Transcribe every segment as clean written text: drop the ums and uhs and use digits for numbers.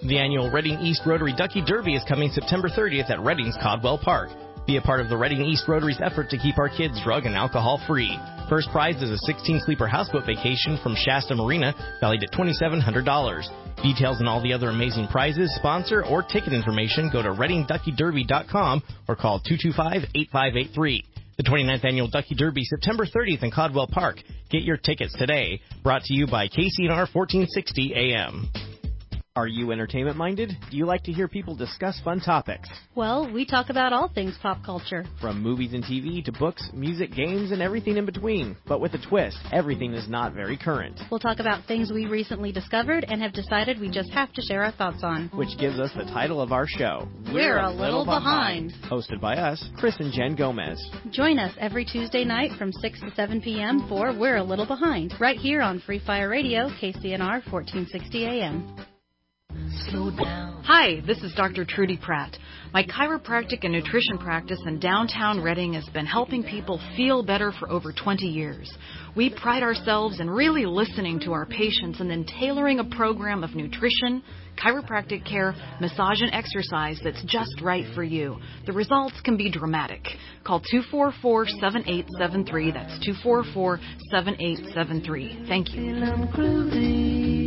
The annual Reading East Rotary Ducky Derby is coming September 30th at Reading's Caldwell Park. Be a part of the Reading East Rotary's effort to keep our kids drug and alcohol free. First prize is a 16-sleeper houseboat vacation from Shasta Marina, valued at $2,700. Details and all the other amazing prizes, sponsor, or ticket information go to readingduckyderby.com or call 225-8583. The 29th Annual Ducky Derby, September 30th in Caldwell Park. Get your tickets today. Brought to you by KCNR 1460 AM. Are you entertainment-minded? Do you like to hear people discuss fun topics? Well, we talk about all things pop culture. From movies and TV to books, music, games, and everything in between. But with a twist, everything is not very current. We'll talk about things we recently discovered and have decided we just have to share our thoughts on. Which gives us the title of our show, We're a Little Behind. Hosted by us, Chris and Jen Gomez. Join us every Tuesday night from 6 to 7 p.m. for We're a Little Behind, right here on Free Fire Radio, KCNR 1460 AM. Slow down. Hi, this is Dr. Trudy Pratt. My chiropractic and nutrition practice in downtown Reading has been helping people feel better for over 20 years. We pride ourselves in really listening to our patients and then tailoring a program of nutrition, chiropractic care, massage, and exercise that's just right for you. The results can be dramatic. Call 244-7873. That's 244-7873. Thank you.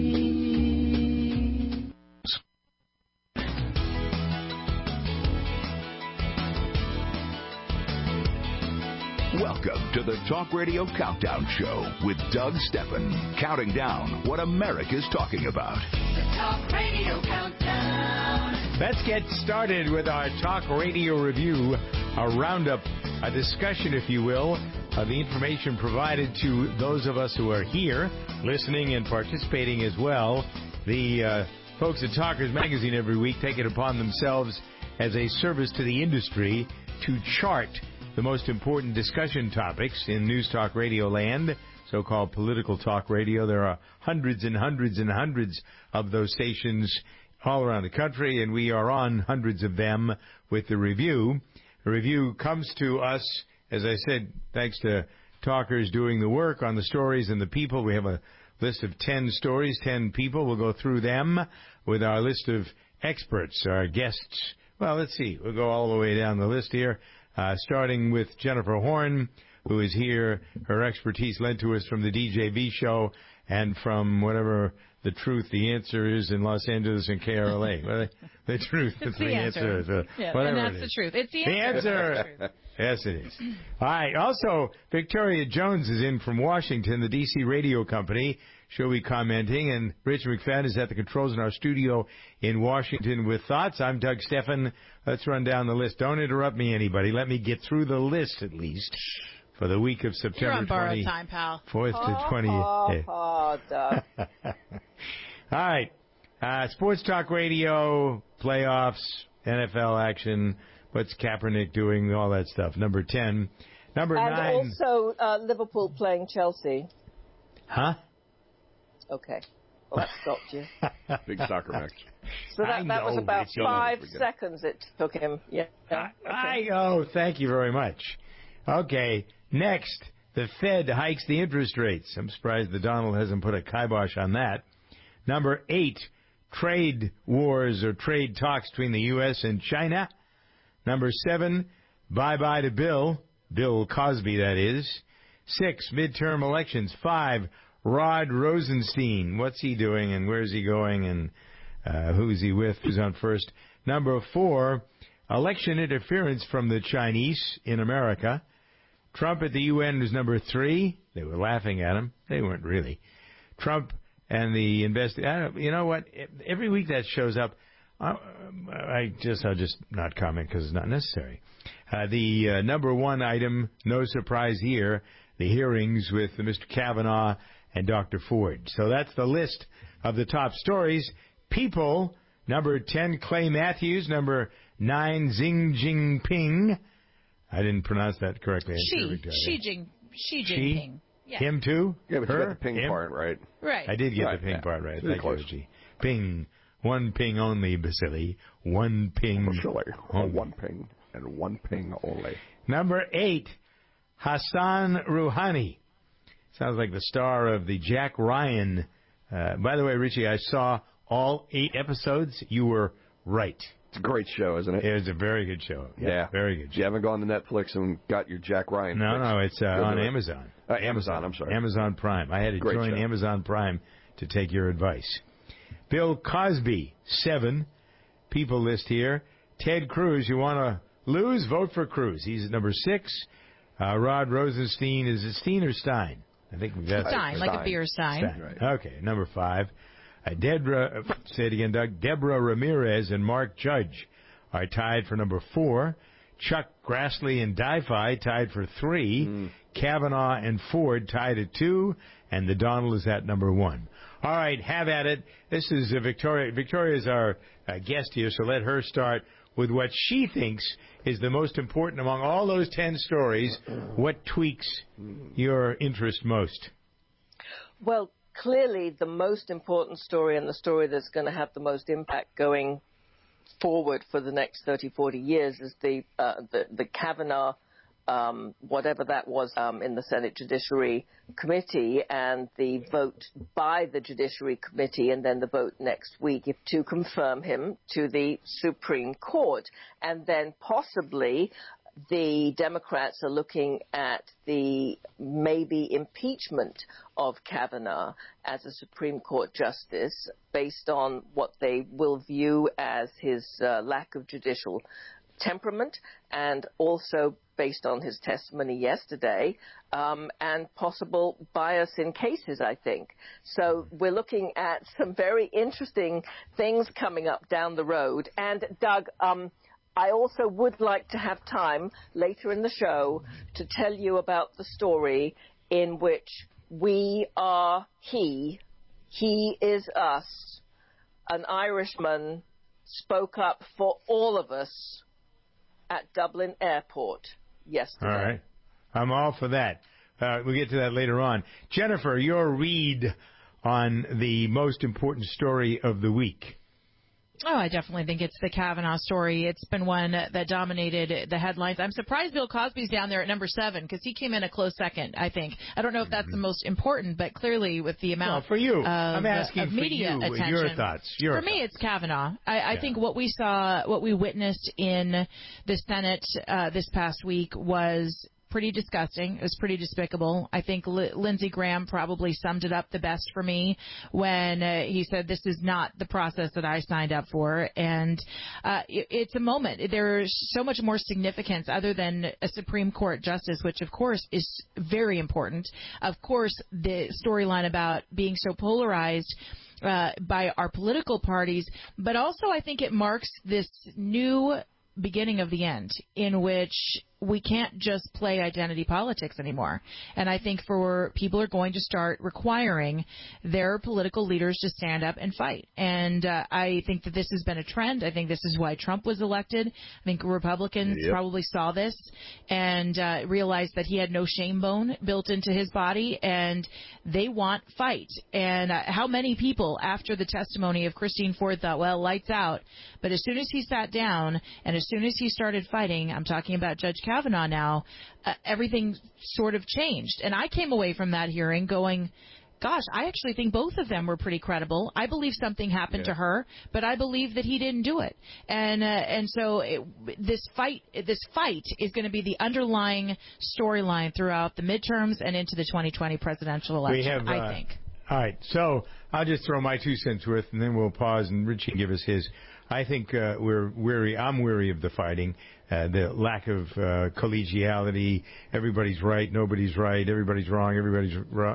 Welcome to the Talk Radio Countdown Show with Doug Steffen, counting down what America's talking about. The Talk Radio Countdown. Let's get started with our Talk Radio Review, a roundup, a discussion, if you will, of the information provided to those of us who are here, listening and participating as well. The folks at Talkers Magazine every week take it upon themselves as a service to the industry to chart the most important discussion topics in News Talk Radio land, so-called political talk radio. There are hundreds and hundreds and hundreds of those stations all around the country, and we are on hundreds of them with the review. The review comes to us, as I said, thanks to talkers doing the work on the stories and the people. We have a list of 10 stories, 10 people. We'll go through them with our list of experts, our guests. Well, let's see. We'll go all the way down the list here. Starting with Jennifer Horn, who is here. Her expertise lent to us from the DJV show and from whatever the truth, the answer is in Los Angeles and KRLA. Well, the truth, it's the answer. So yeah, whatever and that's the truth. It's the answer. Yes, it is. All right. Also, Victoria Jones is in from Washington, the D.C. radio company. She'll be commenting, and Rich McFadden is at the controls in our studio in Washington with thoughts. I'm Doug Steffen. Let's run down the list. Don't interrupt me, anybody. Let me get through the list, at least, for the week of September 20th. You're on borrowed time, pal. 4th to 20th. Oh, Doug. All right. Sports Talk Radio, playoffs, NFL action, what's Kaepernick doing, all that stuff. Number 10. Number 9. And also Liverpool playing Chelsea. Huh? Okay. Well, that stopped you. Big soccer match. So that was about 5 seconds it took him. Yeah. Oh, thank you very much. Okay. Next, the Fed hikes the interest rates. I'm surprised the Donald hasn't put a kibosh on that. Number 8, trade wars or trade talks between the U.S. and China. Number 7, bye-bye to Bill Cosby, that is. 6, midterm elections. 5, Rod Rosenstein. What's he doing and where's he going and who's he with? Who's on first? Number 4, election interference from the Chinese in America. Trump at the UN was number 3. They were laughing at him. They weren't really. Trump and the you know what? Every week that shows up, I'll just not comment because it's not necessary. The number 1 item, no surprise here, the hearings with Mr. Kavanaugh and Dr. Ford. So that's the list of the top stories. People, number 10, Clay Matthews. Number 9, Xi Jinping. I didn't pronounce that correctly. Xi Jinping. Yeah. Him too? Yeah, but you got the ping part right. Right. I did get the ping part right. Thank you, G. Ping. One ping only, Basili. One ping. One ping and one ping only. Number 8, Hassan Rouhani. Sounds like the star of the Jack Ryan. By the way, Richie, I saw all 8 episodes, you were right. It's a great show, isn't it? It was a very good show. Yeah. Very good show. You haven't gone to Netflix and got your Jack Ryan fix. No, it's on Amazon. Amazon, I'm sorry. Amazon Prime. I had to join Amazon Prime to take your advice. Bill Cosby, 7. People list here. Ted Cruz, you want to lose? Vote for Cruz. He's at number 6. Rod Rosenstein, is it Steen or Stein? I think we've got Stein, like a beer Stein. Right. Okay, number 5. Say it again, Doug. Deborah Ramirez and Mark Judge are tied for number 4. Chuck Grassley and Di-Fi tied for 3. Kavanaugh and Ford tied at 2. And the Donald is at number 1. All right, have at it. This is Victoria. Victoria's our guest here, so let her start with what she thinks is the most important among all those 10 stories. What tweaks your interest most? Well, clearly the most important story and the story that's going to have the most impact going forward for the next 30, 40 years is the Kavanaugh, whatever that was, in the Senate Judiciary Committee, and the vote by the Judiciary Committee, and then the vote next week to confirm him to the Supreme Court. And then possibly the Democrats are looking at the maybe impeachment of Kavanaugh as a Supreme Court justice based on what they will view as his lack of judicial temperament, and also based on his testimony yesterday, and possible bias in cases, I think. So we're looking at some very interesting things coming up down the road. And, Doug, I also would like to have time later in the show to tell you about the story in which we are he is us. An Irishman spoke up for all of us at Dublin Airport yesterday. All right. I'm all for that. We'll get to that later on. Jennifer, your read on the most important story of the week. Oh, I definitely think it's the Kavanaugh story. It's been one that dominated the headlines. I'm surprised Bill Cosby's down there at number 7 because he came in a close second, I think. I don't know if that's the most important, but clearly with the amount for you. Of, I'm asking of media for you, attention. your thoughts. For me, it's Kavanaugh. I think what we witnessed in the Senate this past week was pretty disgusting. It was pretty despicable. I think Lindsey Graham probably summed it up the best for me when he said, this is not the process that I signed up for. And it's a moment. There's so much more significance other than a Supreme Court justice, which, of course, is very important. Of course, the storyline about being so polarized by our political parties, but also I think it marks this new beginning of the end in which we can't just play identity politics anymore. And I think people are going to start requiring their political leaders to stand up and fight. And I think that this has been a trend. I think this is why Trump was elected. I think Republicans probably saw this and realized that he had no shame bone built into his body, and they want fight. And how many people after the testimony of Christine Ford thought, well, lights out. But as soon as he sat down and as soon as he started fighting, I'm talking about Judge Kavanaugh now, everything sort of changed. And I came away from that hearing going, gosh, I actually think both of them were pretty credible. I believe something happened to her, but I believe that he didn't do it. And so this fight is going to be the underlying storyline throughout the midterms and into the 2020 presidential election, I think. All right, so I'll just throw my 2 cents worth, and then we'll pause, and Richie can give us his. I think we're weary. I'm weary of the fighting, the lack of collegiality. Everybody's right, nobody's right. Everybody's wrong, everybody's wrong.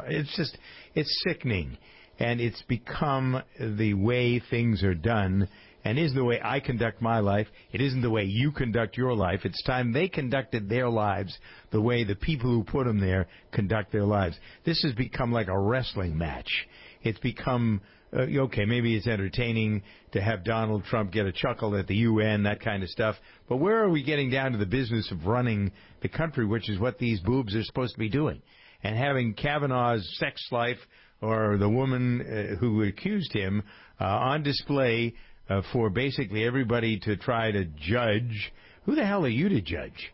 It's sickening, and it's become the way things are done, and isn't the way I conduct my life. It isn't the way you conduct your life. It's time they conducted their lives the way the people who put them there conduct their lives. This has become like a wrestling match. It's become, okay, maybe it's entertaining to have Donald Trump get a chuckle at the UN, that kind of stuff. But where are we getting down to the business of running the country, which is what these boobs are supposed to be doing? And having Kavanaugh's sex life or the woman who accused him on display for basically everybody to try to judge. Who the hell are you to judge?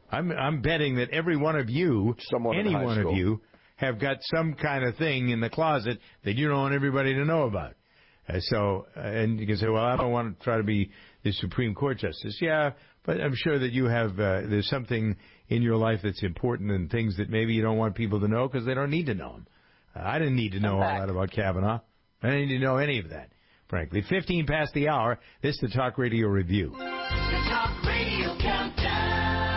I'm betting that every one of you, any one of you, have got some kind of thing in the closet that you don't want everybody to know about. And you can say, well, I don't want to try to be the Supreme Court justice. Yeah, but I'm sure that you have, there's something in your life that's important and things that maybe you don't want people to know because they don't need to know them. I didn't need to know all that about Kavanaugh. I didn't need to know any of that, frankly. 15 past the hour. This is the Talk Radio Review. The Talk Radio Countdown.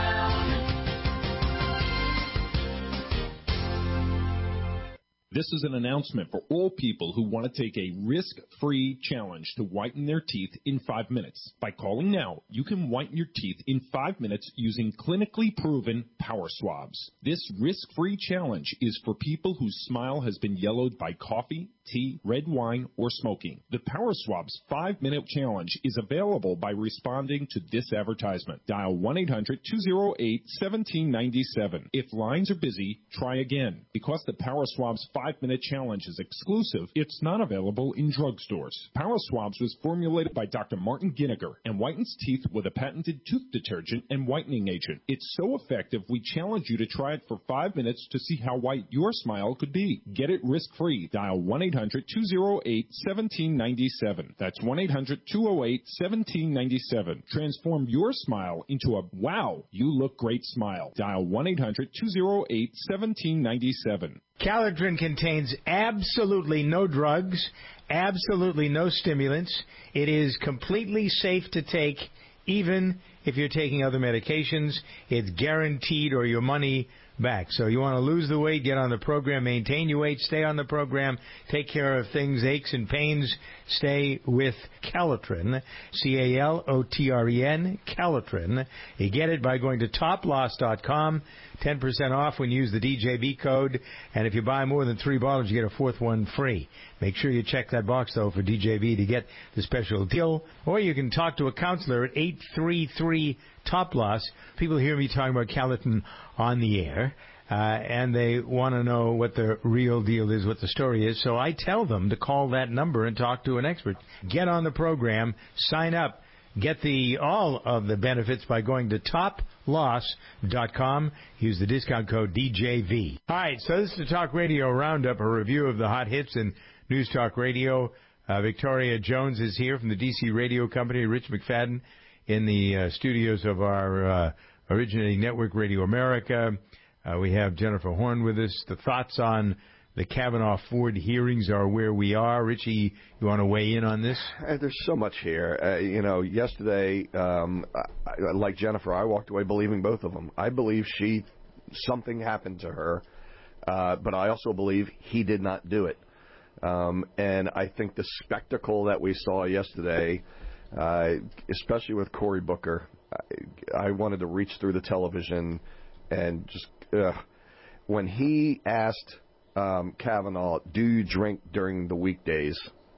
This is an announcement for all people who want to take a risk-free challenge to whiten their teeth in 5 minutes. By calling now, you can whiten your teeth in 5 minutes using clinically proven power swabs. This risk-free challenge is for people whose smile has been yellowed by coffee, tea, red wine, or smoking. The Power Swabs 5-minute challenge is available by responding to this advertisement. Dial 1-800-208-1797. If lines are busy, try again. Because the Power Swabs 5-minute challenge is exclusive, it's not available in drugstores. Power Swabs was formulated by Dr. Martin Ginniger and whitens teeth with a patented tooth detergent and whitening agent. It's so effective, we challenge you to try it for 5 minutes to see how white your smile could be. Get it risk-free. Dial 1-800-208-1797. That's 1-800-208-1797. Transform your smile into a wow, you look great smile. Dial 1-800-208-1797. Calitrin contains absolutely no drugs, absolutely no stimulants. It is completely safe to take, even if you're taking other medications. It's guaranteed or your money back. So you want to lose the weight, get on the program, maintain your weight, stay on the program, take care of things, aches and pains, stay with Calitrin, Calotren, Calitrin. You get it by going to toploss.com, 10% off when you use the DJB code, and if you buy more than 3 bottles, you get a 4th one free. Make sure you check that box, though, for DJB to get the special deal, or you can talk to a counselor at 833-TOP-LOSS. People hear me talking about Calitrin on the air, and they want to know what the real deal is, what the story is. So I tell them to call that number and talk to an expert. Get on the program, sign up, get all of the benefits by going to toploss.com. Use the discount code DJV. All right, so this is the Talk Radio Roundup, a review of the hot hits in News Talk Radio. Victoria Jones is here from the D.C. Radio Company. Rich McFadden in the studios of our originating network, Radio America. We have Jennifer Horn with us. The thoughts on the Kavanaugh-Ford hearings are where we are. Richie, you want to weigh in on this? There's so much here. Yesterday, like Jennifer, I walked away believing both of them. I believe something happened to her, but I also believe he did not do it. And I think the spectacle that we saw yesterday, especially with Cory Booker, I wanted to reach through the television and just when he asked Kavanaugh, do you drink during the weekdays,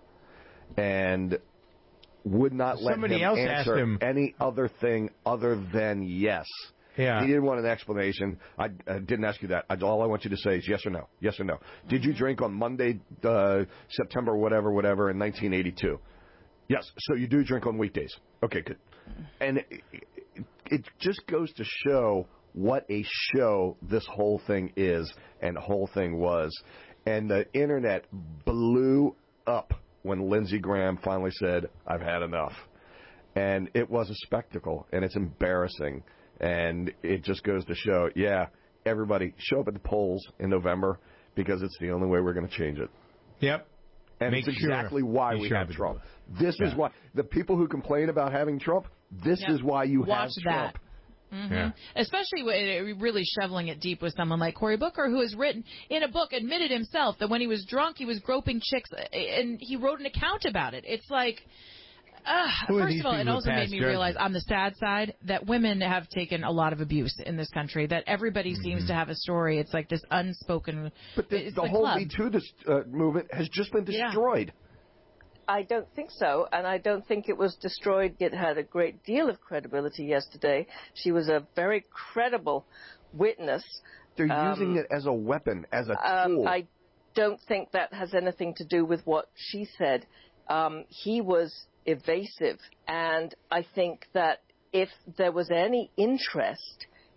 and would not let Somebody him else answer asked him any other thing other than yes. Yeah. He didn't want an explanation. I didn't ask you that. All I want you to say is yes or no. Yes or no. Did you drink on Monday, September whatever, in 1982? Yes. So you do drink on weekdays. Okay, good. And it just goes to show what a show this whole thing is and the whole thing was. And the Internet blew up when Lindsey Graham finally said, I've had enough. And it was a spectacle, and it's embarrassing. And it just goes to show, everybody, show up at the polls in November because it's the only way we're going to change it. Yep. And it's exactly why we have Trump. This is why. The people who complain about having Trump, this is why you have Trump. Mm-hmm. Yeah. Especially really shoveling it deep with someone like Cory Booker, who has written in a book, admitted himself that when he was drunk, he was groping chicks, and he wrote an account about it. It's like... first of all, it also made me realize on the sad side that women have taken a lot of abuse in this country, that everybody seems to have a story. It's like this unspoken... But the whole Me Too movement has just been destroyed. I don't think so, and I don't think it was destroyed. It had a great deal of credibility yesterday. She was a very credible witness. They're using it as a weapon, as a tool. I don't think that has anything to do with what she said. He was evasive, and I think that if there was any interest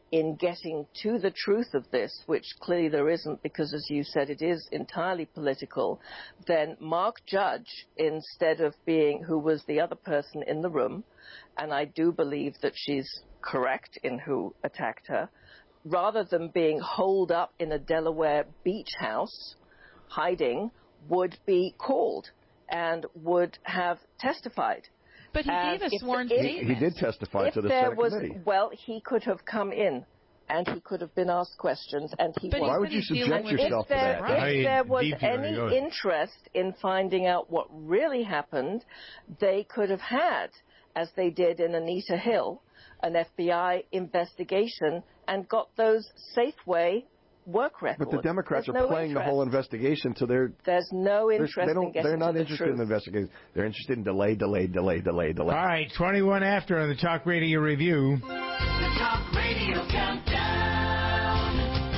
in getting to the truth of this, which clearly there isn't because, as you said, it is entirely political, then Mark Judge, instead of being who was the other person in the room, and I do believe that she's correct in who attacked her, rather than being holed up in a Delaware beach house, hiding, would be called and would have testified. But he gave a sworn statement. He did testify to the Senate committee. Well, he could have come in and he could have been asked questions, and he was. Why would you subject yourself to that? If there was any interest in finding out what really happened, they could have had, as they did in Anita Hill, an FBI investigation and got those Safeway work records. But the Democrats are playing the whole investigation to their... There's no interest in getting They're not to the interested truth. in the investigation. They're interested in delay. All right, 21 after on the Talk Radio Review. The Talk Radio Countdown.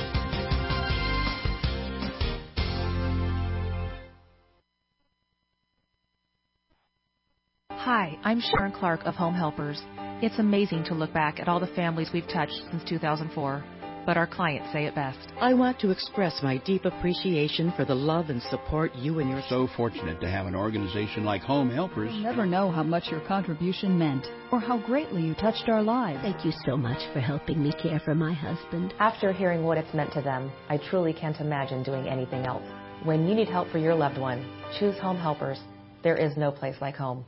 Hi, I'm Sharon Clark of Home Helpers. It's amazing to look back at all the families we've touched since 2004. But our clients say it best. I want to express my deep appreciation for the love and support you and your... So fortunate to have an organization like Home Helpers. You'll never know how much your contribution meant or how greatly you touched our lives. Thank you so much for helping me care for my husband. After hearing what it's meant to them, I truly can't imagine doing anything else. When you need help for your loved one, choose Home Helpers. There is no place like home.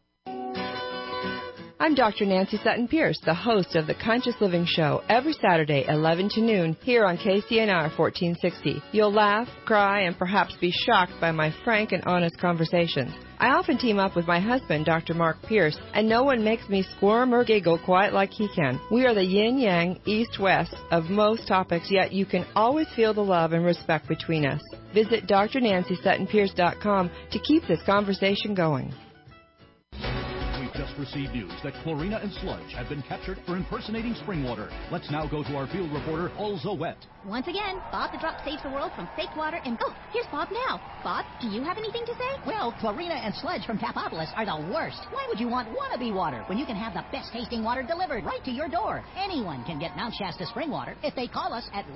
I'm Dr. Nancy Sutton-Pierce, the host of the Conscious Living Show, every Saturday, 11 to noon, here on KCNR 1460. You'll laugh, cry, and perhaps be shocked by my frank and honest conversations. I often team up with my husband, Dr. Mark Pierce, and no one makes me squirm or giggle quite like he can. We are the yin-yang, east-west of most topics, yet you can always feel the love and respect between us. Visit drnancysuttonpierce.com to keep this conversation going. Just received news that Chlorina and Sludge have been captured for impersonating spring water. Let's now go to our field reporter, Olza Wet. Once again, Bob the Drop saves the world from fake water and... Oh, here's Bob now. Bob, do you have anything to say? Well, Chlorina and Sludge from Tapopolis are the worst. Why would you want wannabe water when you can have the best tasting water delivered right to your door? Anyone can get Mount Shasta spring water if they call us at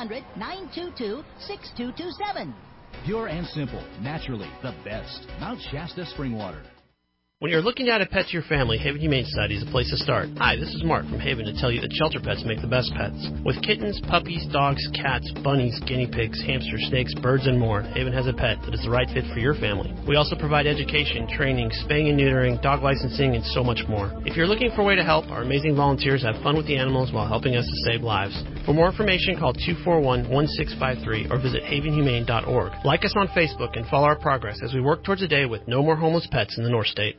1-800-922-6227. Pure and simple, naturally the best. Mount Shasta spring water. When you're looking to add a pet to your family, Haven Humane Society is a place to start. Hi, this is Mark from Haven to tell you that shelter pets make the best pets. With kittens, puppies, dogs, cats, bunnies, guinea pigs, hamsters, snakes, birds, and more, Haven has a pet that is the right fit for your family. We also provide education, training, spaying and neutering, dog licensing, and so much more. If you're looking for a way to help, our amazing volunteers have fun with the animals while helping us to save lives. For more information, call 241-1653 or visit havenhumane.org. Like us on Facebook and follow our progress as we work towards a day with no more homeless pets in the North State.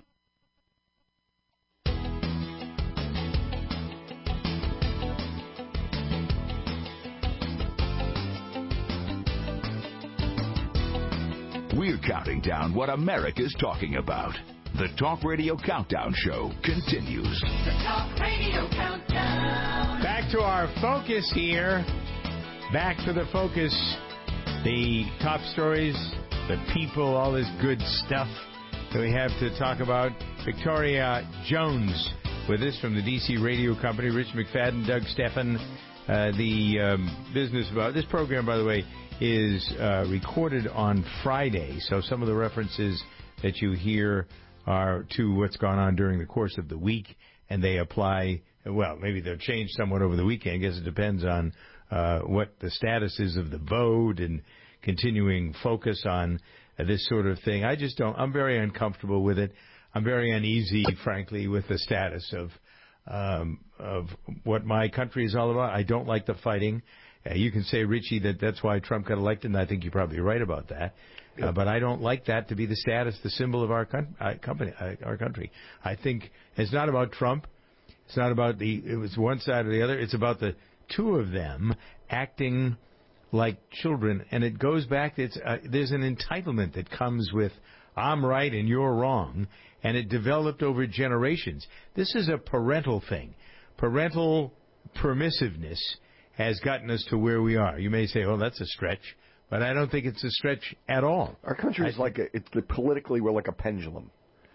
We're counting down what America's talking about. The Talk Radio Countdown Show continues. The Talk Radio Countdown. Back to our focus here. Back to the focus. The top stories, the people, all this good stuff that we have to talk about. Victoria Jones with us from the D.C. Radio Company. Rich McFadden, Doug Stephan. The business about this program, by the way, is recorded on Friday, so some of the references that you hear are to what's gone on during the course of the week, and they apply, well, maybe they'll change somewhat over the weekend. I guess it depends on what the status is of the vote and continuing focus on this sort of thing. I'm very uncomfortable with it. I'm very uneasy, frankly, with the status of what my country is all about. I don't like the fighting. You can say, Richie, that's why Trump got elected, and I think you're probably right about that. But I don't like that to be the status, the symbol of our country. I think it's not about Trump. It's not about it was one side or the other. It's about the two of them acting like children. And it goes back, there's an entitlement that comes with, I'm right and you're wrong. And it developed over generations. This is a parental thing. Parental permissiveness has gotten us to where we are. You may say, oh, that's a stretch, but I don't think it's a stretch at all. Our country is politically, we're like a pendulum.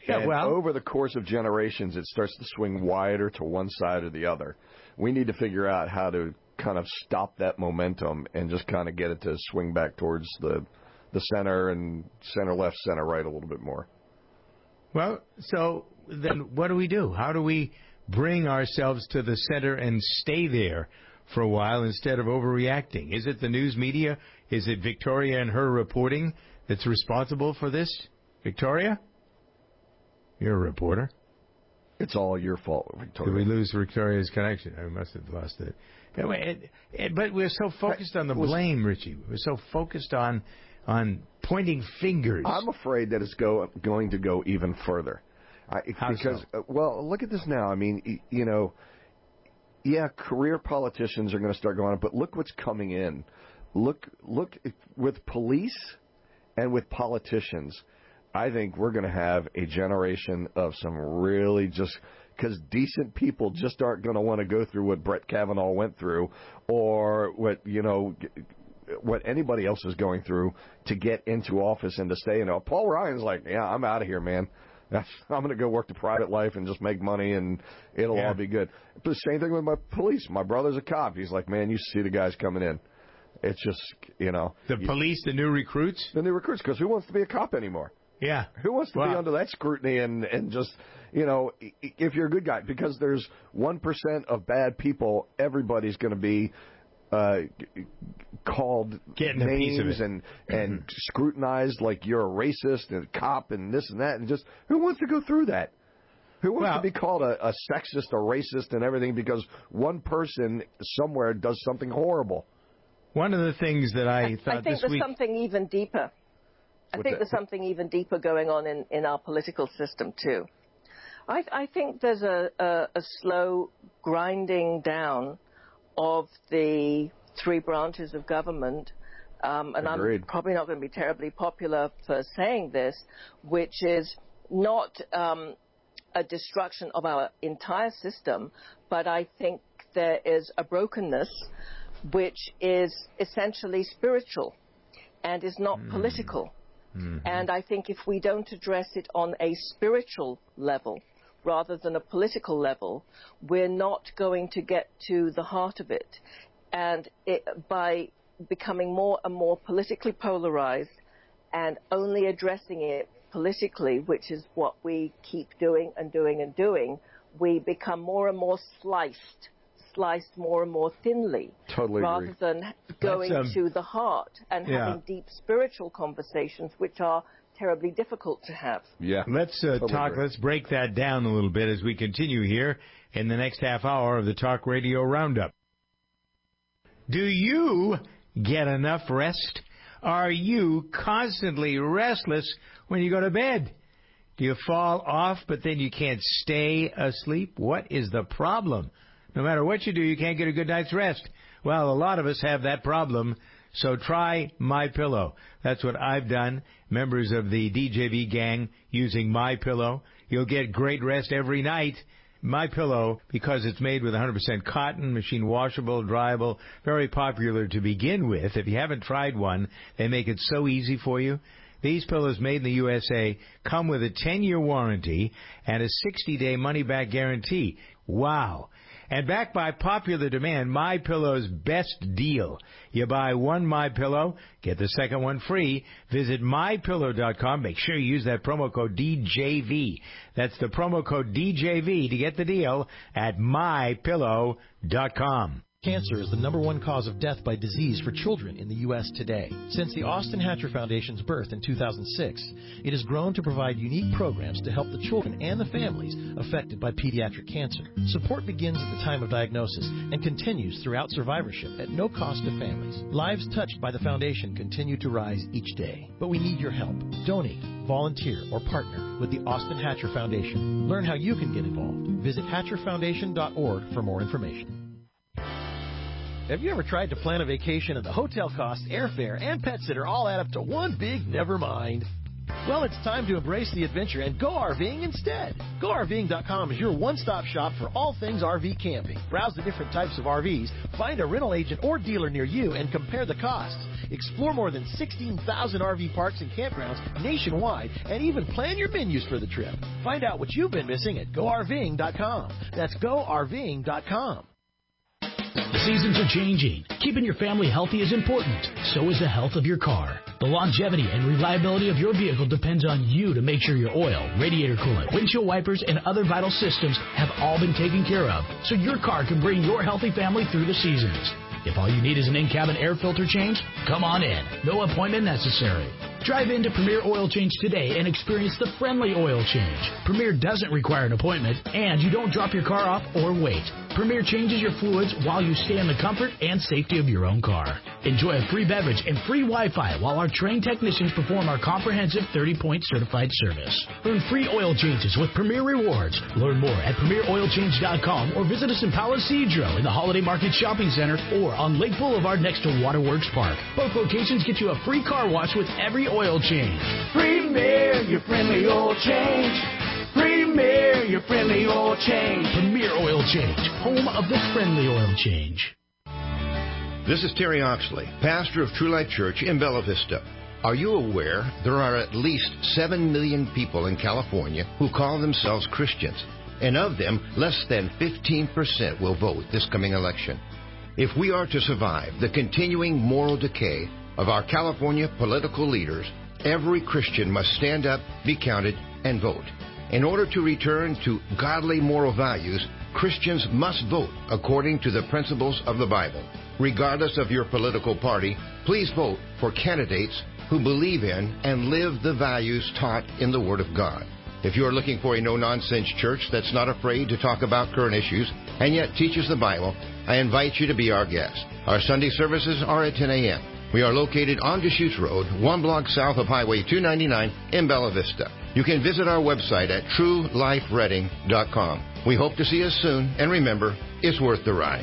And over the course of generations, it starts to swing wider to one side or the other. We need to figure out how to kind of stop that momentum and just kind of get it to swing back towards the center and center left, center right a little bit more. Well, so then what do we do? How do we bring ourselves to the center and stay there for a while instead of overreacting? Is it the news media? Is it Victoria and her reporting that's responsible for this? Victoria? You're a reporter. It's all your fault, Victoria. Did we lose Victoria's connection? I must have lost it. Anyway, but we're so focused on the blame, Richie. We're so focused on pointing fingers. I'm afraid that it's going to go even further. How because, so? Well, look at this now. I mean, you know, yeah, career politicians are going to start going up, but look what's coming in. Look with police and with politicians. I think we're going to have a generation of some really just because decent people just aren't going to want to go through what Brett Kavanaugh went through or what anybody else is going through to get into office and to stay in. Paul Ryan's like, yeah, I'm out of here, man. I'm going to go work the private life and just make money and it'll all be good. But the same thing with my police. My brother's a cop. He's like, man, you see the guys coming in. It's just, The police, the new recruits? The new recruits, because who wants to be a cop anymore? Yeah. Who wants to be under that scrutiny and just, if you're a good guy, because there's 1% of bad people, everybody's going to be called getting names a piece of it. and scrutinized like you're a racist and a cop and this and that. And just, who wants to go through that? Who wants to be called a sexist, a racist and everything because one person somewhere does something horrible? One of the things that I thought think there's something even deeper. I think there's something even deeper going on in our political system, too. I think there's a slow grinding down of the three branches of government, and Agreed. I'm probably not going to be terribly popular for saying this, which is not a destruction of our entire system, but I think there is a brokenness which is essentially spiritual and is not political. Mm-hmm. And I think if we don't address it on a spiritual level rather than a political level, we're not going to get to the heart of it. And by becoming more and more politically polarized and only addressing it politically, which is what we keep doing and doing and doing, we become more and more sliced more and more thinly, totally rather agree. than going to the heart and having deep spiritual conversations, which are terribly difficult to have. Yeah, let's talk. Let's break that down a little bit as we continue here in the next half hour of the Talk Radio Roundup. Do you get enough rest? Are you constantly restless when you go to bed? Do you fall off, but then you can't stay asleep? What is the problem? No matter what you do, you can't get a good night's rest. Well, a lot of us have that problem, so try MyPillow. That's what I've done. Members of the DJV gang using MyPillow. You'll get great rest every night. MyPillow, because it's made with 100% cotton, machine washable, dryable, very popular to begin with. If you haven't tried one, they make it so easy for you. These pillows made in the USA come with a 10-year warranty and a 60-day money-back guarantee. Wow. And backed by popular demand, MyPillow's best deal. You buy one MyPillow, get the second one free. Visit MyPillow.com. Make sure you use that promo code DJV. That's the promo code DJV to get the deal at MyPillow.com. Cancer is the #1 cause of death by disease for children in the U.S. today. Since the Austin Hatcher Foundation's birth in 2006, it has grown to provide unique programs to help the children and the families affected by pediatric cancer. Support begins at the time of diagnosis and continues throughout survivorship at no cost to families. Lives touched by the foundation continue to rise each day. But we need your help. Donate, volunteer, or partner with the Austin Hatcher Foundation. Learn how you can get involved. Visit HatcherFoundation.org for more information. Have you ever tried to plan a vacation and the hotel costs, airfare, and pet sitter all add up to one big never mind? Well, it's time to embrace the adventure and go RVing instead. GoRVing.com is your one-stop shop for all things RV camping. Browse the different types of RVs, find a rental agent or dealer near you, and compare the costs. Explore more than 16,000 RV parks and campgrounds nationwide, and even plan your menus for the trip. Find out what you've been missing at GoRVing.com. That's GoRVing.com. The seasons are changing. Keeping your family healthy is important. So is the health of your car. The longevity and reliability of your vehicle depends on you to make sure your oil, radiator coolant, windshield wipers, and other vital systems have all been taken care of, so your car can bring your healthy family through the seasons. If all you need is an in-cabin air filter change, come on in. No appointment necessary. Drive into Premier Oil Change today and experience the friendly oil change. Premier doesn't require an appointment, and you don't drop your car off or wait. Premier changes your fluids while you stay in the comfort and safety of your own car. Enjoy a free beverage and free Wi-Fi while our trained technicians perform our comprehensive 30-point certified service. Earn free oil changes with Premier Rewards. Learn more at PremierOilChange.com or visit us in Palo Cedro in the Holiday Market Shopping Center or on Lake Boulevard next to Waterworks Park. Both locations get you a free car wash with every oil change. Premier, your friendly oil change. Premier, your friendly oil change. Premier Oil Change, home of the friendly oil change. This is Terry Oxley, pastor of True Life Church in Bella Vista. Are you aware there are at least 7 million people in California who call themselves Christians? And of them, less than 15% will vote this coming election. If we are to survive the continuing moral decay of our California political leaders, every Christian must stand up, be counted, and vote. In order to return to godly moral values, Christians must vote according to the principles of the Bible. Regardless of your political party, please vote for candidates who believe in and live the values taught in the Word of God. If you are looking for a no-nonsense church that's not afraid to talk about current issues and yet teaches the Bible, I invite you to be our guest. Our Sunday services are at 10 a.m. We are located on Deschutes Road, 1 block south of Highway 299 in Bella Vista. You can visit our website at truelifereading.com. We hope to see you soon, and remember, it's worth the ride.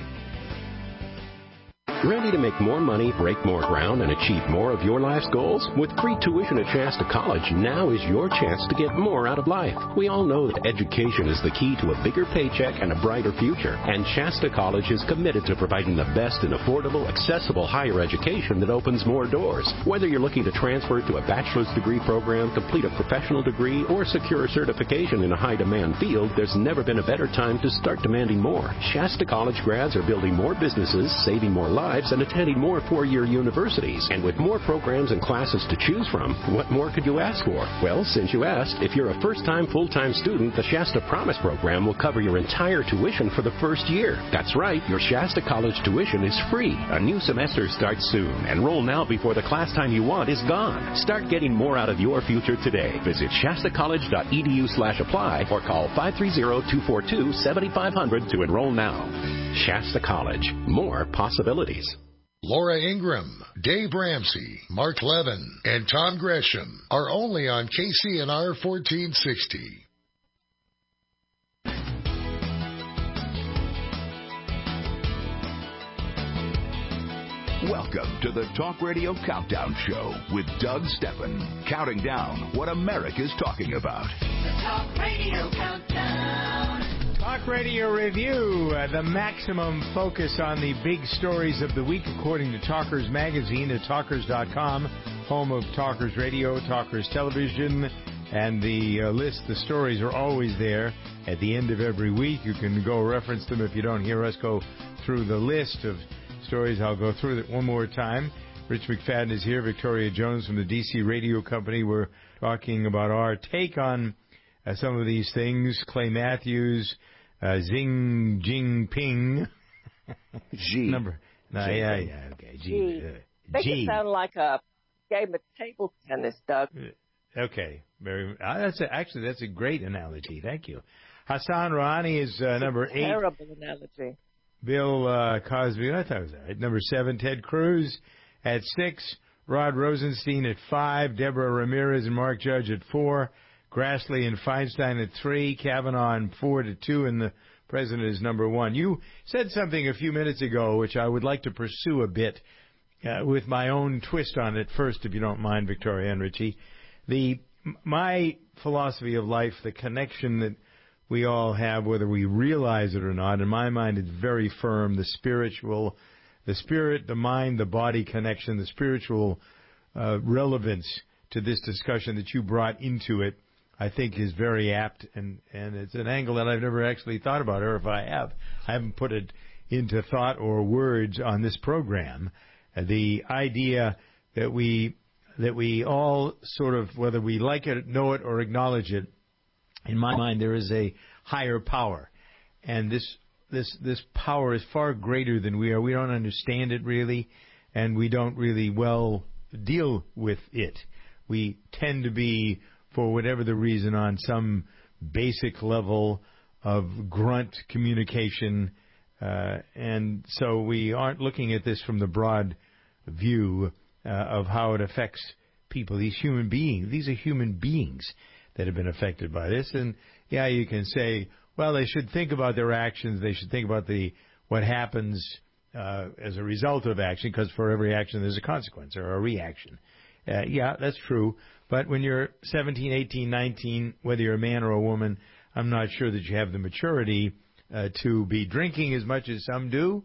Ready to make more money, break more ground, and achieve more of your life's goals? With free tuition at Shasta College, now is your chance to get more out of life. We all know that education is the key to a bigger paycheck and a brighter future, and Shasta College is committed to providing the best in affordable, accessible higher education that opens more doors. Whether you're looking to transfer to a bachelor's degree program, complete a professional degree, or secure a certification in a high-demand field, there's never been a better time to start demanding more. Shasta College grads are building more businesses, saving more lives, and attending more four-year universities. And with more programs and classes to choose from, what more could you ask for? Well, since you asked, if you're a first-time full-time student, the Shasta Promise program will cover your entire tuition for the first year. That's right, your Shasta College tuition is free. A new semester starts soon. Enroll now before the class time you want is gone. Start getting more out of your future today. Visit shastacollege.edu/apply or call 530-242-7500 to enroll now. Shasta College. More possibilities. Laura Ingram, Dave Ramsey, Mark Levin, and Tom Gresham are only on KCNR 1460. Welcome to the Talk Radio Countdown Show with Doug Steffen, counting down what America's talking about. The Talk Radio Countdown. Talk Radio Review, the maximum focus on the big stories of the week, according to Talkers Magazine at Talkers.com, home of Talkers Radio, Talkers Television, and the stories are always there at the end of every week. You can go reference them if you don't hear us go through the list of stories. I'll go through it one more time. Rich McFadden is here, Victoria Jones from the DC Radio Company. We're talking about our take on some of these things. Clay Matthews, Xi Jinping. G. Number. No, yeah, okay. G. Make it sound like a game of table tennis, Doug. Okay. That's a great analogy. Thank you. Hassan Rouhani is number 8. Terrible analogy. Bill Cosby, I thought it was all right. Number 7, Ted Cruz at 6. Rod Rosenstein at 5. Deborah Ramirez and Mark Judge at 4. Grassley and Feinstein at 3, Kavanaugh 4-2, and the president is number 1. You said something a few minutes ago, which I would like to pursue a bit with my own twist on it first, if you don't mind, Victoria and Richie. The my philosophy of life, the connection that we all have, whether we realize it or not, in my mind, is very firm. The spiritual, the spirit, the mind, the body connection, the spiritual relevance to this discussion that you brought into it, I think is very apt, and it's an angle that I've never actually thought about, or if I haven't put it into thought or words on this program. The idea that we all sort of, whether we like it, know it, or acknowledge it, in my mind, there is a higher power, and this power is far greater than we are. We don't understand it really, and we don't really well deal with it. We tend to be, for whatever the reason, on some basic level of grunt communication, and so we aren't looking at this from the broad view of how it affects people, these human beings. These are human beings that have been affected by this. And, yeah, you can say, well, they should think about their actions. They should think about what happens as a result of action, because for every action there's a consequence or a reaction. Yeah, that's true. But when you're 17, 18, 19, whether you're a man or a woman, I'm not sure that you have the maturity to be drinking as much as some do.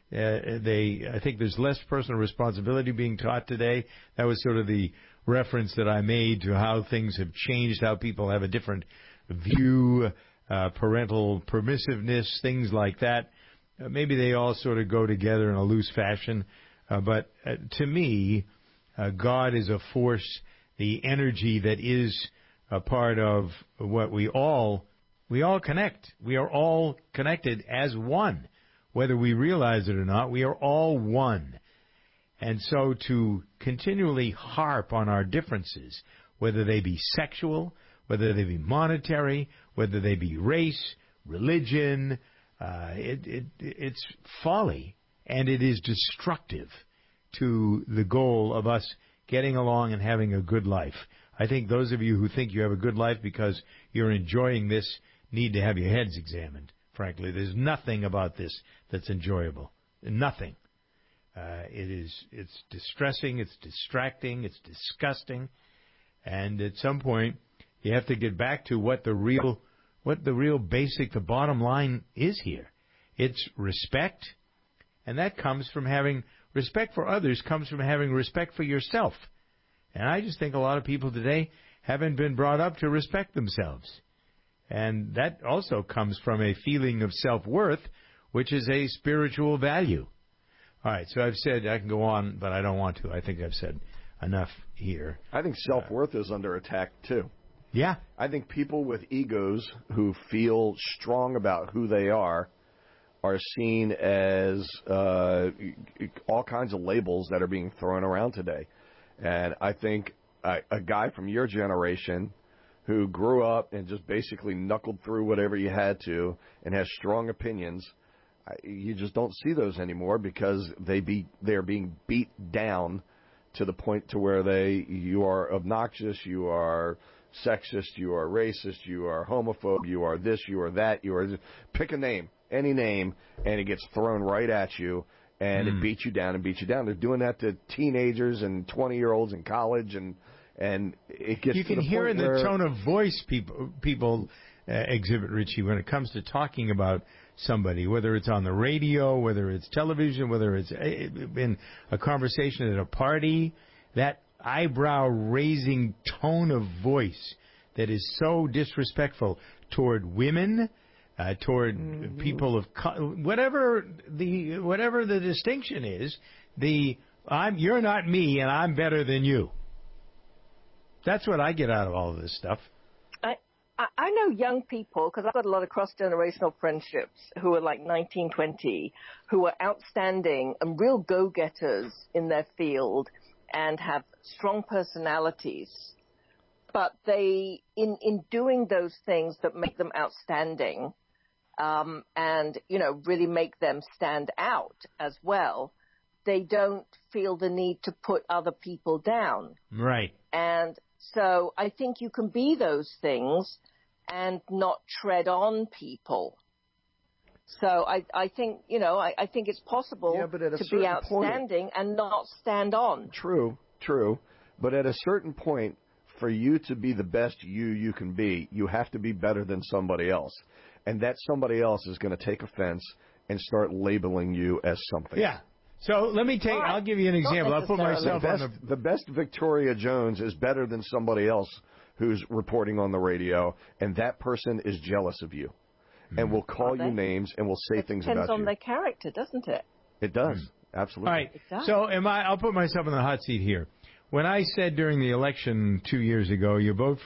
I think there's less personal responsibility being taught today. That was sort of the reference that I made to how things have changed, how people have a different view, parental permissiveness, things like that. Maybe they all sort of go together in a loose fashion. But to me, God is a force, the energy that is a part of what we all connect. We are all connected as one. Whether we realize it or not, we are all one. And so to continually harp on our differences, whether they be sexual, whether they be monetary, whether they be race, religion, it's folly, and it is destructive to the goal of us getting along and having a good life. I think those of you who think you have a good life because you're enjoying this need to have your heads examined. Frankly, there's nothing about this that's enjoyable. Nothing. It's distressing, it's distracting, it's disgusting, and at some point you have to get back to what the real basic, the bottom line is here. It's respect, and that comes from having respect for others, comes from having respect for yourself. And I just think a lot of people today haven't been brought up to respect themselves. And that also comes from a feeling of self-worth, which is a spiritual value. All right, so I've said, I can go on, but I don't want to. I think I've said enough here. I think self-worth is under attack, too. Yeah. I think people with egos who feel strong about who they are seen as all kinds of labels that are being thrown around today. And I think a guy from your generation who grew up and just basically knuckled through whatever you had to and has strong opinions, you just don't see those anymore because they're being beat down to the point to where you are obnoxious, you are sexist, you are racist, you are homophobe, you are this, you are that, pick a name, any name, and it gets thrown right at you, and it beats you down and beats you down. They're doing that to teenagers and 20-year-olds in college, and it gets. You can hear in the tone of voice people exhibit, Richie, when it comes to talking about somebody, whether it's on the radio, whether it's television, whether it's in a conversation at a party, that eyebrow-raising tone of voice that is so disrespectful toward women, toward people of whatever the distinction is. You're not me, and I'm better than you. That's what I get out of all of this stuff. I know young people, because I've got a lot of cross-generational friendships who are like 19, 20, who are outstanding and real go-getters in their field and have strong personalities. But they, in doing those things that make them outstanding and, really make them stand out as well, they don't feel the need to put other people down. Right. And so I think you can be those things and not tread on people. So I think, I think it's possible to be outstanding and not stand on. True. But at a certain point, for you to be the best you can be, you have to be better than somebody else. And that somebody else is going to take offense and start labeling you as something. Yeah. So let me I'll give you an example. I'll put myself on the best Victoria Jones is better than somebody else who's reporting on the radio, and that person is jealous of you and will call you names and will say things about you. It depends on their character, doesn't it? It does. Absolutely. All right. So I'll put myself in the hot seat here. When I said during the election 2 years ago, you want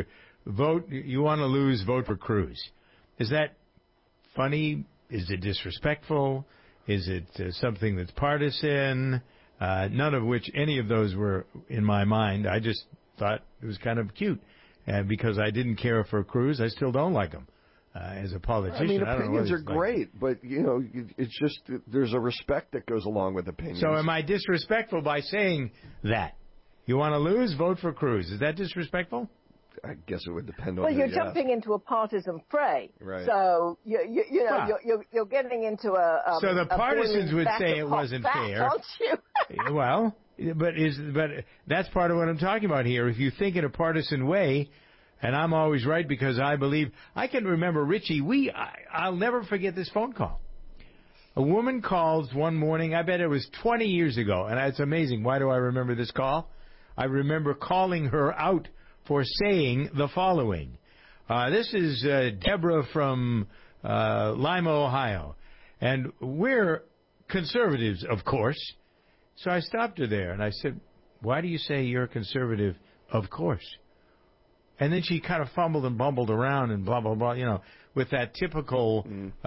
to lose, vote for Cruz. Is that funny? Is it disrespectful? Is it something that's partisan? None of which, any of those were in my mind. I just thought it was kind of cute. And because I didn't care for Cruz, I still don't like him as a politician. I mean, I opinions are great, but, it's just there's a respect that goes along with opinions. So am I disrespectful by saying that? You want to lose, vote for Cruz. Is that disrespectful? I guess it would depend on. Well, you're jumping into a partisan fray, right? So you're getting into a. So the partisans would say it wasn't fair, aren't you? Well, but that's part of what I'm talking about here. If you think in a partisan way, and I'm always right because I believe. I can remember, Richie. I'll never forget this phone call. A woman calls one morning. I bet it was 20 years ago, and it's amazing. Why do I remember this call? I remember calling her out for saying the following. This is Deborah from Lima, Ohio. And we're conservatives, of course. So I stopped her there, and I said, why do you say you're conservative, of course? And then she kind of fumbled and bumbled around and blah, blah, blah, with that typical,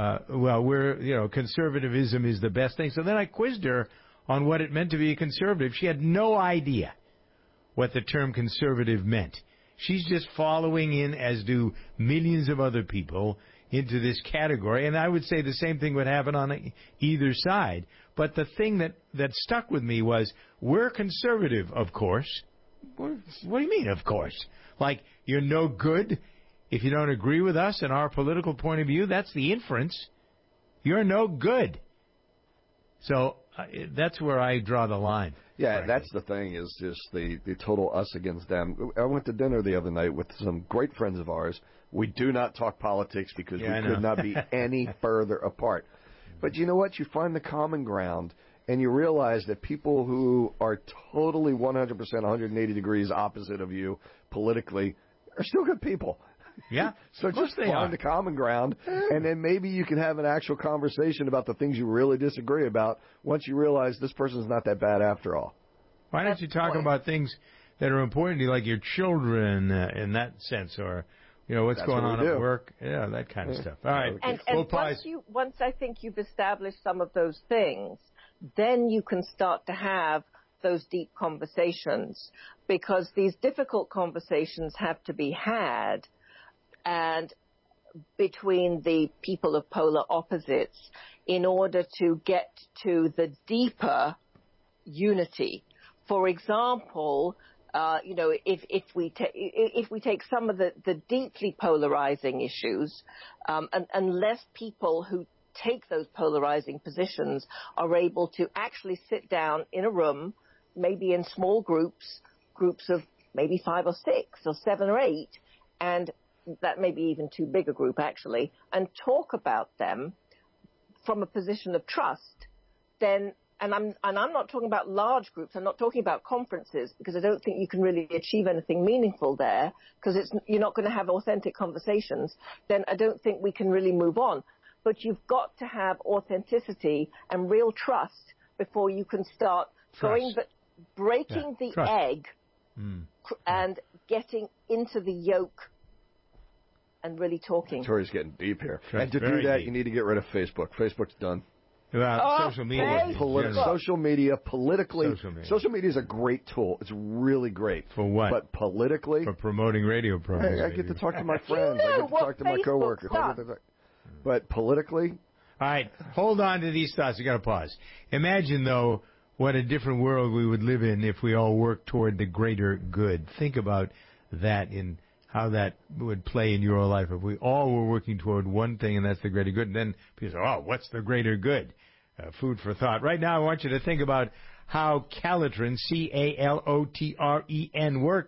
conservatism is the best thing. So then I quizzed her on what it meant to be a conservative. She had no idea what the term conservative meant. She's just following in, as do millions of other people, into this category. And I would say the same thing would happen on either side. But the thing that stuck with me was, we're conservative, of course. What do you mean, of course? Like, you're no good if you don't agree with us and our political point of view? That's the inference. You're no good. So that's where I draw the line. Yeah, frankly. That's the thing, is just the total us against them. I went to dinner the other night with some great friends of ours. We do not talk politics because we could not be any further apart. But you know what? You find the common ground, and you realize that people who are totally 100%, 180 degrees opposite of you politically are still good people. Yeah. So just find the common ground, and then maybe you can have an actual conversation about the things you really disagree about once you realize this person's not that bad after all. Why don't you talk about things that are important to you, like your children in that sense, or what's going on at work, that kind of stuff. All right. And once I think you've established some of those things, then you can start to have those deep conversations, because these difficult conversations have to be had. And between the people of polar opposites, in order to get to the deeper unity. For example, if we take some of the deeply polarizing issues, unless people who take those polarizing positions are able to actually sit down in a room, maybe in small groups of maybe 5 or 6 or 7 or 8, and that may be even too big a group, actually, and talk about them from a position of trust, then, and I'm not talking about large groups, I'm not talking about conferences, because I don't think you can really achieve anything meaningful there, because you're not going to have authentic conversations, then I don't think we can really move on. But you've got to have authenticity and real trust before you can start breaking the egg and getting into the yolk and really talking. Victoria's getting deep here. And to do that, you need to get rid of Facebook. Facebook's done. Social media. Social media, politically. Social media is a great tool. It's really great. For what? But politically. For promoting radio programs. Hey, I get to talk to my friends. I get to talk to my coworkers. But politically. All right. Hold on to these thoughts. You got to pause. Imagine, though, what a different world we would live in if we all worked toward the greater good. Think about that in how that would play in your life if we all were working toward one thing, and that's the greater good. And then people say, what's the greater good? Food for thought. Right now, I want you to think about how Calotren, Calotren, works.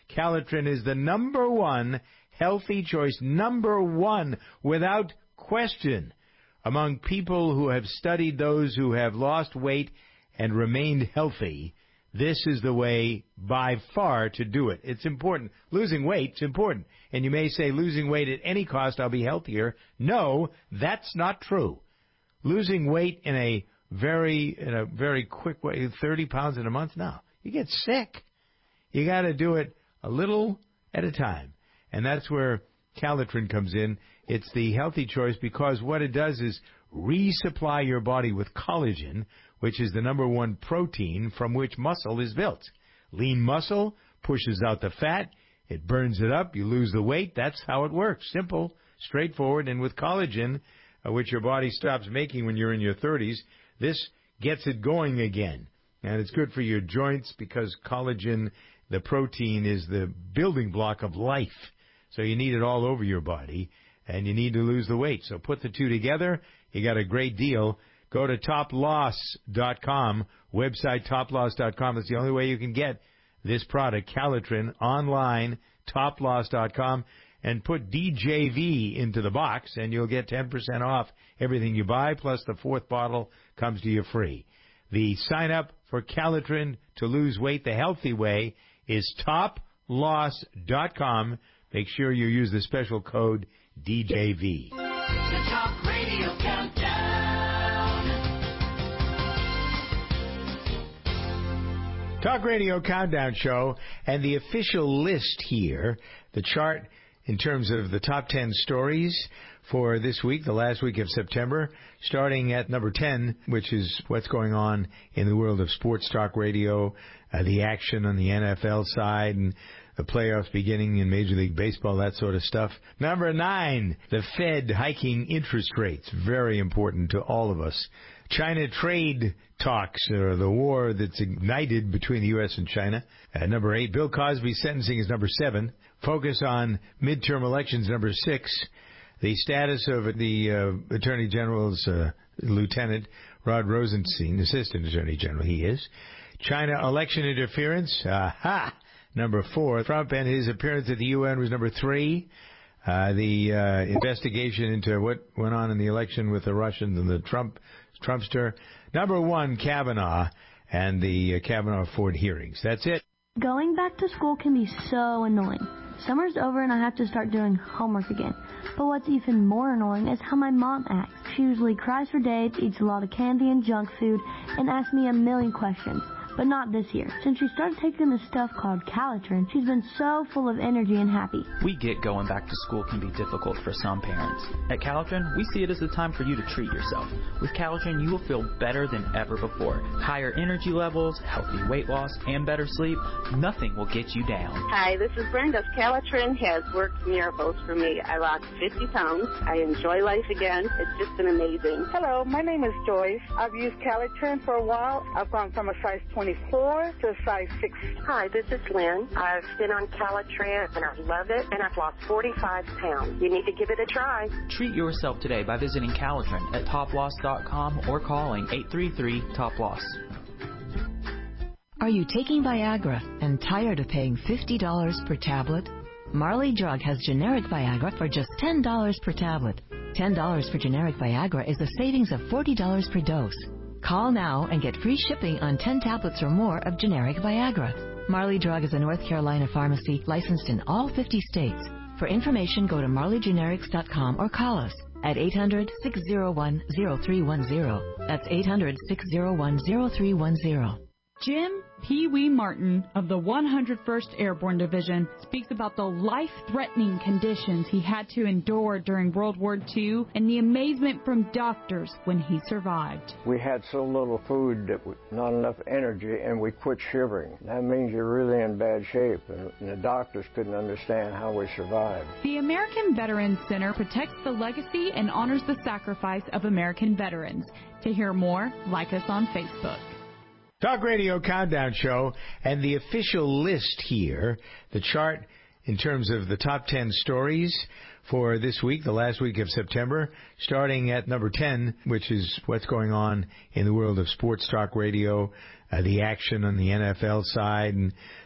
Calitrin is the number one healthy choice, number one without question, among people who have studied those who have lost weight and remained healthy. This is the way by far to do it. It's important. Losing weight is important. And you may say, losing weight at any cost, I'll be healthier. No, that's not true. Losing weight in a very quick way, 30 pounds in a month, no. You get sick. You got to do it a little at a time. And that's where Calitrin comes in. It's the healthy choice because what it does is resupply your body with collagen, which is the number one protein from which muscle is built. Lean muscle pushes out the fat. It burns it up. You lose the weight. That's how it works. Simple, straightforward. And with collagen, which your body stops making when you're in your 30s, this gets it going again. And it's good for your joints because collagen, the protein, is the building block of life. So you need it all over your body, and you need to lose the weight. So put the two together. You got a great deal. Go to toploss.com, website toploss.com. It's the only way you can get this product, Calitrin, online, toploss.com, and put DJV into the box, and you'll get 10% off everything you buy, plus the fourth bottle comes to you free. The sign-up for Calitrin to lose weight the healthy way is toploss.com. Make sure you use the special code DJV. The Talk Radio Countdown. Talk Radio Countdown Show, and the official list here, the chart in terms of the top 10 stories for this week, the last week of September, starting at number 10, which is what's going on in the world of sports talk radio, the action on the NFL side, and the playoffs beginning in Major League Baseball, that sort of stuff. Number 9, the Fed hiking interest rates, very important to all of us. China trade talks, or the war that's ignited between the U.S. and China. Number 8, Bill Cosby's sentencing is number 7. Focus on midterm elections, number 6. The status of the Attorney General's lieutenant, Rod Rosenstein, Assistant Attorney General, he is. China election interference, number 4. Trump and his appearance at the UN was number 3. The investigation into what went on in the election with the Russians and the Trumpster. Number 1, Kavanaugh and the Kavanaugh-Ford hearings. That's it. Going back to school can be so annoying. Summer's over and I have to start doing homework again. But what's even more annoying is how my mom acts. She usually cries for days, eats a lot of candy and junk food, and asks me a million questions. But not this year. Since she started taking this stuff called Calitrin, she's been so full of energy and happy. We get going back to school can be difficult for some parents. At Calitrin, we see it as a time for you to treat yourself. With Calitrin, you will feel better than ever before. Higher energy levels, healthy weight loss, and better sleep. Nothing will get you down. Hi, this is Brenda. Calitrin has worked miracles for me. I lost 50 pounds. I enjoy life again. It's just been amazing. Hello, my name is Joyce. I've used Calitrin for a while. I've gone from a size 24 to a size 6. Hi, this is Lynn. I've been on Calitrin and I love it, and I've lost 45 pounds. You need to give it a try. Treat yourself today by visiting Calitrin at toploss.com or calling 833-TOP-LOSS. Are you taking Viagra and tired of paying $50 per tablet? Marley Drug has generic Viagra for just $10 per tablet. $10 for generic Viagra is a savings of $40 per dose. Call now and get free shipping on 10 tablets or more of generic Viagra. Marley Drug is a North Carolina pharmacy licensed in all 50 states. For information, go to marleygenerics.com or call us at 800-601-0310. That's 800-601-0310. Jim Pee Wee Martin of the 101st Airborne Division speaks about the life-threatening conditions he had to endure during World War II and the amazement from doctors when he survived. We had so little food that not enough energy, and we quit shivering. That means you're really in bad shape, and the doctors couldn't understand how we survived. The American Veterans Center protects the legacy and honors the sacrifice of American veterans. To hear more, like us on Facebook. Talk Radio Countdown Show, and the official list here, the chart in terms of the top 10 stories for this week, the last week of September, starting at number 10, which is what's going on in the world of sports talk radio, the action on the NFL side, and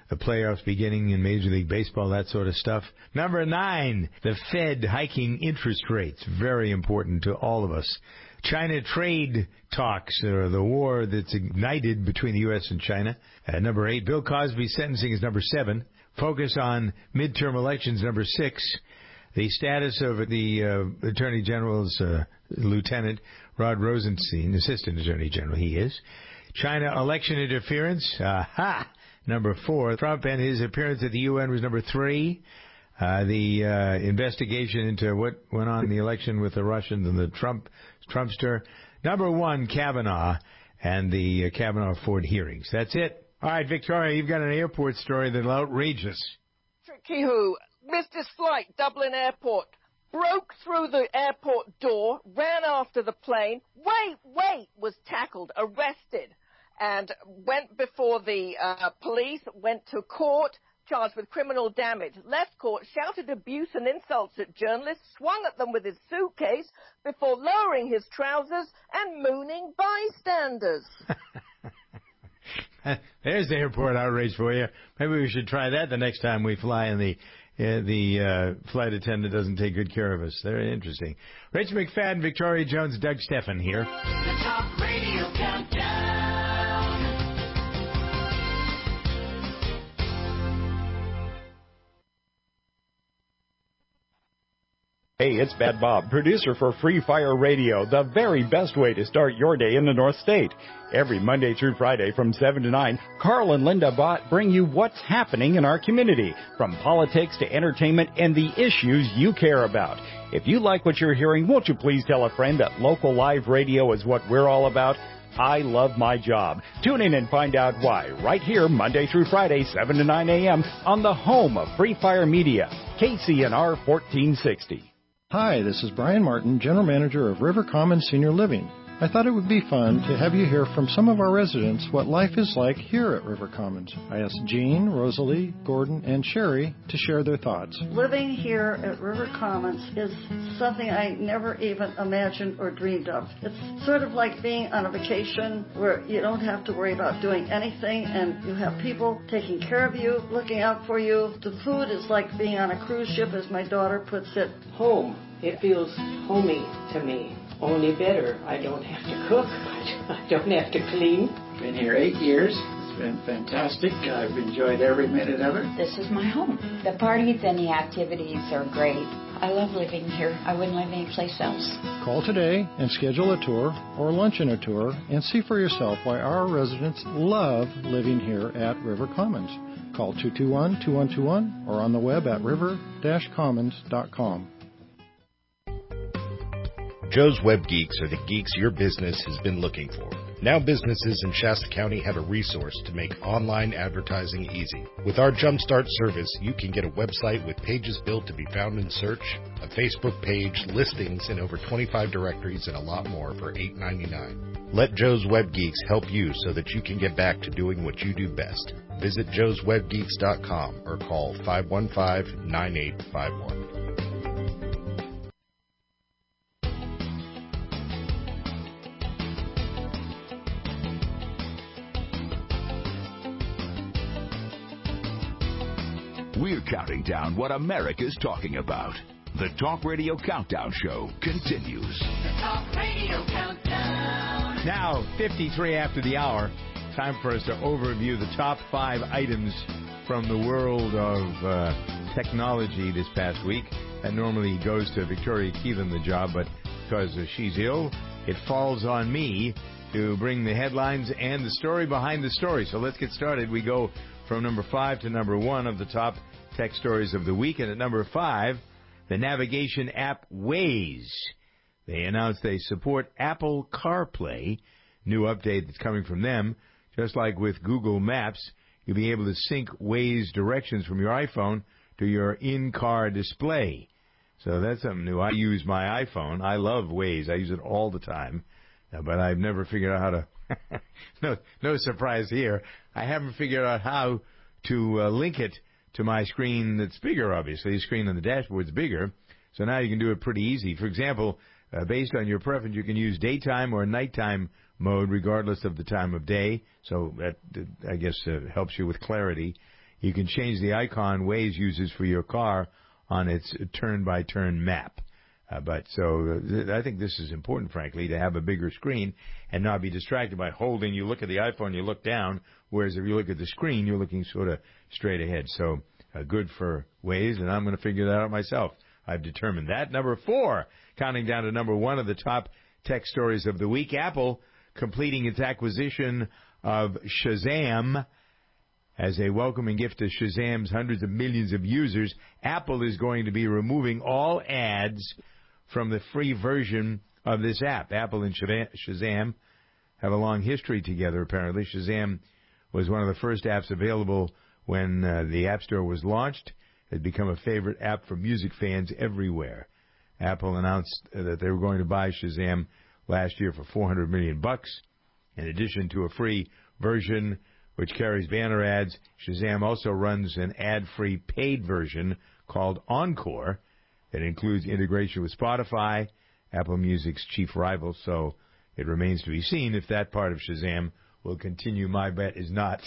the playoffs beginning in Major League Baseball, that sort of stuff. Number 9, the Fed hiking interest rates. Very important to all of us. China trade talks, or the war that's ignited between the U.S. and China. Number 8, Bill Cosby's sentencing is number 7. Focus on midterm elections, number 6. The status of the Attorney General's lieutenant, Rod Rosenstein, Assistant Attorney General, he is. China election interference, number 4. Trump and his appearance at the UN was number 3. The investigation into what went on in the election with the Russians and the Trumpster. Number 1, Kavanaugh and the Kavanaugh-Ford hearings. That's it. All right, Victoria, you've got an airport story that's outrageous. Tricky who missed his flight, Dublin Airport, broke through the airport door, ran after the plane, was tackled, arrested, and went before the police, went to court, charged with criminal damage, left court, shouted abuse and insults at journalists, swung at them with his suitcase before lowering his trousers and mooning bystanders. There's the airport outrage for you. Maybe we should try that the next time we fly and the flight attendant doesn't take good care of us. Very interesting. Rich McFadden, Victoria Jones, Doug Stephan here. The Talk Radio Countdown. Hey, it's Bad Bob, producer for Free Fire Radio, the very best way to start your day in the North State. Every Monday through Friday from 7 to 9, Carl and Linda Bott bring you what's happening in our community, from politics to entertainment and the issues you care about. If you like what you're hearing, won't you please tell a friend that local live radio is what we're all about? I love my job. Tune in and find out why right here Monday through Friday, 7 to 9 a.m. on the home of Free Fire Media, KCNR 1460. Hi, this is Brian Martin, General Manager of River Commons Senior Living. I thought it would be fun to have you hear from some of our residents what life is like here at River Commons. I asked Jean, Rosalie, Gordon, and Sherry to share their thoughts. Living here at River Commons is something I never even imagined or dreamed of. It's sort of like being on a vacation where you don't have to worry about doing anything and you have people taking care of you, looking out for you. The food is like being on a cruise ship, as my daughter puts it. Home. It feels homey to me. Only better. I don't have to cook. I don't have to clean. Been here 8 years. It's been fantastic. I've enjoyed every minute of it. This is my home. The parties and the activities are great. I love living here. I wouldn't live anyplace else. Call today and schedule a tour or lunch and a tour and see for yourself why our residents love living here at River Commons. Call 221-2121 or on the web at river-commons.com. Joe's Web Geeks are the geeks your business has been looking for. Now businesses in Shasta County have a resource to make online advertising easy. With our Jumpstart service, you can get a website with pages built to be found in search, a Facebook page, listings in over 25 directories, and a lot more for $8.99. Let Joe's Web Geeks help you so that you can get back to doing what you do best. Visit joeswebgeeks.com or call 515-9851. We're counting down what America's talking about. The Talk Radio Countdown Show continues. The Talk Radio Countdown. Now, 53 after the hour, time for us to overview the top 5 items from the world of technology this past week. That normally goes to Victoria Keelan, the job, but because she's ill, it falls on me to bring the headlines and the story behind the story. So let's get started. We go from number 5 to number 1 of the top tech stories of the week. And at number 5, the navigation app Waze. They announced they support Apple CarPlay, new update that's coming from them. Just like with Google Maps, you'll be able to sync Waze directions from your iPhone to your in-car display. So that's something new. I use my iPhone. I love Waze. I use it all the time. But I've never figured out how to... no surprise here. I haven't figured out how to link it to my screen that's bigger, obviously. The screen on the dashboard's bigger. So now you can do it pretty easy. For example, based on your preference, you can use daytime or nighttime mode regardless of the time of day. So that, I guess, helps you with clarity. You can change the icon Waze uses for your car on its turn-by-turn map. I think this is important, frankly, to have a bigger screen and not be distracted by holding. You look at the iPhone, you look down, whereas if you look at the screen, you're looking sort of straight ahead. So good for Waze, and I'm going to figure that out myself. I've determined that. Number 4, counting down to number 1 of the top tech stories of the week, Apple completing its acquisition of Shazam. As a welcoming gift to Shazam's hundreds of millions of users, Apple is going to be removing all ads from the free version of this app. Apple and Shazam have a long history together, apparently. Shazam was one of the first apps available when the App Store was launched. It had become a favorite app for music fans everywhere. Apple announced that they were going to buy Shazam last year for $400 million. In addition to a free version which carries banner ads, Shazam also runs an ad-free paid version called Encore that includes integration with Spotify, Apple Music's chief rival. So it remains to be seen if that part of Shazam will continue. My bet is not.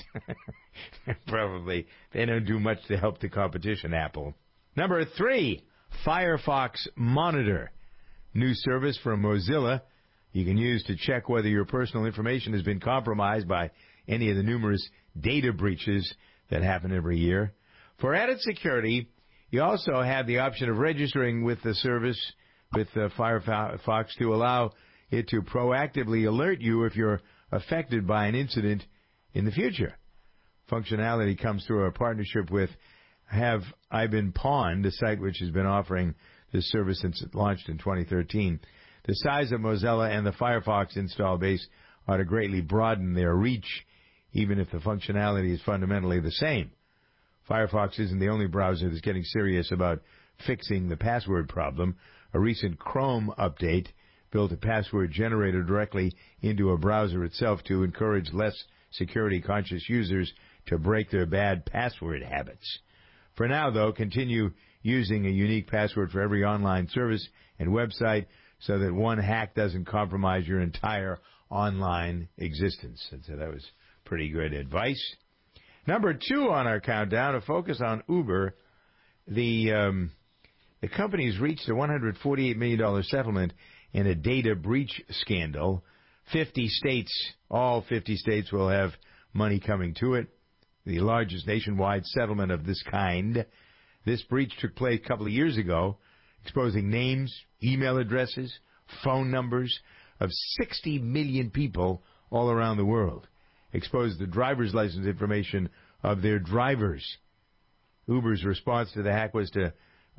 Probably. They don't do much to help the competition, Apple. Number 3, Firefox Monitor. New service from Mozilla you can use to check whether your personal information has been compromised by any of the numerous data breaches that happen every year. For added security, you also have the option of registering with the service with Firefox to allow it to proactively alert you if you're affected by an incident in the future. Functionality comes through a partnership with Have I Been Pawned, a site which has been offering this service since it launched in 2013. The size of Mozilla and the Firefox install base ought to greatly broaden their reach, even if the functionality is fundamentally the same. Firefox isn't the only browser that's getting serious about fixing the password problem. A recent Chrome update built a password generator directly into a browser itself to encourage less security-conscious users to break their bad password habits. For now, though, continue using a unique password for every online service and website so that one hack doesn't compromise your entire online existence. So that was pretty good advice. Number 2 on our countdown, a focus on Uber. The company's reached a $148 million settlement in a data breach scandal. 50 states, all 50 states will have money coming to it. The largest nationwide settlement of this kind. This breach took place a couple of years ago, exposing names, email addresses, phone numbers of 60 million people all around the world. Exposed the driver's license information of their drivers. Uber's response to the hack was to,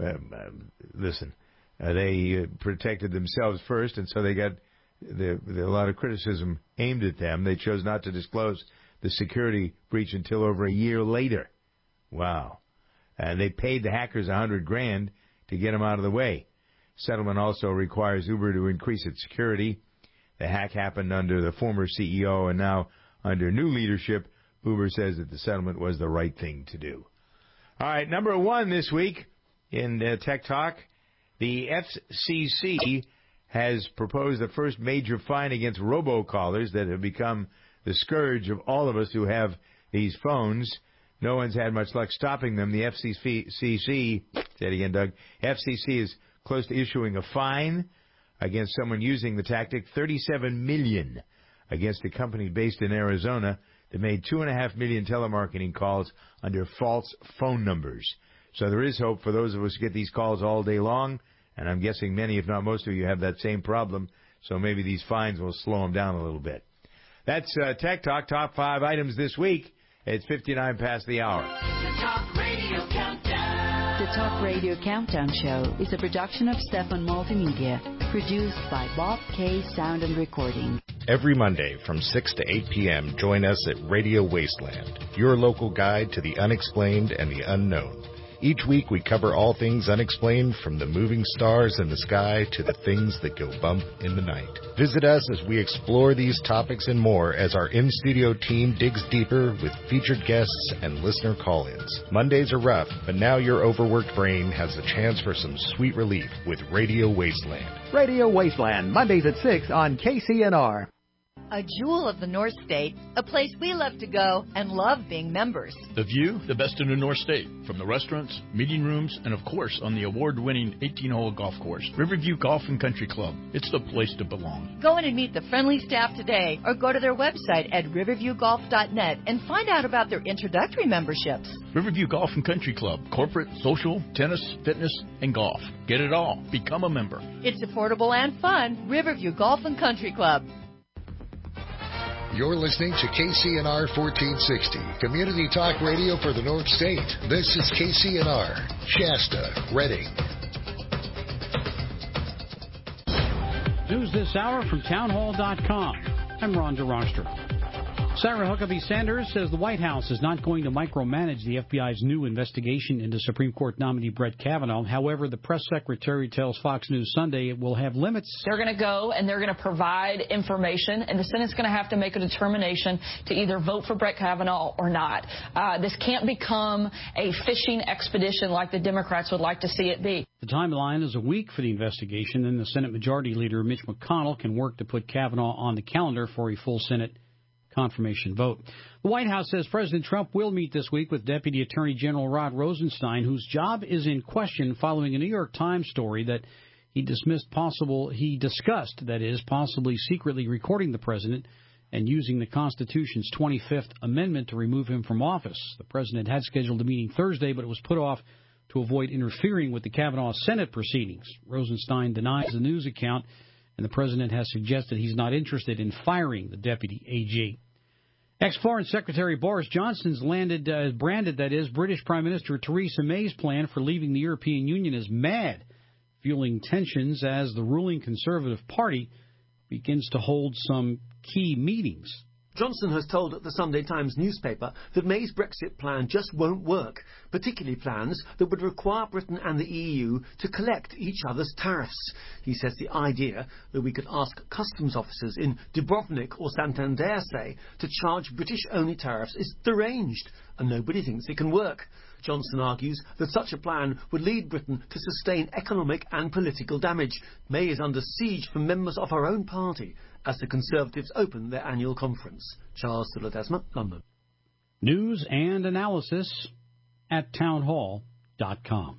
they protected themselves first, and so they got a lot of criticism aimed at them. They chose not to disclose the security breach until over a year later. Wow. And they paid the hackers $100,000 to get them out of the way. Settlement also requires Uber to increase its security. The hack happened under the former CEO, and now under new leadership, Uber says that the settlement was the right thing to do. All right, number 1 this week in Tech Talk, the FCC has proposed the first major fine against robocallers that have become the scourge of all of us who have these phones. No one's had much luck stopping them. The FCC, say it again, Doug, FCC is close to issuing a fine against someone using the tactic, $37 million, against a company based in Arizona that made 2.5 million telemarketing calls under false phone numbers. So there is hope for those of us who get these calls all day long, and I'm guessing many, if not most of you, have that same problem, so maybe these fines will slow them down a little bit. That's Tech Talk, top 5 items this week. It's 59 past the hour. The Talk Radio Countdown. The Talk Radio Countdown Show is a production of Stefan Multimedia, produced by Bob K. Sound and Recording. Every Monday from 6 to 8 p.m., join us at Radio Wasteland, your local guide to the unexplained and the unknown. Each week we cover all things unexplained, from the moving stars in the sky to the things that go bump in the night. Visit us as we explore these topics and more as our in-studio team digs deeper with featured guests and listener call-ins. Mondays are rough, but now your overworked brain has the chance for some sweet relief with Radio Wasteland. Radio Wasteland, Mondays at 6 on KCNR. a jewel of the North State, a place we love to go and love being members. The view, the best in the North State, from the restaurants, meeting rooms, and of course on the award-winning 18-hole golf course, Riverview Golf and Country Club. It's the place to belong. Go in and meet the friendly staff today, or go to their website at riverviewgolf.net and find out about their introductory memberships. Riverview Golf and Country Club, corporate, social, tennis, fitness, and golf. Get it all. Become a member. It's affordable and fun. Riverview Golf and Country Club. You're listening to KCNR 1460, Community Talk Radio for the North State. This is KCNR, Shasta, Redding. News this hour from townhall.com. I'm Ron DeRostra. Sarah Huckabee Sanders says the White House is not going to micromanage the FBI's new investigation into Supreme Court nominee Brett Kavanaugh. However, the press secretary tells Fox News Sunday it will have limits. They're going to go and they're going to provide information, and the Senate's going to have to make a determination to either vote for Brett Kavanaugh or not. This can't become a fishing expedition like the Democrats would like to see it be. The timeline is a week for the investigation, and the Senate Majority Leader Mitch McConnell can work to put Kavanaugh on the calendar for a full Senate confirmation vote. The White House says President Trump will meet this week with Deputy Attorney General Rod Rosenstein, whose job is in question following a New York Times story that he discussed possibly secretly recording the president and using the Constitution's 25th Amendment to remove him from office. The president had scheduled a meeting Thursday, but it was put off to avoid interfering with the Kavanaugh Senate proceedings. Rosenstein denies the news account, and the president has suggested he's not interested in firing the deputy AG. Ex-Foreign Secretary Boris Johnson's branded British Prime Minister Theresa May's plan for leaving the European Union as mad, fueling tensions as the ruling Conservative Party begins to hold some key meetings. Johnson has told the Sunday Times newspaper that May's Brexit plan just won't work, particularly plans that would require Britain and the EU to collect each other's tariffs. He says the idea that we could ask customs officers in Dubrovnik or Santander, say, to charge British-only tariffs is deranged, and nobody thinks it can work. Johnson argues that such a plan would lead Britain to sustain economic and political damage. May is under siege from members of her own party as the Conservatives open their annual conference. Charles Ledesma, London. News and analysis at townhall.com.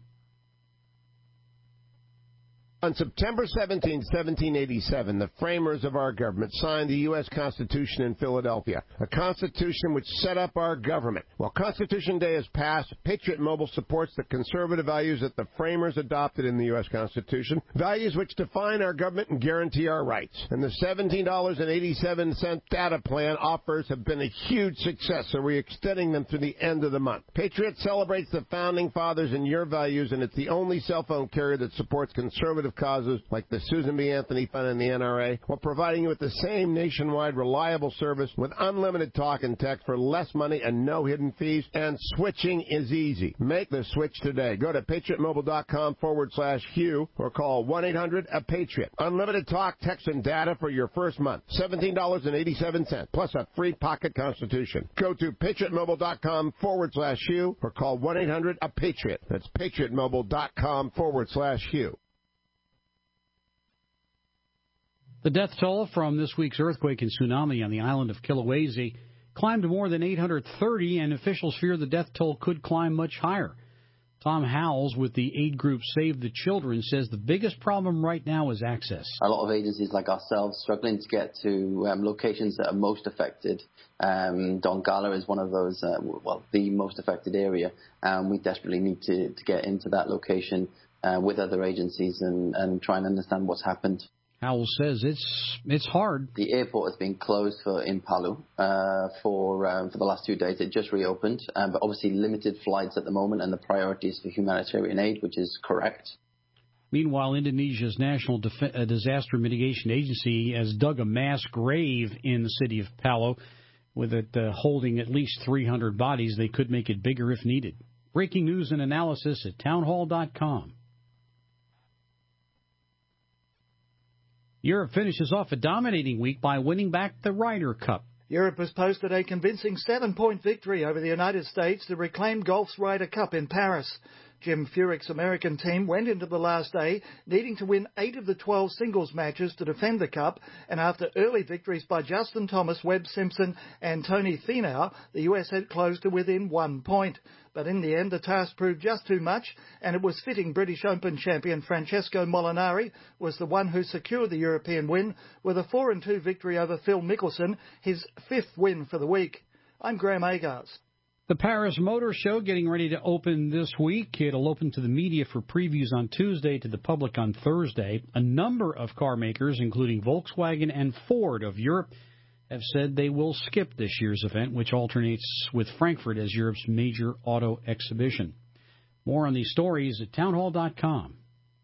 On September 17, 1787, the framers of our government signed the U.S. Constitution in Philadelphia, a constitution which set up our government. While Constitution Day has passed, Patriot Mobile supports the conservative values that the framers adopted in the U.S. Constitution, values which define our government and guarantee our rights. And the $17.87 data plan offers have been a huge success, so we're extending them through the end of the month. Patriot celebrates the Founding Fathers and your values, and it's the only cell phone carrier that supports conservative causes like the Susan B. Anthony Fund and the NRA, while providing you with the same nationwide reliable service with unlimited talk and text for less money and no hidden fees. And switching is easy. Make the switch today. Go to patriotmobile.com/Hugh or call 1-800-A-PATRIOT. Unlimited talk, text, and data for your first month. $17.87 plus a free pocket Constitution. Go to patriotmobile.com/Hugh or call 1-800-A-PATRIOT. That's patriotmobile.com/Hugh. The death toll from this week's earthquake and tsunami on the island of Kilauea climbed to more than 830, and officials fear the death toll could climb much higher. Tom Howells with the aid group Save the Children says the biggest problem right now is access. A lot of agencies like ourselves struggling to get to locations that are most affected. Dongala is one of those, the most affected area. We desperately need to get into that location with other agencies and try and understand what's happened. Howell says it's hard. The airport has been closed in Palu for the last 2 days. It just reopened, but obviously limited flights at the moment, and the priority is for humanitarian aid, which is correct. Meanwhile, Indonesia's National Disaster Mitigation Agency has dug a mass grave in the city of Palu, with it holding at least 300 bodies. They could make it bigger if needed. Breaking news and analysis at townhall.com. Europe finishes off a dominating week by winning back the Ryder Cup. Europe has posted a convincing 7-point victory over the United States to reclaim golf's Ryder Cup in Paris. Jim Furyk's American team went into the last day needing to win 8 of the 12 singles matches to defend the Cup, and after early victories by Justin Thomas, Webb Simpson and Tony Finau, the US had closed to within 1 point. But in the end, the task proved just too much, and it was fitting British Open champion Francesco Molinari was the one who secured the European win with a 4-2 victory over Phil Mickelson, his 5th win for the week. I'm Graham Agars. The Paris Motor Show getting ready to open this week. It'll open to the media for previews on Tuesday, to the public on Thursday. A number of car makers, including Volkswagen and Ford of Europe, have said they will skip this year's event, which alternates with Frankfurt as Europe's major auto exhibition. More on these stories at townhall.com.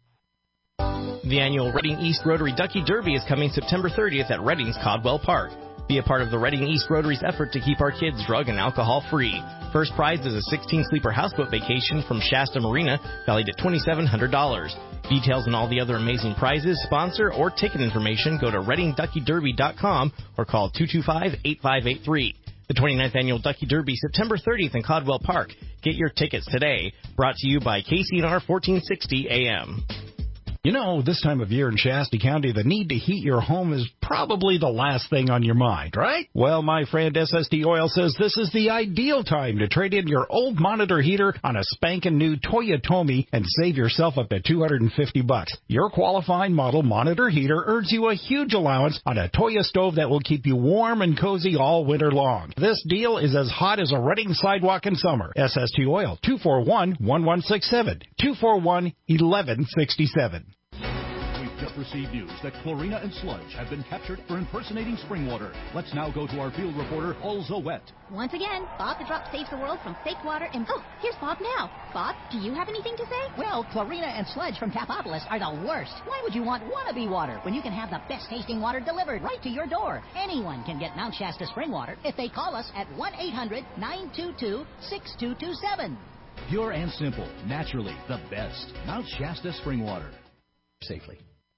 The annual Reading East Rotary Ducky Derby is coming September 30th at Reading's Codwell Park. Be a part of the Reading East Rotary's effort to keep our kids drug and alcohol free. First prize is a 16-sleeper houseboat vacation from Shasta Marina, valued at $2,700. Details and all the other amazing prizes, sponsor, or ticket information go to readingduckyderby.com or call 225-8583. The 29th Annual Ducky Derby, September 30th in Codwell Park. Get your tickets today. Brought to you by KCNR 1460 AM. You know, this time of year in Shasta County, the need to heat your home is probably the last thing on your mind, right? Well, my friend SST Oil says this is the ideal time to trade in your old monitor heater on a spanking new Toyotomi and save yourself up to $250. Your qualifying model monitor heater earns you a huge allowance on a Toyo stove that will keep you warm and cozy all winter long. This deal is as hot as a Reading sidewalk in summer. SST Oil, 241-1167, 241-1167. Just received news that chlorina and sludge have been captured for impersonating spring water. Let's now go to our field reporter, Also Wet. Once again, Bob the Drop saves the world from fake water and... Oh, here's Bob now. Bob, do you have anything to say? Well, chlorina and sludge from Tapopolis are the worst. Why would you want wannabe water when you can have the best tasting water delivered right to your door? Anyone can get Mount Shasta spring water if they call us at 1-800-922-6227. Pure and simple, naturally the best. Mount Shasta spring water. Safely.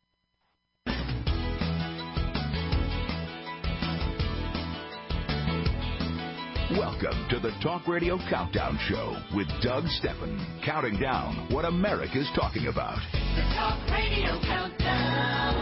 Welcome to the Talk Radio Countdown Show with Doug Steffen, counting down what America's talking about. The Talk Radio Countdown.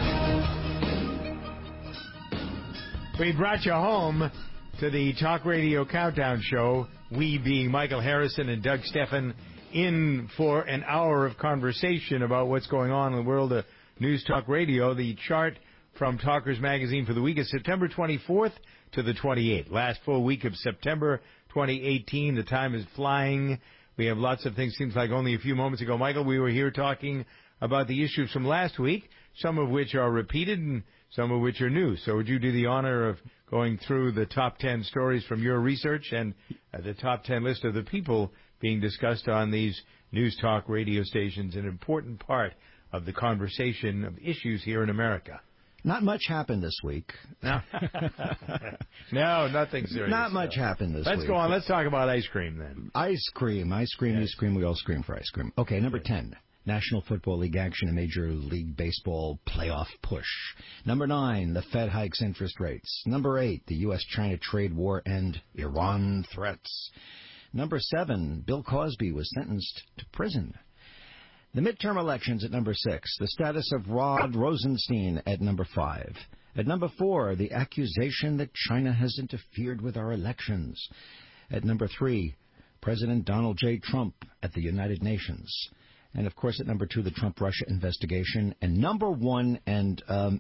We brought you home to the Talk Radio Countdown Show, we being Michael Harrison and Doug Steffen, in for an hour of conversation about what's going on in the world of News Talk Radio. The chart from Talkers Magazine for the week is September 24th to the 28th. Last full week of September 2018. The time is flying. We have lots of things. Seems like only a few moments ago, Michael, we were here talking about the issues from last week, some of which are repeated and some of which are new. So would you do the honor of going through the top 10 stories from your research and the top 10 list of the people being discussed on these News Talk radio stations, an important part of the conversation of issues here in America? Not much happened this week. No, no, nothing serious. Not much happened this week. Let's go on. Let's talk about ice cream then. Ice cream. Yes. You scream. We all scream for ice cream. Okay, number 10. National Football League action and Major League Baseball playoff push. Number 9, the Fed hikes interest rates. Number 8, the U.S.-China trade war and Iran threats. Number 7, Bill Cosby was sentenced to prison. The midterm elections at number 6. The status of Rod Rosenstein at number 5. At number 4, the accusation that China has interfered with our elections. At number 3, President Donald J. Trump at the United Nations. And, of course, at number 2, the Trump-Russia investigation. And number 1, and not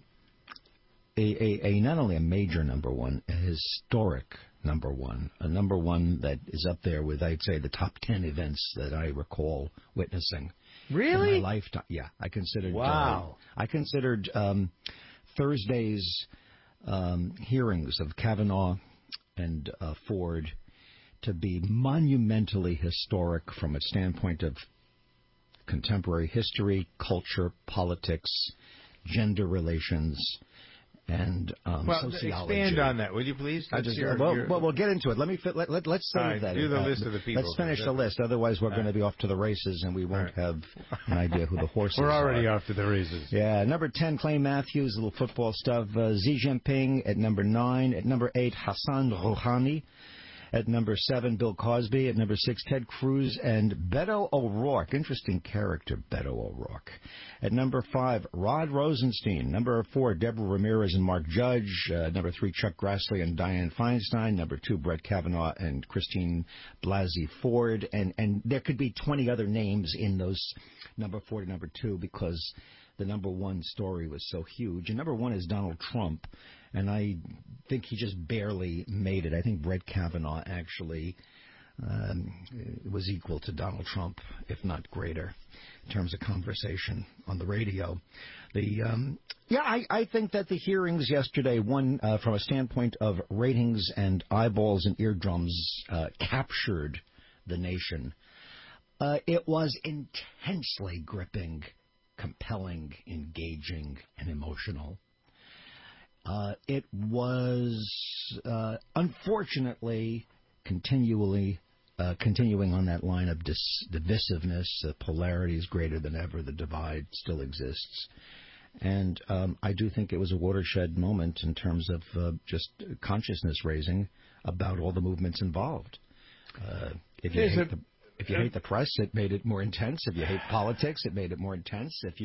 only a major number 1, a historic number 1. A number 1 that is up there with, I'd say, the top 10 events that I recall witnessing. Really? In my lifetime. Yeah, I considered. Wow. I considered Thursday's hearings of Kavanaugh and Ford to be monumentally historic from a standpoint of contemporary history, culture, politics, gender relations, and sociology. Expand on that, will you please? We'll get into it. Let's save that. Do the list of the people. Let's finish the list. Otherwise, we're going to be off to the races, and we won't have an idea who the horses are. We're already off to the races. Yeah. Number 10, Clay Matthews, a little football stuff. Xi Jinping at number 9. At number 8, Hassan Rouhani. At number 7, Bill Cosby. At number 6, Ted Cruz and Beto O'Rourke. Interesting character, Beto O'Rourke. At number 5, Rod Rosenstein. Number 4, Deborah Ramirez and Mark Judge. Number 3, Chuck Grassley and Dianne Feinstein. Number 2, Brett Kavanaugh and Christine Blasey Ford. And there could be 20 other names in those number 4 to number 2 because the number 1 story was so huge. And number 1 is Donald Trump. And I think he just barely made it. I think Brett Kavanaugh actually was equal to Donald Trump, if not greater, in terms of conversation on the radio. I think that the hearings yesterday, one from a standpoint of ratings and eyeballs and eardrums, captured the nation. It was intensely gripping, compelling, engaging, and emotional. It was, unfortunately, continuing on that line of divisiveness. The polarity is greater than ever. The divide still exists. And I do think it was a watershed moment in terms of just consciousness raising about all the movements involved. If you hate the press, it made it more intense. If you hate politics, it made it more intense. If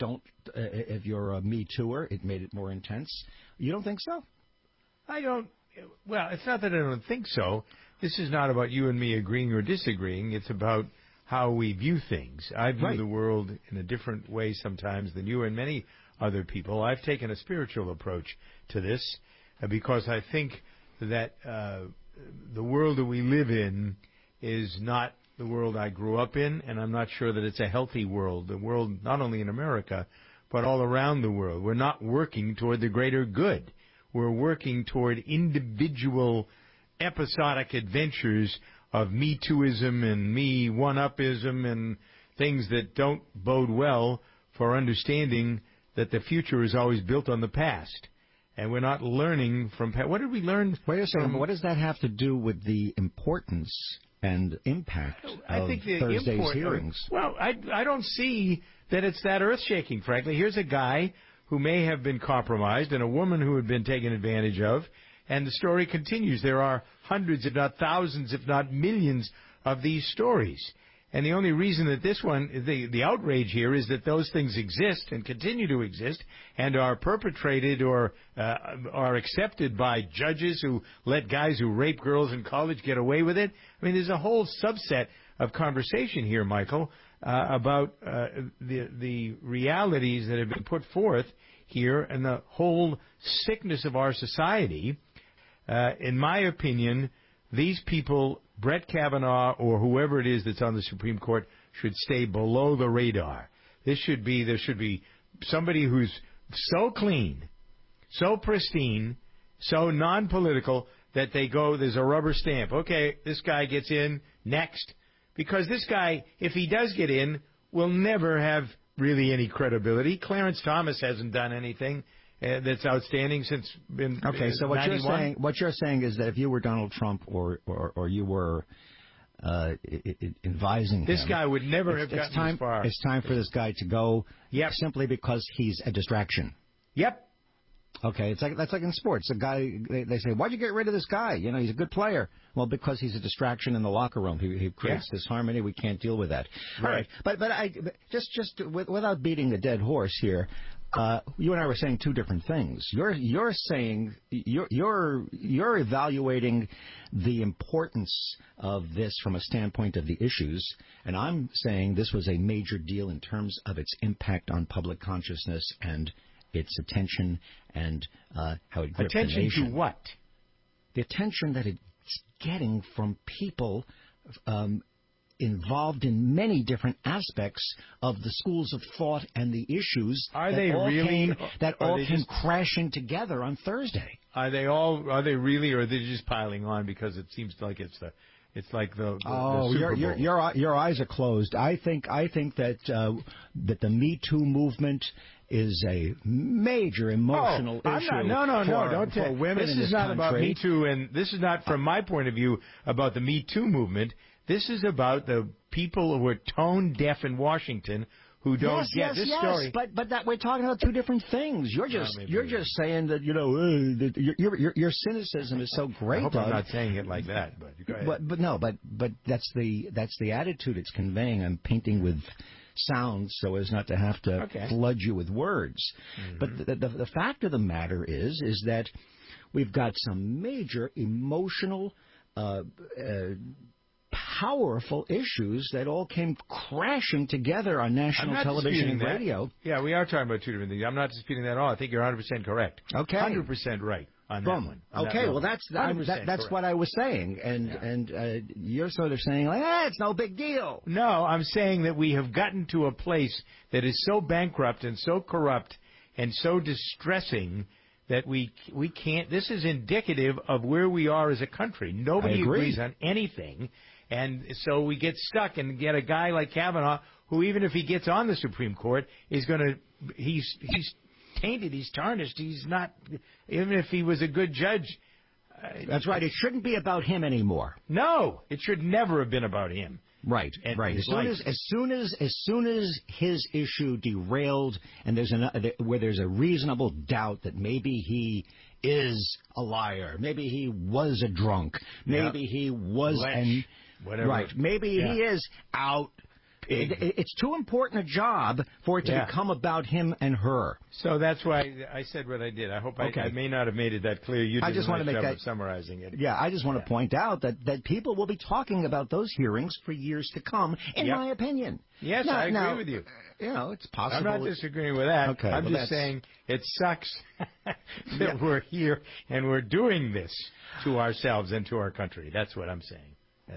you're a Me Tooer, it made it more intense. You don't think so? I don't. Well, it's not that I don't think so. This is not about you and me agreeing or disagreeing. It's about how we view things. I view the world in a different way sometimes than you and many other people. I've taken a spiritual approach to this because I think that the world that we live in is not the world I grew up in, and I'm not sure that it's a healthy world. The world, not only in America, but all around the world. We're not working toward the greater good. We're working toward individual, episodic adventures of Me Tooism and Me One-Upism and things that don't bode well for understanding that the future is always built on the past. And we're not learning from past. What did we learn? Wait a second. What does that have to do with the importance and impact of Thursday's hearings? Well, I don't see that it's that earth-shaking, frankly. Here's a guy who may have been compromised and a woman who had been taken advantage of, and the story continues. There are hundreds, if not thousands, if not millions of these stories. And the only reason that this one, the outrage here, is that those things exist and continue to exist and are perpetrated or are accepted by judges who let guys who rape girls in college get away with it. I mean, there's a whole subset of conversation here, Michael, about the realities that have been put forth here and the whole sickness of our society. In my opinion, these people, Brett Kavanaugh or whoever it is that's on the Supreme Court, should stay below the radar. There should be somebody who's so clean, so pristine, so non-political that there's a rubber stamp. Okay, this guy gets in, next. Because this guy, if he does get in, will never have really any credibility. Clarence Thomas hasn't done anything that's outstanding since been. Okay, so what you're saying is that if you were Donald Trump or you were advising this him, guy would never have gotten this far. It's time for this guy to go. Yep. Simply because he's a distraction. Yep. Okay, that's like in sports. A guy, they say, why'd you get rid of this guy? You know, he's a good player. Well, because he's a distraction in the locker room. He creates disharmony. We can't deal with that. Right. All right. But I just without beating a dead horse here, you and I were saying two different things. You're saying you're evaluating the importance of this from a standpoint of the issues, and I'm saying this was a major deal in terms of its impact on public consciousness and its attention and how it gripped the nation. Attention to what? The attention that it's getting from people involved in many different aspects of the schools of thought and the issues that all came crashing together on Thursday. Are they really, or are they just piling on because it seems like it's like the Super Bowl? Your eyes are closed. I think that the Me Too movement is a major emotional issue. Don't tell women this in this is not country. About Me Too, and this is not, from my point of view, about the Me Too movement. This is about the people who are tone deaf in Washington who don't get this story. But that we're talking about two different things. You're just saying that that your cynicism is so great. I hope Doug. I'm not saying it like that, but go ahead. But that's the attitude it's conveying. I'm painting with sounds so as not to have to flood you with words. Mm-hmm. But the fact of the matter is that we've got some major emotional. Powerful issues that all came crashing together on national television and radio. Yeah, we are talking about two different things. I'm not disputing that at all. I think you're 100% correct. Okay. 100% right on that one. Well, that's what I was saying. And you're sort of saying, it's no big deal. No, I'm saying that we have gotten to a place that is so bankrupt and so corrupt and so distressing that we can't. This is indicative of where we are as a country. Nobody agrees on anything, and so we get stuck and get a guy like Kavanaugh, who even if he gets on the Supreme Court, is going to he's tainted, he's tarnished, he's not. Even if he was a good judge. That's right. It shouldn't be about him anymore. No, it should never have been about him. Right, right. As soon as his issue derailed, and where there's a reasonable doubt that maybe he is a liar, maybe he was a drunk, maybe he was whatever. Right, maybe he is out. It's too important a job for it to become about him and her. So that's why I said what I did. I hope I may not have made it that clear. You did a nice job of summarizing it. Yeah, I just want to point out that people will be talking about those hearings for years to come, in my opinion. Yes, I agree with you. It's possible. I'm not disagreeing with that. Okay, I'm just saying it sucks that we're here and we're doing this to ourselves and to our country. That's what I'm saying.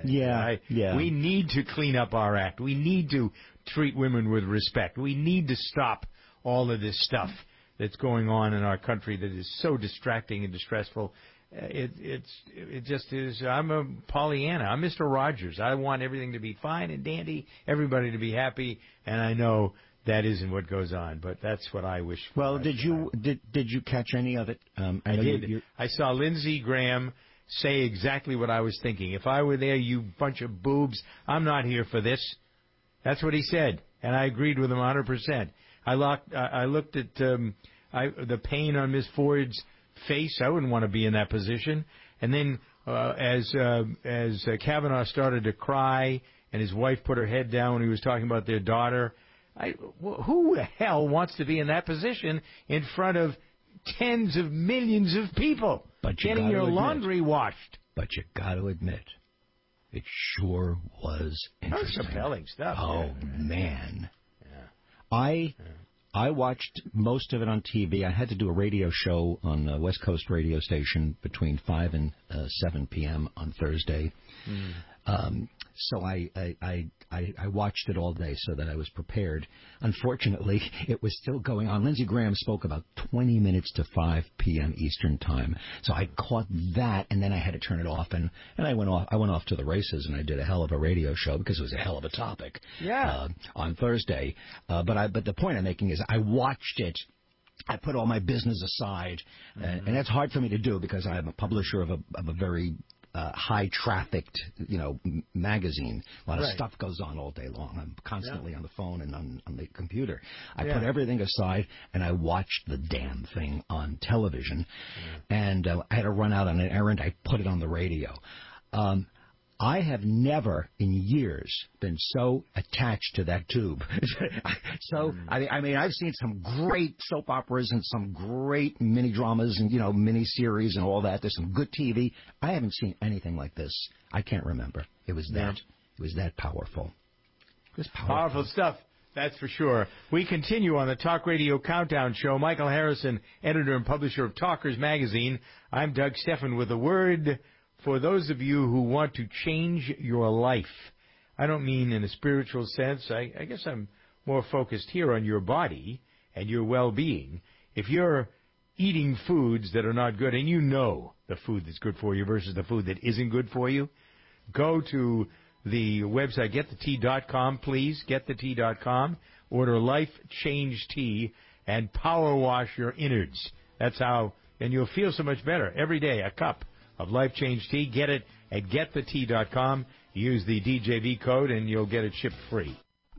We need to clean up our act. We need to treat women with respect. We need to stop all of this stuff that's going on in our country that is so distracting and distressful. It just is. I'm a Pollyanna. I'm Mr. Rogers. I want everything to be fine and dandy, everybody to be happy, and I know that isn't what goes on, but that's what I wish for. Well, did you catch any of it? I did. I saw Lindsey Graham say exactly what I was thinking. If I were there, you bunch of boobs, I'm not here for this. That's what he said, and I agreed with him 100%. I looked at the pain on Miss Ford's face. I wouldn't want to be in that position. And then as Kavanaugh started to cry and his wife put her head down when he was talking about their daughter, who the hell wants to be in that position in front of tens of millions of people getting your laundry washed? But you got to admit, it sure was interesting. That was compelling stuff. Oh, man. Yeah. I watched most of it on TV. I had to do a radio show on the West Coast radio station between 5 and 7 p.m. on Thursday. So I watched it all day so that I was prepared. Unfortunately, it was still going on. Lindsey Graham spoke about 20 minutes to 5 p.m. Eastern Time. So I caught that, and then I had to turn it off, and I went off to the races, and I did a hell of a radio show because it was a hell of a topic on Thursday. But the point I'm making is I watched it. I put all my business aside, and that's hard for me to do because I'm a publisher of a very high-trafficked, magazine. A lot of stuff goes on all day long. I'm constantly on the phone and on the computer. I put everything aside, and I watched the damn thing on television. And I had to run out on an errand. I put it on the radio. I have never in years been so attached to that tube. I mean, I've seen some great soap operas and some great mini dramas and, mini series and all that. There's some good TV. I haven't seen anything like this. I can't remember. It was that powerful. It was powerful stuff. That's for sure. We continue on the Talk Radio Countdown Show. Michael Harrison, editor and publisher of Talkers Magazine. I'm Doug Stephan with a word for those of you who want to change your life. I don't mean in a spiritual sense. I guess I'm more focused here on your body and your well-being. If you're eating foods that are not good, and you know the food that's good for you versus the food that isn't good for you, go to the website, getthetea.com, please, getthetea.com. Order Life Change Tea and power wash your innards. That's how, and you'll feel so much better. Every day, a cup of Life Change Tea. Get it at getthetea.com. Use the DJV code and you'll get it shipped free.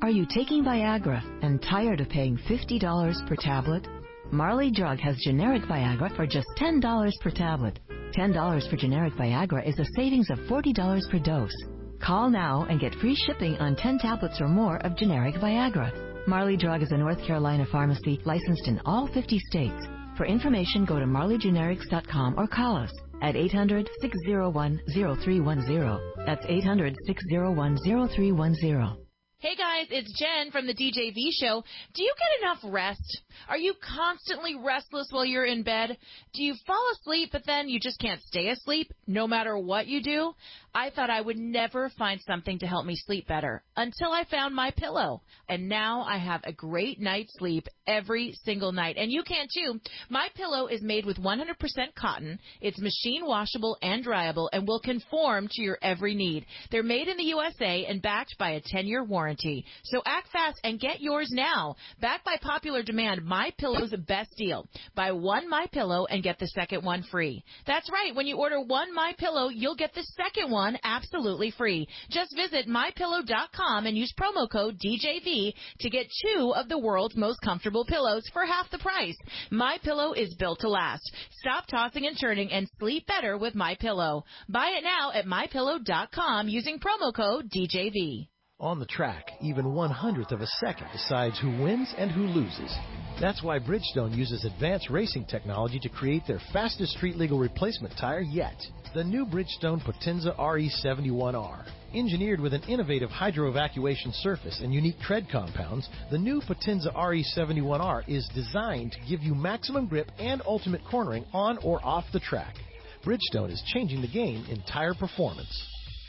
Are you taking Viagra and tired of paying $50 per tablet? Marley Drug has generic Viagra for just $10 per tablet. $10 for generic Viagra is a savings of $40 per dose. Call now and get free shipping on 10 tablets or more of generic Viagra. Marley Drug is a North Carolina pharmacy licensed in all 50 states. For information, go to marleygenerics.com or call us at 800-601-0310. That's 800-601-0310. Hey guys, it's Jen from the DJV show. Do you get enough rest? Are you constantly restless while you're in bed? Do you fall asleep but then you just can't stay asleep no matter what you do? I thought I would never find something to help me sleep better until I found MyPillow. And now I have a great night's sleep every single night. And you can too. MyPillow is made with 100% cotton. It's machine washable and dryable and will conform to your every need. They're made in the USA and backed by a 10-year warranty. So act fast and get yours now. Backed by popular demand, MyPillow's best deal. Buy one MyPillow and get the second one free. That's right. When you order one MyPillow, you'll get the second one absolutely free. Just visit MyPillow.com and use promo code DJV to get 2 of the world's most comfortable pillows for half the price. MyPillow is built to last. Stop tossing and turning and sleep better with MyPillow. Buy it now at MyPillow.com using promo code DJV. On the track, even 1/100th of a second decides who wins and who loses. That's why Bridgestone uses advanced racing technology to create their fastest street-legal replacement tire yet. The new Bridgestone Potenza RE71R. Engineered with an innovative hydro-evacuation surface and unique tread compounds, the new Potenza RE71R is designed to give you maximum grip and ultimate cornering on or off the track. Bridgestone is changing the game in tire performance.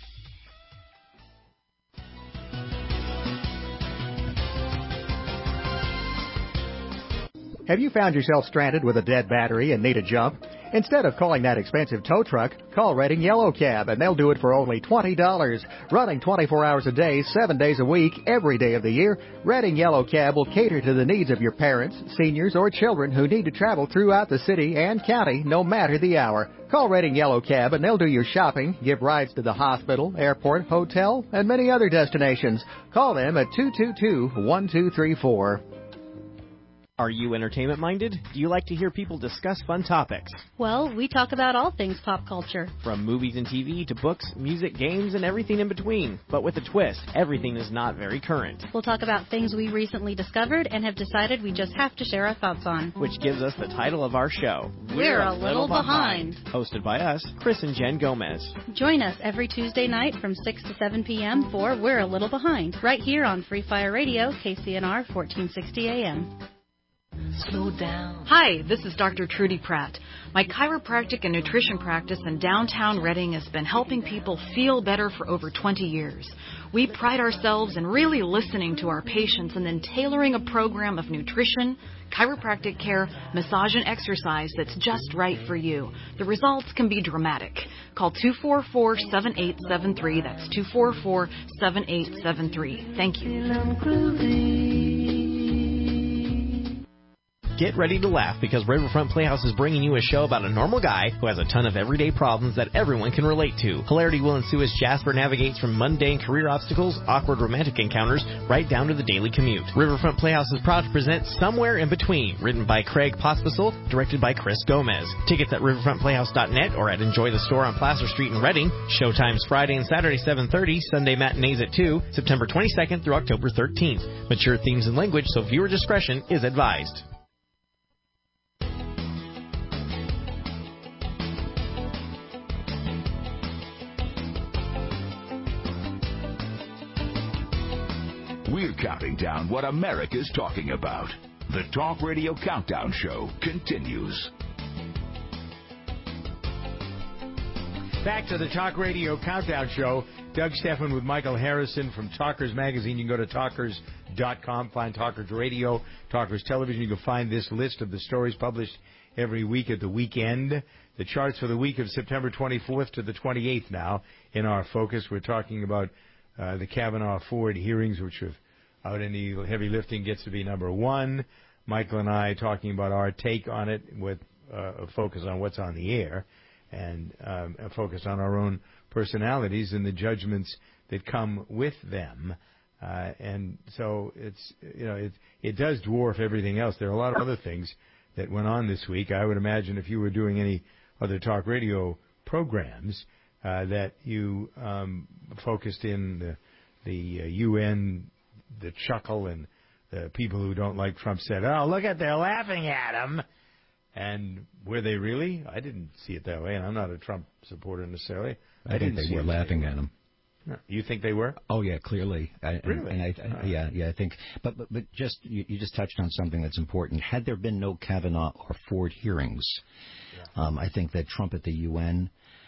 Have you found yourself stranded with a dead battery and need a jump? Instead of calling that expensive tow truck, call Redding Yellow Cab, and they'll do it for only $20. Running 24 hours a day, 7 days a week, every day of the year, Redding Yellow Cab will cater to the needs of your parents, seniors, or children who need to travel throughout the city and county, no matter the hour. Call Redding Yellow Cab, and they'll do your shopping, give rides to the hospital, airport, hotel, and many other destinations. Call them at 222-1234. Are you entertainment-minded? Do you like to hear people discuss fun topics? Well, we talk about all things pop culture. From movies and TV to books, music, games, and everything in between. But with a twist, everything is not very current. We'll talk about things we recently discovered and have decided we just have to share our thoughts on. Which gives us the title of our show, We're a Little Behind. Hosted by us, Chris and Jen Gomez. Join us every Tuesday night from 6 to 7 p.m. for We're a Little Behind, right here on Free Fire Radio, KCNR 1460 AM. Slow down. Hi, this is Dr. Trudy Pratt. My chiropractic and nutrition practice in downtown Redding has been helping people feel better for over 20 years. We pride ourselves in really listening to our patients and then tailoring a program of nutrition, chiropractic care, massage, and exercise that's just right for you. The results can be dramatic. Call 244-7873. That's 244-7873. Thank you. Get ready to laugh because Riverfront Playhouse is bringing you a show about a normal guy who has a ton of everyday problems that everyone can relate to. Hilarity will ensue as Jasper navigates from mundane career obstacles, awkward romantic encounters, right down to the daily commute. Riverfront Playhouse is proud to present Somewhere in Between, written by Craig Pospisil, directed by Chris Gomez. Tickets at riverfrontplayhouse.net or at Enjoy the Store on Placer Street in Redding. Showtimes Friday and Saturday 7:30, Sunday matinees at 2, September 22nd through October 13th. Mature themes and language, so viewer discretion is advised. We're counting down what America's talking about. The Talk Radio Countdown Show continues. Back to the Talk Radio Countdown Show. Doug Stephan with Michael Harrison from Talkers Magazine. You can go to talkers.com, find Talkers Radio, Talkers Television. You can find this list of the stories published every week at the weekend. The charts for the week of September 24th to the 28th now in our focus. We're talking about the Kavanaugh-Ford hearings, which have out any heavy lifting gets to be number one. Michael and I talking about our take on it with a focus on what's on the air and a focus on our own personalities and the judgments that come with them. And so it does dwarf everything else. There are a lot of other things that went on this week. I would imagine if you were doing any other talk radio programs that you focused in the UN, the chuckle, and the people who don't like Trump said, "Oh, look at they're laughing at him." And were they really? I didn't see it that way, and I'm not a Trump supporter necessarily. I think they were laughing at him. No. You think they were? Oh yeah, clearly. Really? I think. But just you just touched on something that's important. Had there been no Kavanaugh or Ford hearings, I think that Trump at the UN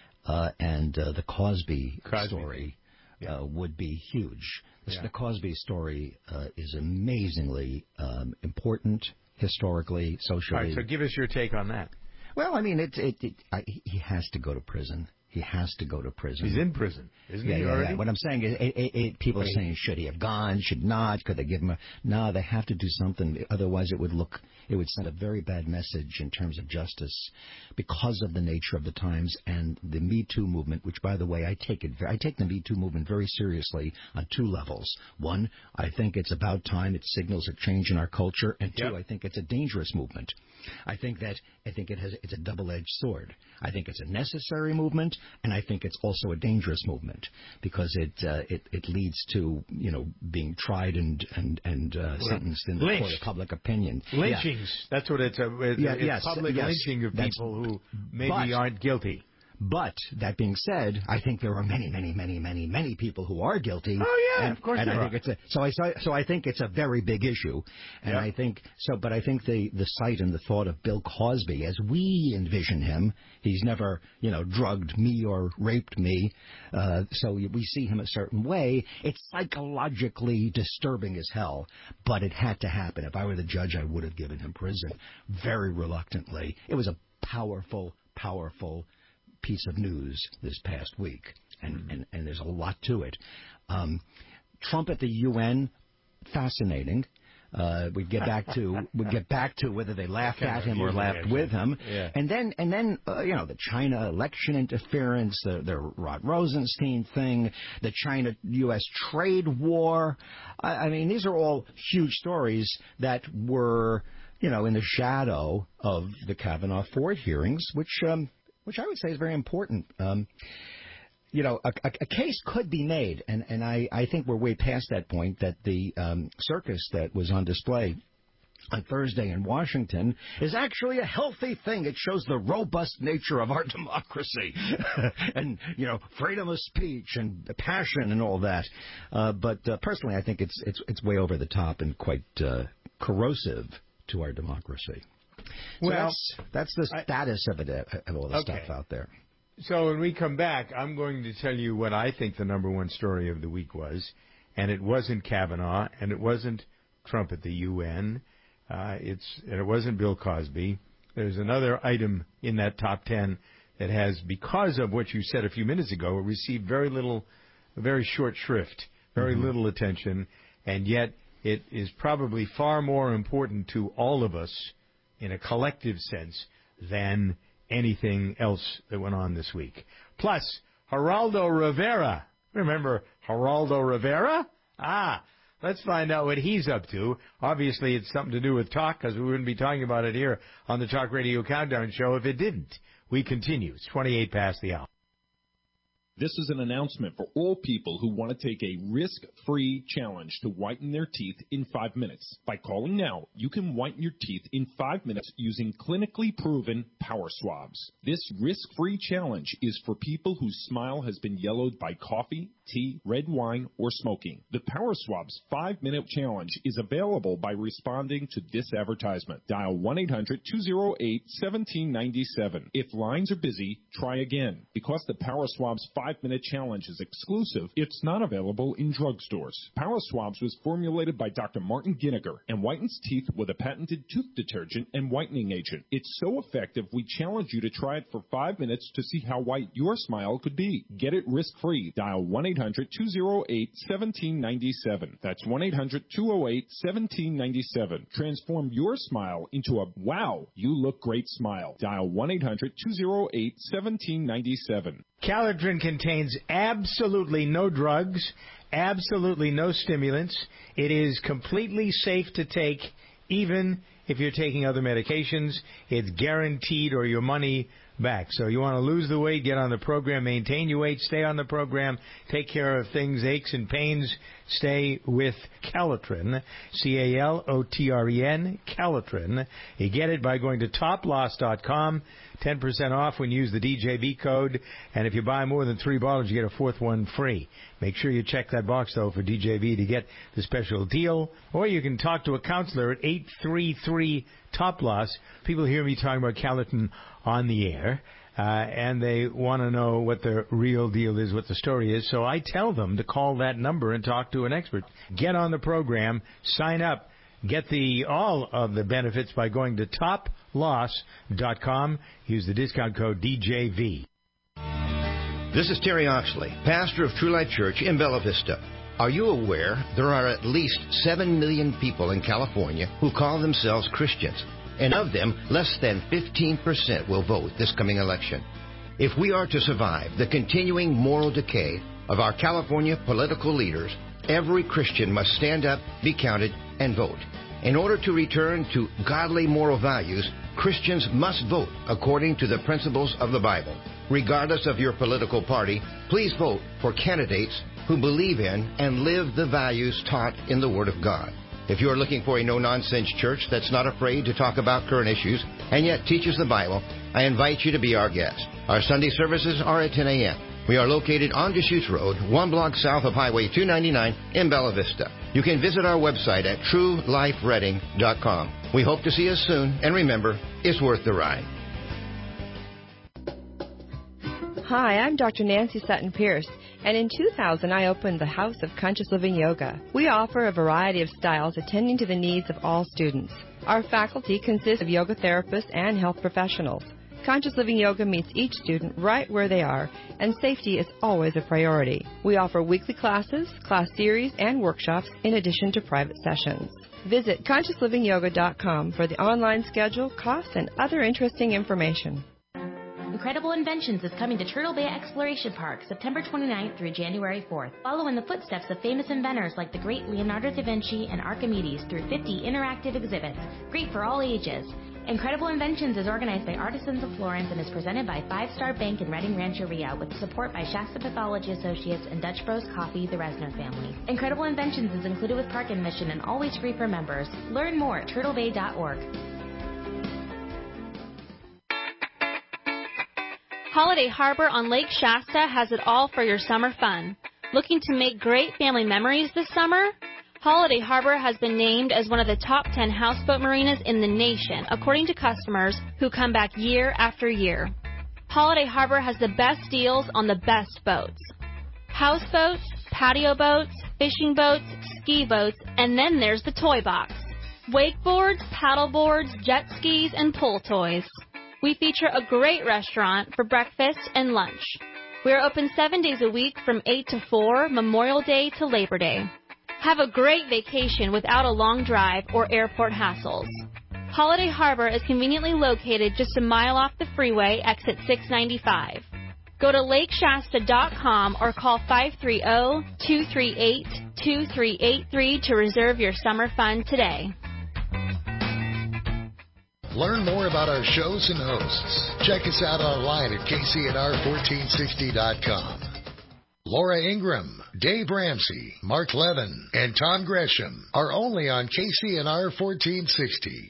and the Cosby story would be huge. The Cosby story is amazingly important historically, socially. All right, so give us your take on that. Well, I mean, he has to go to prison. He has to go to prison. He's in prison, isn't he already? Yeah. What I'm saying is, people are saying, should he have gone? Should not? Could they give him a... No, they have to do something. Otherwise, it would send a very bad message in terms of justice because of the nature of the times and the Me Too movement, which, by the way, I take the Me Too movement very seriously on two levels. One, I think it's about time. It signals a change in our culture. And two, I think it's a dangerous movement. I think it's a double-edged sword. I think it's a necessary movement, and I think it's also a dangerous movement because it leads to being tried and sentenced in the court of public opinion. Lynchings. That's what it's. It's public lynching of people who maybe aren't guilty. But that being said, I think there are many people who are guilty. Oh yeah, of course there are. So I think it's a very big issue, and I think so. But I think the sight and the thought of Bill Cosby, as we envision him, he's never drugged me or raped me, so we see him a certain way. It's psychologically disturbing as hell, but it had to happen. If I were the judge, I would have given him prison, very reluctantly. It was a powerful piece of news this past week, and there's a lot to it. Trump at the UN, fascinating. We get back to whether they laughed at him or laughed with him, and then the China election interference, the Rod Rosenstein thing, the China-U.S. trade war. I mean, these are all huge stories that were in the shadow of the Kavanaugh-Ford hearings, which I would say is very important. A case could be made, and I think we're way past that point, that the circus that was on display on Thursday in Washington is actually a healthy thing. It shows the robust nature of our democracy and, freedom of speech and passion and all that. But personally, I think it's way over the top and quite corrosive to our democracy. So well, that's the status of all the stuff out there. So when we come back, I'm going to tell you what I think the number one story of the week was, and it wasn't Kavanaugh, and it wasn't Trump at the UN, and it wasn't Bill Cosby. There's another item in that top 10 that has, because of what you said a few minutes ago, received very short shrift, very little attention, and yet it is probably far more important to all of us in a collective sense than anything else that went on this week. Plus, Geraldo Rivera. Remember Geraldo Rivera? Let's find out what he's up to. Obviously, it's something to do with talk, because we wouldn't be talking about it here on the Talk Radio Countdown Show if it didn't. We continue. It's 28 past the hour. This is an announcement for all people who want to take a risk-free challenge to whiten their teeth in 5 minutes. By calling now, you can whiten your teeth in 5 minutes using clinically proven Power Swabs. This risk-free challenge is for people whose smile has been yellowed by coffee, tea, red wine, or smoking. The Power Swabs 5-minute challenge is available by responding to this advertisement. Dial 1-800-208-1797. If lines are busy, try again. Because the Power Swabs 5-minute challenge is exclusive, it's not available in drugstores. Power Swabs was formulated by Dr. Martin Ginniger and whitens teeth with a patented tooth detergent and whitening agent. It's so effective, we challenge you to try it for 5 minutes to see how white your smile could be. Get it risk-free. Dial 1-800 1-800-208-1797. That's 1-800-208-1797. Transform your smile into a wow, you look great smile. Dial 1-800-208-1797. Calitrin contains absolutely no drugs, absolutely no stimulants. It is completely safe to take, even if you're taking other medications. It's guaranteed or your money back. So you want to lose the weight, get on the program, maintain your weight, stay on the program, take care of things, aches and pains, stay with Calitrin, Calotren, Calitrin. You get it by going to toploss.com, 10% off when you use the DJV code, and if you buy more than 3 bottles, you get a 4th one free. Make sure you check that box, though, for DJV to get the special deal, or you can talk to a counselor at 833-TOP-LOSS. People hear me talking about Calitrin on the air, and they want to know what the real deal is, what the story is. So I tell them to call that number and talk to an expert. Get on the program, sign up, get all of the benefits by going to toploss.com. Use the discount code DJV. This is Terry Oxley, pastor of True Life Church in Bella Vista. Are you aware there are at least 7 million people in California who call themselves Christians? And of them, less than 15% will vote this coming election. If we are to survive the continuing moral decay of our California political leaders, every Christian must stand up, be counted, and vote. In order to return to godly moral values, Christians must vote according to the principles of the Bible. Regardless of your political party, please vote for candidates who believe in and live the values taught in the Word of God. If you are looking for a no-nonsense church that's not afraid to talk about current issues and yet teaches the Bible, I invite you to be our guest. Our Sunday services are at 10 a.m. We are located on Deschutes Road, 1 block south of Highway 299 in Bella Vista. You can visit our website at truelifereading.com. We hope to see you soon, and remember, it's worth the ride. Hi, I'm Dr. Nancy Sutton-Pierce, and in 2000 I opened the House of Conscious Living Yoga. We offer a variety of styles attending to the needs of all students. Our faculty consists of yoga therapists and health professionals. Conscious Living Yoga meets each student right where they are, and safety is always a priority. We offer weekly classes, class series, and workshops in addition to private sessions. Visit ConsciousLivingYoga.com for the online schedule, costs, and other interesting information. Incredible Inventions is coming to Turtle Bay Exploration Park September 29th through January 4th. Follow in the footsteps of famous inventors like the great Leonardo da Vinci and Archimedes through 50 interactive exhibits, great for all ages. Incredible Inventions is organized by Artisans of Florence and is presented by 5-Star Bank in Redding Rancheria with support by Shasta Pathology Associates and Dutch Bros Coffee, the Resner family. Incredible Inventions is included with park admission and always free for members. Learn more at turtlebay.org. Holiday Harbor on Lake Shasta has it all for your summer fun. Looking to make great family memories this summer? Holiday Harbor has been named as one of the top 10 houseboat marinas in the nation, according to customers who come back year after year. Holiday Harbor has the best deals on the best boats. Houseboats, patio boats, fishing boats, ski boats, and then there's the toy box. Wakeboards, paddleboards, jet skis, and pool toys. We feature a great restaurant for breakfast and lunch. We are open 7 days a week from 8 to 4, Memorial Day to Labor Day. Have a great vacation without a long drive or airport hassles. Holiday Harbor is conveniently located just a mile off the freeway, exit 695. Go to lakeshasta.com or call 530-238-2383 to reserve your summer fun today. Learn more about our shows and hosts. Check us out online at kcnr1460.com. Laura Ingram, Dave Ramsey, Mark Levin, and Tom Gresham are only on KCNR 1460.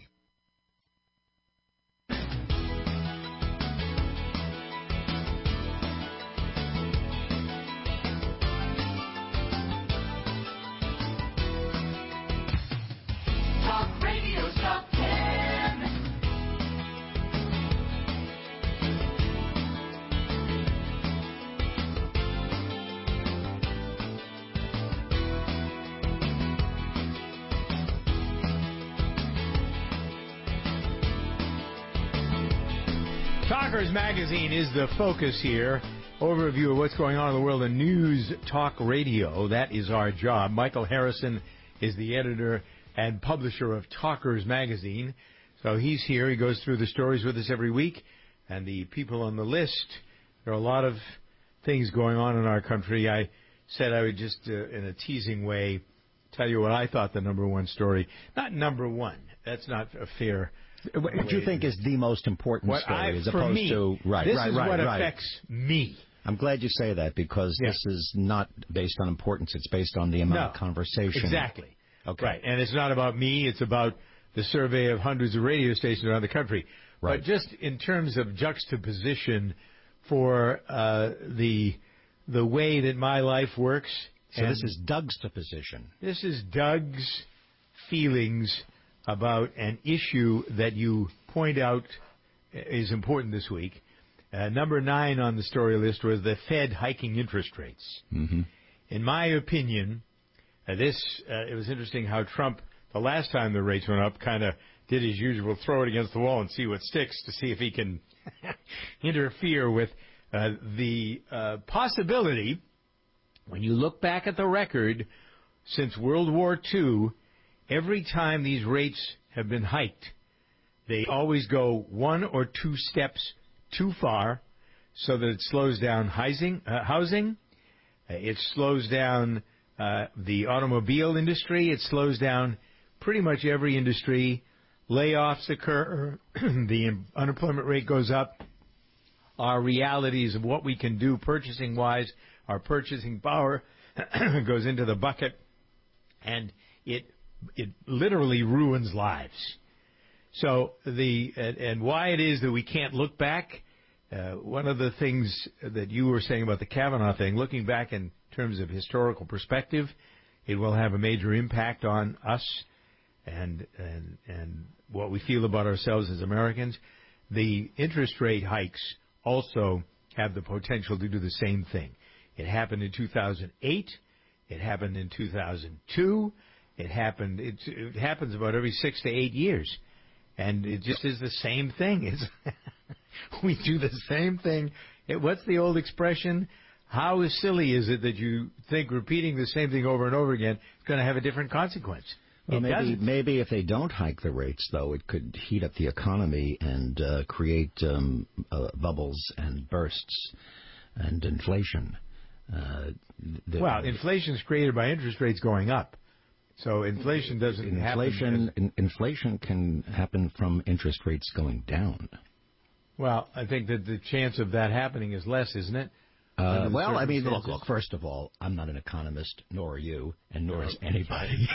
Talkers Magazine is the focus here. overview of what's going on in the world of news talk radio. That is our job. Michael Harrison is the editor and publisher of Talkers Magazine. So he's here. He goes through the stories with us every week. And the people on the list, there are a lot of things going on in our country. I said I would just, in a teasing way, tell you what I thought the number one story. Not number one. That's not a fair. What do you think is the most important story as opposed to this is what affects me. I'm glad you say that because this is not based on importance. It's based on the amount of conversation. Exactly. Okay. Right. And it's not about me. It's about the survey of hundreds of radio stations around the country. Right. But just in terms of juxtaposition for the way that my life works. So this is Doug's position. This is Doug's feelings about an issue that you point out is important this week. Number 9 on the story list was the Fed hiking interest rates. Mm-hmm. In my opinion, it was interesting how Trump, the last time the rates went up, kind of did his usual throw it against the wall and see what sticks to see if he can interfere with the possibility, when you look back at the record since World War II, every time these rates have been hiked, they always go 1 or 2 steps too far so that it slows down housing. It slows down the automobile industry. It slows down pretty much every industry. Layoffs occur. The unemployment rate goes up. Our realities of what we can do purchasing-wise, our purchasing power goes into the bucket, and it literally ruins lives. So and why it is that we can't look back, one of the things that you were saying about the Kavanaugh thing, looking back in terms of historical perspective, it will have a major impact on us and what we feel about ourselves as Americans. The interest rate hikes also have the potential to do the same thing. It happened in 2008. It happened in 2002. It happens about every 6 to 8 years. And it just is the same thing. We do the same thing. What's the old expression? How silly is it that you think repeating the same thing over and over again is going to have a different consequence? Well, maybe if they don't hike the rates, though, it could heat up the economy and create bubbles and bursts and inflation. Inflation is created by interest rates going up. So inflation doesn't happen. Inflation can happen from interest rates going down. Well, I think that the chance of that happening is less, isn't it? Look, first of all, I'm not an economist, nor are you, and nor is anybody.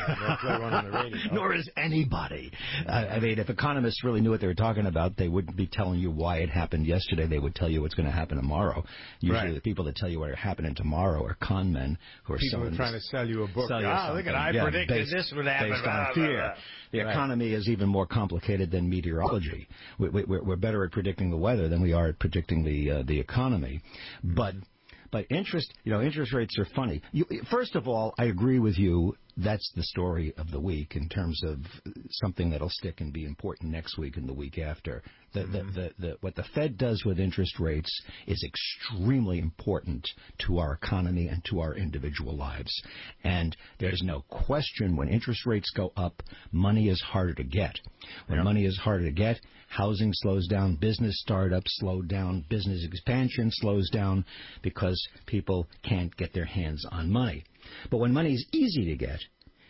Nor is anybody. If economists really knew what they were talking about, they wouldn't be telling you why it happened yesterday. They would tell you what's going to happen tomorrow. Usually the people that tell you what are happening tomorrow are con men who are trying to sell you a book. Look at I predicted this would happen. Based on fear. The economy is even more complicated than meteorology. We're better at predicting the weather than we are at predicting the economy. But interest rates are funny. First of all, I agree with you. That's the story of the week in terms of something that'll stick and be important next week and the week after. What the Fed does with interest rates is extremely important to our economy and to our individual lives. And there's no question when interest rates go up, money is harder to get. When money is harder to get, housing slows down, business startups slow down, business expansion slows down because people can't get their hands on money. But when money is easy to get,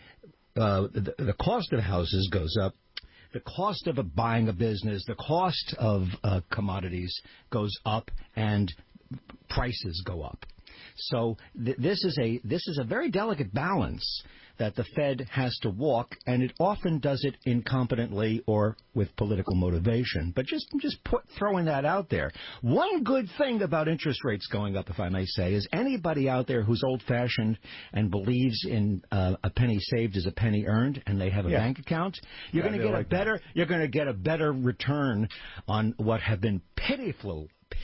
the cost of houses goes up. The cost of buying a business, the cost of commodities goes up, and prices go up. So this is a very delicate balance that the Fed has to walk, and it often does it incompetently or with political motivation. But just throwing that out there. One good thing about interest rates going up, if I may say, is anybody out there who's old-fashioned and believes in a penny saved is a penny earned, and they have a bank account, you're going to get a better return on what have been pitifully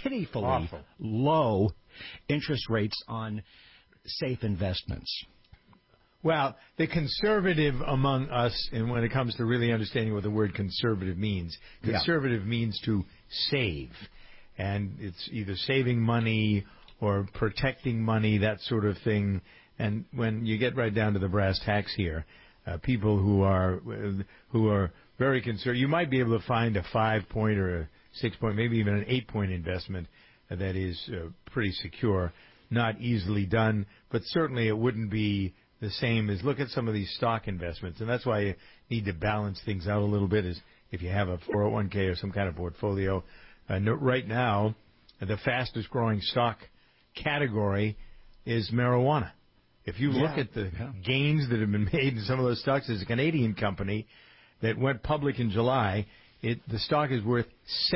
low interest rates on safe investments. Well, the conservative among us, and when it comes to really understanding what the word conservative means, conservative means to save. And it's either saving money or protecting money, that sort of thing. And when you get right down to the brass tacks here, people who are very concerned, you might be able to find a 5-point or a 6-point, maybe even an 8-point investment that is pretty secure, not easily done, but certainly it wouldn't be the same as look at some of these stock investments, and that's why you need to balance things out a little bit. Is if you have a 401k or some kind of portfolio. Right now, the fastest growing stock category is marijuana. If you look at the gains that have been made in some of those stocks, there's a Canadian company that went public in July. The stock is worth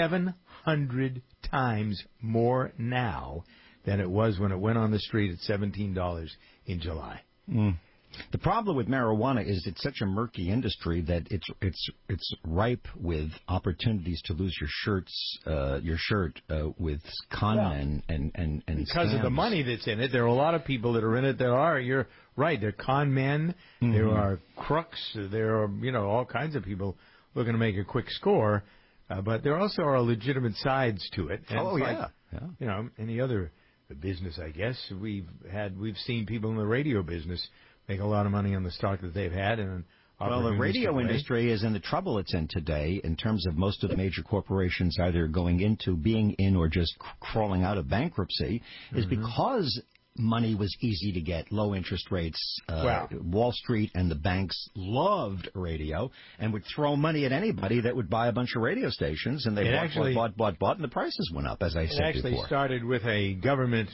700 times more now than it was when it went on the street at $17 in July. The problem with marijuana is it's such a murky industry that it's ripe with opportunities to lose your shirt with con men and because scams. of the money that's in it. There are a lot of people that are in it. You're right. There are con men. Mm-hmm. There are crooks. There are all kinds of people looking to make a quick score. But there also are legitimate sides to it. And any other business, I guess we've seen people in the radio business make a lot of money on the stock that they've had. And well, the radio industry is in the trouble it's in today in terms of most of the major corporations either going into being in or just crawling out of bankruptcy is because money was easy to get, low interest rates. Wall Street and the banks loved radio and would throw money at anybody that would buy a bunch of radio stations, and they bought, and the prices went up, as I said before. It actually started with a government,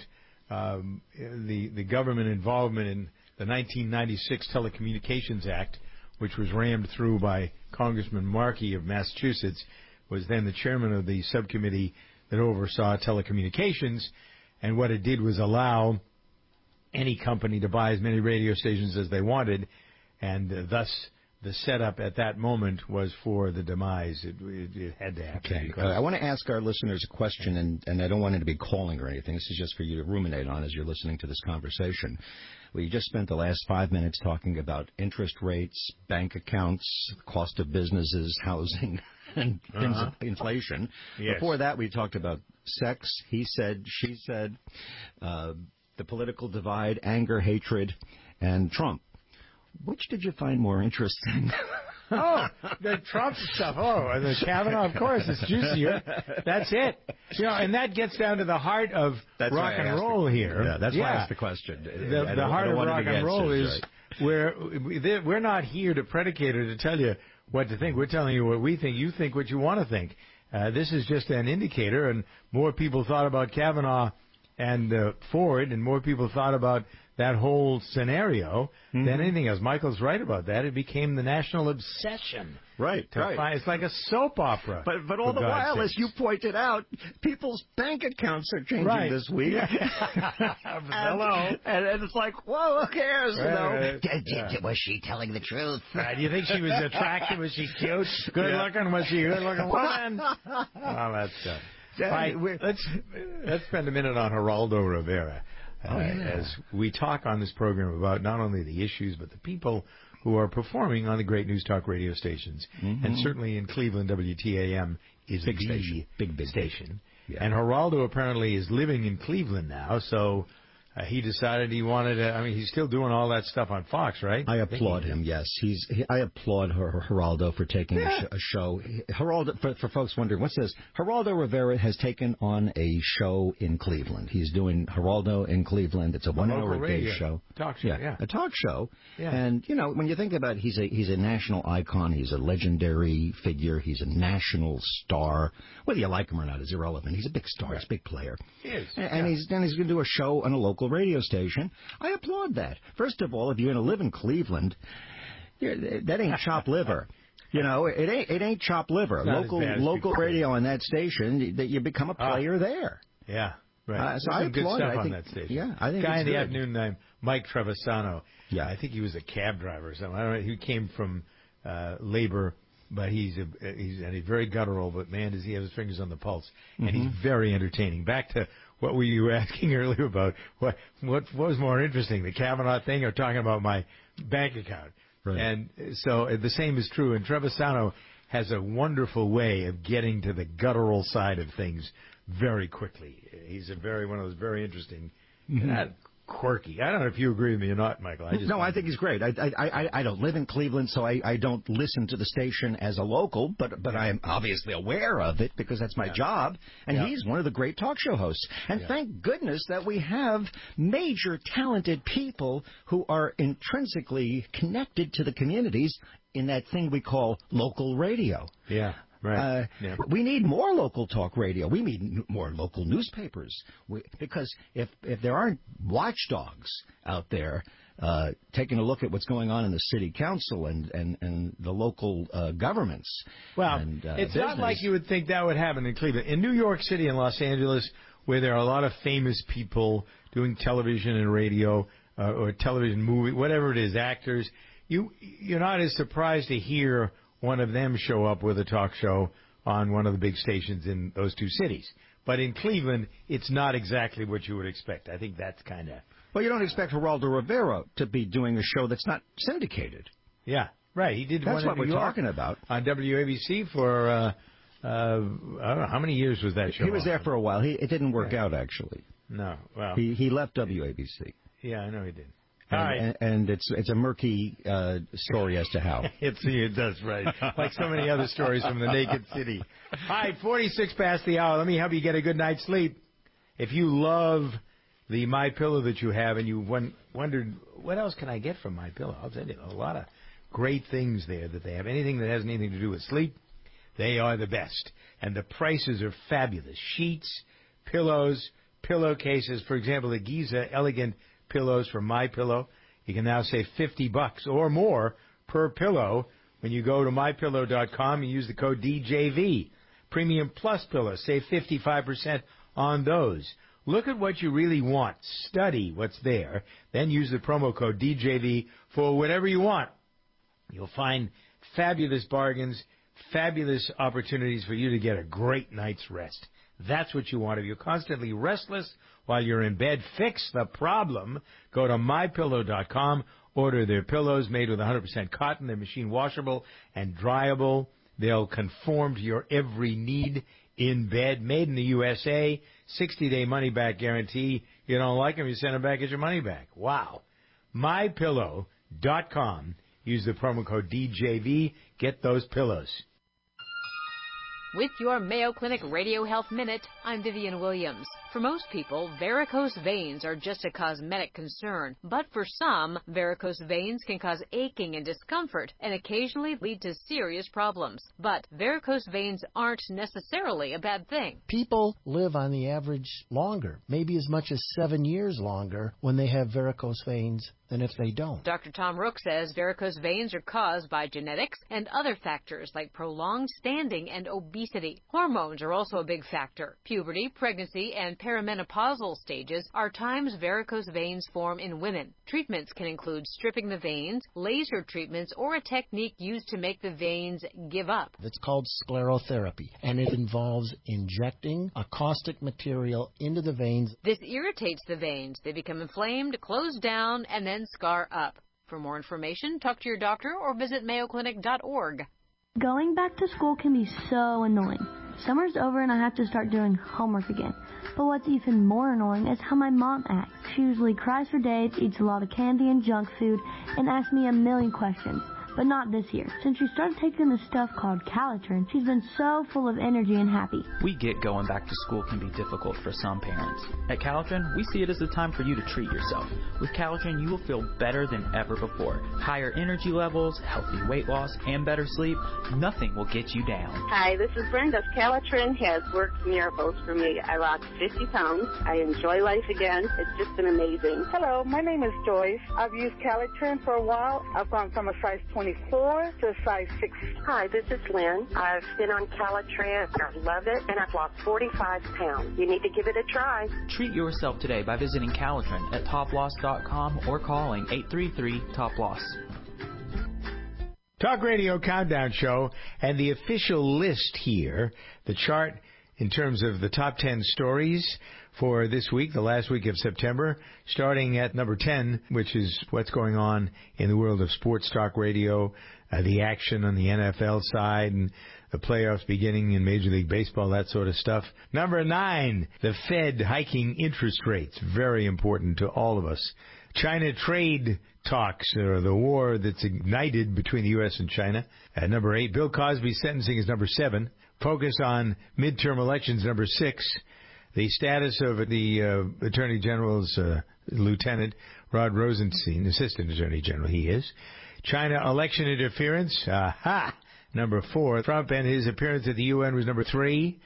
the government involvement in the 1996 Telecommunications Act, which was rammed through by Congressman Markey of Massachusetts, was then the chairman of the subcommittee that oversaw telecommunications. And what it did was allow any company to buy as many radio stations as they wanted, and thus the setup at that moment was for the demise. It had to happen. Okay. I want to ask our listeners a question, and I don't want it to be calling or anything. This is just for you to ruminate on as you're listening to this conversation. We just spent the last 5 minutes talking about interest rates, bank accounts, cost of businesses, housing, and inflation. Yes. Before that, we talked about sex, he said, she said, the political divide, anger, hatred, and Trump. Which did you find more interesting? The Trump stuff. And the Kavanaugh, of course, it's juicier. That's it. And that gets down to the heart of rock and roll here. Yeah, that's why I asked the question. The heart of rock and roll is we're not here to predicate or to tell you what to think. We're telling you what we think. You think what you want to think. This is just an indicator, and more people thought about Kavanaugh and Ford, and more people thought about that whole scenario than anything else. Michael's right about that. It became the national obsession. Right. It's like a soap opera. But all the while, as you pointed out, people's bank accounts are changing this week. Hello. And it's like, whoa, who cares? Was she telling the truth? Do you think she was attractive? Was she cute? Good looking? Was she a good looking woman? All that stuff. Let's spend a minute on Geraldo Rivera. As we talk on this program about not only the issues, but the people who are performing on the great news talk radio stations. And certainly in Cleveland, WTAM is big station. Yeah. And Geraldo apparently is living in Cleveland now, so he decided he wanted to, he's still doing all that stuff on Fox, right? I applaud him, yes. I applaud Geraldo for taking a show. Geraldo, for folks wondering, what's this? Geraldo Rivera has taken on a show in Cleveland. He's doing Geraldo in Cleveland. It's a 1 hour a day show. Talk show, a talk show. Yeah. And, when you think about it, he's a national icon. He's a legendary figure. He's a national star. Whether you like him or not is irrelevant. He's a big star. He's a big player. He is. And he's going to do a show on a local radio station. I applaud that. First of all, if you're going to live in Cleveland, that ain't chopped liver. It ain't chopped liver. Local radio on that station, that you become a player there. Yeah, right. So I applaud good stuff it. on that station. Yeah, I think guy it's in the good. afternoon named Mike Trevisano. Yeah, I think he was a cab driver or something. I don't know. He came from labor. But he's very guttural, but man, does he have his fingers on the pulse. And he's very entertaining. Back to what were you asking earlier about? What was more interesting, the Kavanaugh thing or talking about my bank account? Right. And so the same is true. And Trevisano has a wonderful way of getting to the guttural side of things very quickly. He's one of those very interesting, not quirky. I don't know if you agree with me or not, Michael. I think he's great. I don't live in Cleveland, so I don't listen to the station as a local, but I am obviously aware of it because that's my job. And he's one of the great talk show hosts. And thank goodness that we have major talented people who are intrinsically connected to the communities in that thing we call local radio. Yeah. Right. We need more local talk radio. We need more local newspapers. Because if there aren't watchdogs out there taking a look at what's going on in the city council and the local governments. Well, and, it's business. not like you would think that would happen in Cleveland. In New York City and Los Angeles, where there are a lot of famous people doing television and radio or television, movie, whatever it is, actors, you're not as surprised to hear one of them show up with a talk show on one of the big stations in those two cities. But in Cleveland, it's not exactly what you would expect. I think that's kind of... Well, you don't expect Geraldo Rivera to be doing a show that's not syndicated. Yeah, right. He did that's one what in we're New York talking about. On WABC for, I don't know, how many years was that show? He was there for a while. It didn't work out, actually. No, well... He left WABC. Yeah, I know he did. And it's a murky story as to how. It does, right. Like so many other stories from the Naked City. All right, 46 past the hour. Let me help you get a good night's sleep. If you love the MyPillow that you have and you wondered, what else can I get from MyPillow? I'll tell you, a lot of great things there that they have. Anything that has anything to do with sleep, they are the best. And the prices are fabulous. Sheets, pillows, pillowcases. For example, the Giza Elegant pillows from MyPillow. You can now save $50 or more per pillow when you go to MyPillow.com and use the code DJV. Premium Plus pillows, save 55% on those. Look at what you really want. Study what's there. Then use the promo code DJV for whatever you want. You'll find fabulous bargains, fabulous opportunities for you to get a great night's rest. That's what you want. If you're constantly restless while you're in bed, fix the problem. Go to MyPillow.com. Order their pillows made with 100% cotton. They're machine washable and dryable. They'll conform to your every need in bed. Made in the USA. 60-day money-back guarantee. You don't like them, you send them back, get your money back. Wow. MyPillow.com. Use the promo code DJV. Get those pillows. With your Mayo Clinic Radio Health Minute, I'm Vivian Williams. For most people, varicose veins are just a cosmetic concern. But for some, varicose veins can cause aching and discomfort and occasionally lead to serious problems. But varicose veins aren't necessarily a bad thing. People live on the average longer, maybe as much as 7 years longer when they have varicose veins than if they don't. Dr. Tom Rook says varicose veins are caused by genetics and other factors like prolonged standing and obesity. Hormones are also a big factor. Puberty, pregnancy, and perimenopausal stages are times varicose veins form in women. Treatments can include stripping the veins, laser treatments, or a technique used to make the veins give up. It's called sclerotherapy, and it involves injecting a caustic material into the veins. This irritates the veins. They become inflamed, close down, and then scar up. For more information, talk to your doctor or visit mayoclinic.org. Going back to school can be so annoying. Summer's over and I have to start doing homework again. But what's even more annoying is how my mom acts. She usually cries for days, eats a lot of candy and junk food, and asks me a million questions. But not this year. Since she started taking this stuff called Calitrin, she's been so full of energy and happy. We get going back to school can be difficult for some parents. At Calitrin, we see it as a time for you to treat yourself. With Calitrin, you will feel better than ever before. Higher energy levels, healthy weight loss, and better sleep. Nothing will get you down. Hi, this is Brenda. Calitrin has worked miracles for me. I lost 50 pounds. I enjoy life again. It's just been amazing. Hello, my name is Joyce. I've used Calitrin for a while. I've gone from a size 24 to size 6. Hi, this is Lynn. I've been on Calitrin. I love it, and I've lost 45 pounds. You need to give it a try. Treat yourself today by visiting Calitrin at toploss.com or calling 833-TOP-LOSS. Talk Radio Countdown Show, and the official list here, the chart in terms of the top 10 stories for this week, the last week of September, starting at number 10, which is what's going on in the world of sports talk radio, the action on the NFL side, and the playoffs beginning in Major League Baseball, that sort of stuff. Number 9, the Fed hiking interest rates. Very important to all of us. China trade talks, or the war that's ignited between the U.S. and China. At number 8, Bill Cosby's sentencing is number 7. Focus on midterm elections, number 6. The status of the Attorney General's lieutenant, Rod Rosenstein, Assistant Attorney General, he is. China election interference, number 4. Trump and his appearance at the UN was number 3.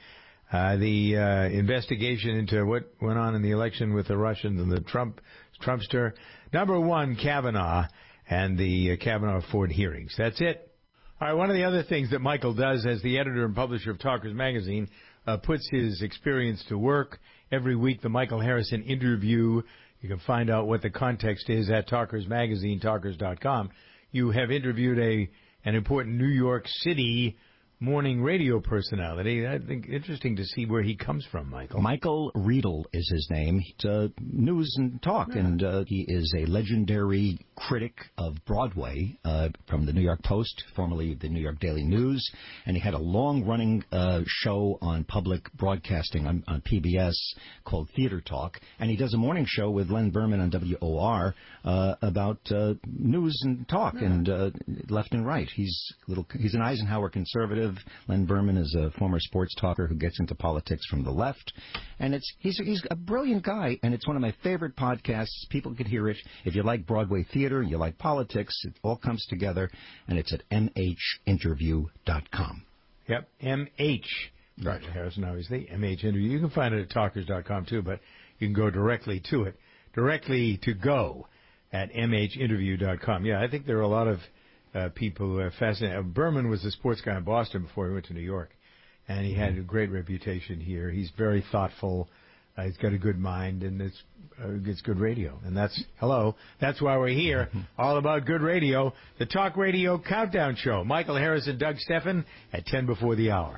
The investigation into what went on in the election with the Russians and the Trumpster. Number 1, Kavanaugh and the Kavanaugh-Ford hearings. That's it. All right, one of the other things that Michael does as the editor and publisher of Talkers Magazine puts his experience to work. Every week, the Michael Harrison interview. You can find out what the context is at Talkers Magazine, talkers.com. You have interviewed an important New York City morning radio personality. I think interesting to see where he comes from, Michael. Michael Riedel is his name. He's news and talk, and he is a legendary critic of Broadway from the New York Post, formerly the New York Daily News, and he had a long-running show on public broadcasting on PBS called Theater Talk, and he does a morning show with Len Berman on WOR about news and talk and left and right. He's an Eisenhower conservative. Len Berman is a former sports talker who gets into politics from the left, and he's a brilliant guy, and it's one of my favorite podcasts. People could hear it. If you like Broadway theater, you like politics, it all comes together, and it's at mhinterview.com. Yep, MH. Right. Harrison, obviously, MH Interview. You can find it at talkers.com, too, but you can go directly to it, directly to go at mhinterview.com. Yeah, I think there are a lot of people who are fascinated. Berman was a sports guy in Boston before he went to New York, and he had a great reputation here. He's very thoughtful. He's got a good mind, and it's good radio. And that's why we're here, all about good radio. The Talk Radio Countdown Show. Michael Harris and Doug Steffen at 10 before the hour.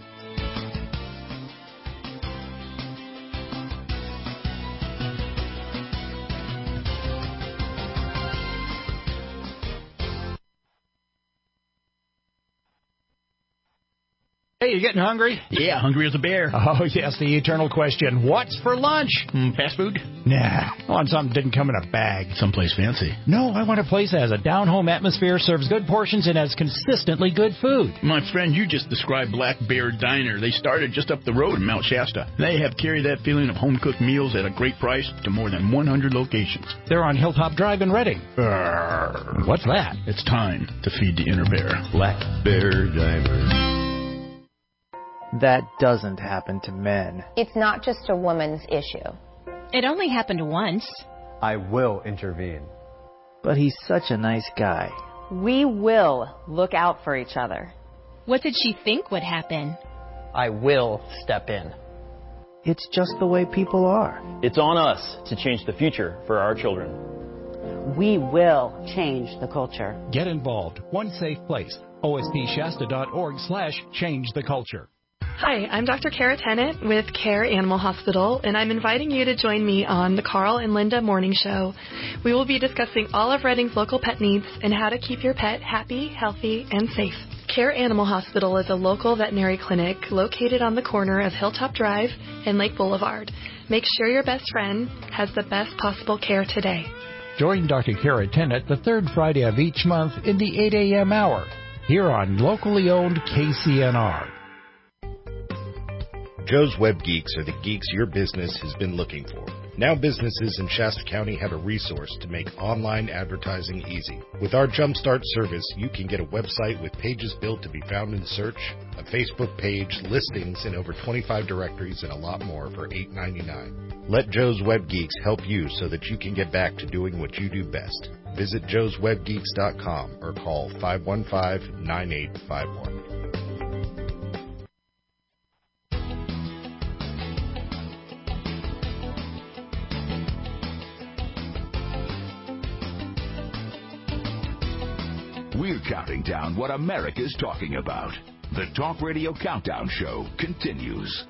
Hey, you getting hungry? Yeah, hungry as a bear. Oh, yes, the eternal question. What's for lunch? Fast food? Nah, I want something that didn't come in a bag. Someplace fancy. No, I want a place that has a down-home atmosphere, serves good portions, and has consistently good food. My friend, you just described Black Bear Diner. They started just up the road in Mount Shasta. They have carried that feeling of home-cooked meals at a great price to more than 100 locations. They're on Hilltop Drive in Reading. What's that? It's time to feed the inner bear. Black Bear Diner. That doesn't happen to men. It's not just a woman's issue. It only happened once. I will intervene. But he's such a nice guy. We will look out for each other. What did she think would happen? I will step in. It's just the way people are. It's on us to change the future for our children. We will change the culture. Get involved. One safe place. ospshasta.org/change-the-culture. Hi, I'm Dr. Kara Tennant with Care Animal Hospital, and I'm inviting you to join me on the Carl and Linda Morning Show. We will be discussing all of Reading's local pet needs and how to keep your pet happy, healthy, and safe. Care Animal Hospital is a local veterinary clinic located on the corner of Hilltop Drive and Lake Boulevard. Make sure your best friend has the best possible care today. Join Dr. Kara Tennant the third Friday of each month in the 8 a.m. hour here on locally owned KCNR. Joe's Web Geeks are the geeks your business has been looking for. Now businesses in Shasta County have a resource to make online advertising easy. With our Jumpstart service, you can get a website with pages built to be found in search, a Facebook page, listings in over 25 directories, and a lot more for $8.99. Let Joe's Web Geeks help you so that you can get back to doing what you do best. Visit joeswebgeeks.com or call 515-9851. We're counting down what America's talking about. The Talk Radio Countdown Show continues.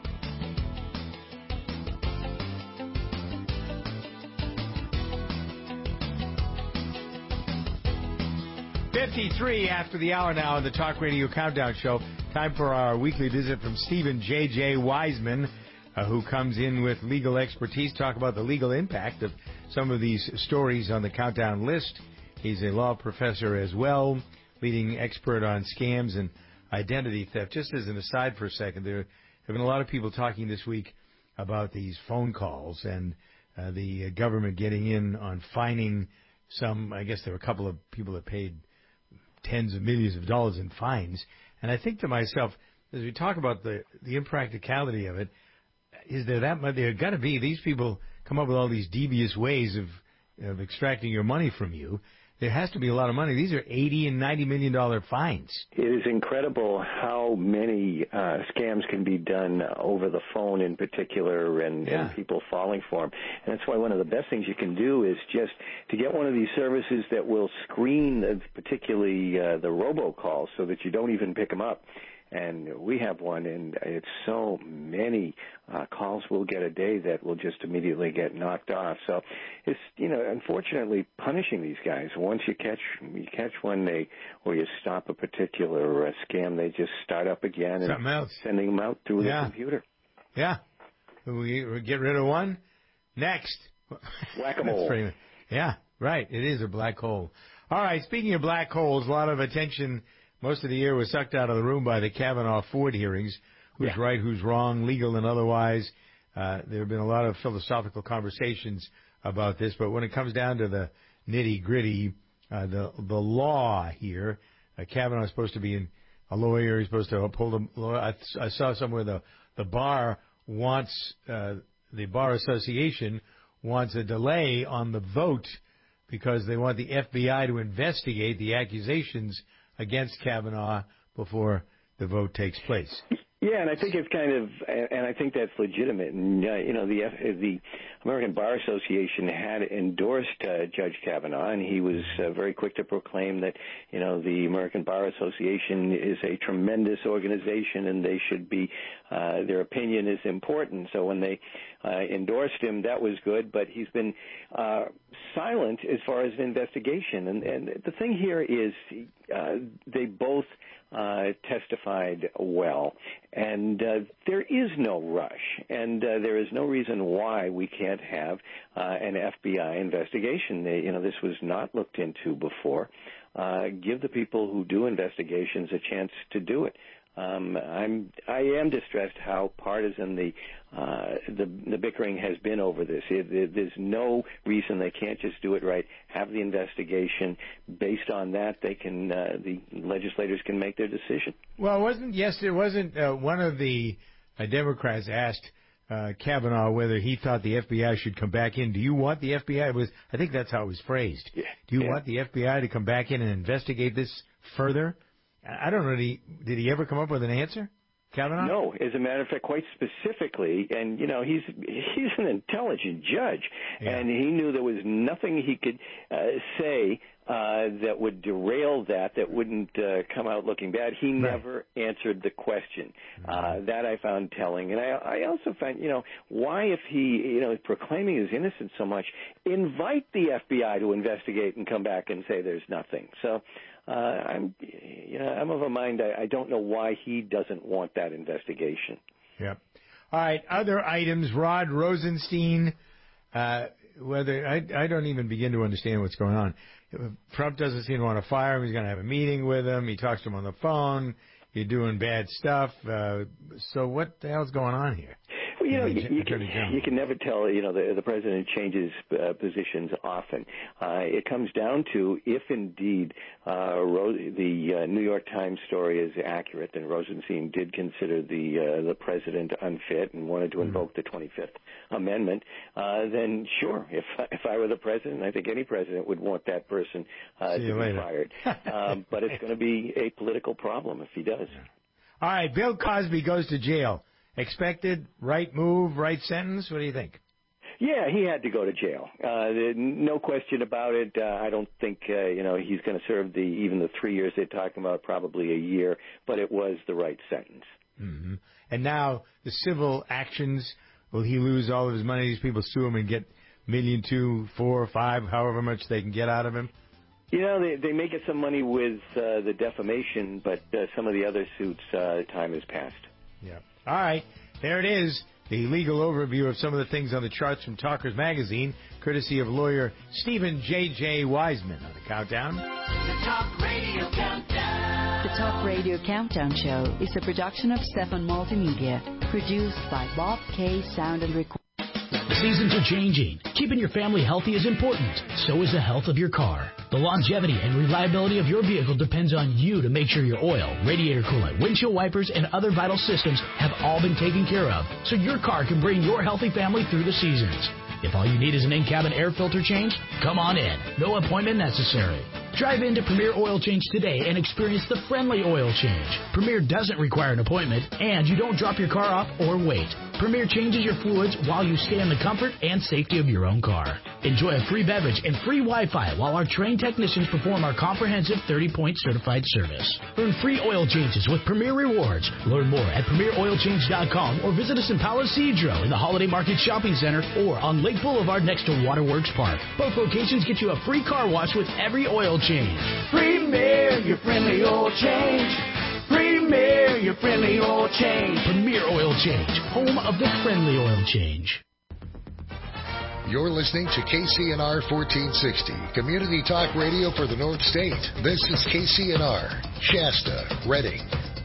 53 after the hour now on the Talk Radio Countdown Show. Time for our weekly visit from Stephen J.J. Wiseman, who comes in with legal expertise, talk about the legal impact of some of these stories on the Countdown list. He's a law professor as well, leading expert on scams and identity theft. Just as an aside for a second, there have been a lot of people talking this week about these phone calls and the government getting in on fining some. I guess there were a couple of people that paid tens of millions of dollars in fines. And I think to myself, as we talk about the impracticality of it, is there that much? There got to be. These people come up with all these devious ways of extracting your money from you. There has to be a lot of money. These are $80 and $90 million fines. It is incredible how many scams can be done over the phone in particular, and people falling for them. And that's why one of the best things you can do is just to get one of these services that will screen particularly the robocalls so that you don't even pick them up. And we have one, and it's so many calls we'll get a day that will just immediately get knocked off. So it's, unfortunately punishing these guys. Once you catch one, or you stop a particular scam, they just start up again and sending them out through the computer. Yeah. We get rid of one. Next. Whack-a-mole. Yeah, right. It is a black hole. All right, speaking of black holes, a lot of attention most of the year was sucked out of the room by the Kavanaugh-Ford hearings. Who's right, who's wrong, legal and otherwise. There have been a lot of philosophical conversations about this, but when it comes down to the nitty-gritty, the law here, Kavanaugh is supposed to be a lawyer. He's supposed to uphold the law. I saw somewhere the bar wants, the Bar Association wants a delay on the vote because they want the FBI to investigate the accusations against Kavanaugh before the vote takes place. Yeah, and I think it's and I think that's legitimate. And, the American Bar Association had endorsed Judge Kavanaugh, and he was very quick to proclaim that, the American Bar Association is a tremendous organization and they should be, their opinion is important. So when they endorsed him, that was good, but he's been silent as far as an investigation. And the thing here is they both testified well, and there is no rush, and there is no reason why we can't have an FBI investigation. This was not looked into before. Give the people who do investigations a chance to do it. I am distressed how partisan the bickering has been over this. There's no reason they can't just do it right. Have the investigation. Based on that, they can the legislators can make their decision. Well, wasn't one of the Democrats asked Kavanaugh whether he thought the FBI should come back in. Do you want the FBI? I think that's how it was phrased. Yeah. Do you want the FBI to come back in and investigate this further? I don't know. Did he ever come up with an answer, Kavanaugh? No. As a matter of fact, quite specifically, and he's an intelligent judge, and he knew there was nothing he could say that would derail that wouldn't come out looking bad. He never answered the question. That I found telling, and I also found, why if he, proclaiming his innocence so much, invite the FBI to investigate and come back and say there's nothing. So. I'm of a mind. I don't know why he doesn't want that investigation. Yep. All right. Other items. Rod Rosenstein. Whether I don't even begin to understand what's going on. Trump doesn't seem to want to fire him. He's going to have a meeting with him. He talks to him on the phone. You're doing bad stuff. So what the hell's going on here? Well, you can never tell. The president changes positions often. It comes down to if indeed the New York Times story is accurate, then Rosenstein did consider the president unfit and wanted to invoke the 25th Amendment. Then sure, if I were the president, I think any president would want that person to be fired. But it's going to be a political problem if he does. All right, Bill Cosby goes to jail. Expected, right move, right sentence? What do you think? Yeah, he had to go to jail. No question about it. I don't think, he's going to serve even the 3 years they're talking about, probably a year, but it was the right sentence. Mm-hmm. And now the civil actions, will he lose all of his money? These people sue him and get $1.2 million, $4 or $5, however much they can get out of him? You know, they may get some money with the defamation, but some of the other suits, time has passed. Yeah. All right. There it is. The legal overview of some of the things on the charts from Talkers Magazine, courtesy of lawyer Stephen J.J. Wiseman on the Countdown. The Talk Radio Countdown. The Talk Radio Countdown Show is a production of Stefan Multimedia, produced by Bob K. Sound and Record. Seasons are changing. Keeping your family healthy is important. So is the health of your car. The longevity and reliability of your vehicle depends on you to make sure your oil, radiator coolant, windshield wipers, and other vital systems have all been taken care of, so your car can bring your healthy family through the seasons. If all you need is an in-cabin air filter change, come on in. No appointment necessary. Drive into Premier Oil Change today and experience the friendly oil change. Premier doesn't require an appointment, and you don't drop your car off or wait. Premier changes your fluids while you stay in the comfort and safety of your own car. Enjoy a free beverage and free Wi-Fi while our trained technicians perform our comprehensive 30-point certified service. Earn free oil changes with Premier Rewards. Learn more at PremierOilChange.com or visit us in Palo Cedro in the Holiday Market Shopping Center or on Lake Boulevard next to Waterworks Park. Both locations get you a free car wash with every oil change. Premier, your friendly oil change. Premier, your friendly oil change. Premier Oil Change, home of the friendly oil change. You're listening to KCNR 1460, Community Talk Radio for the North State. This is KCNR, Shasta, Redding.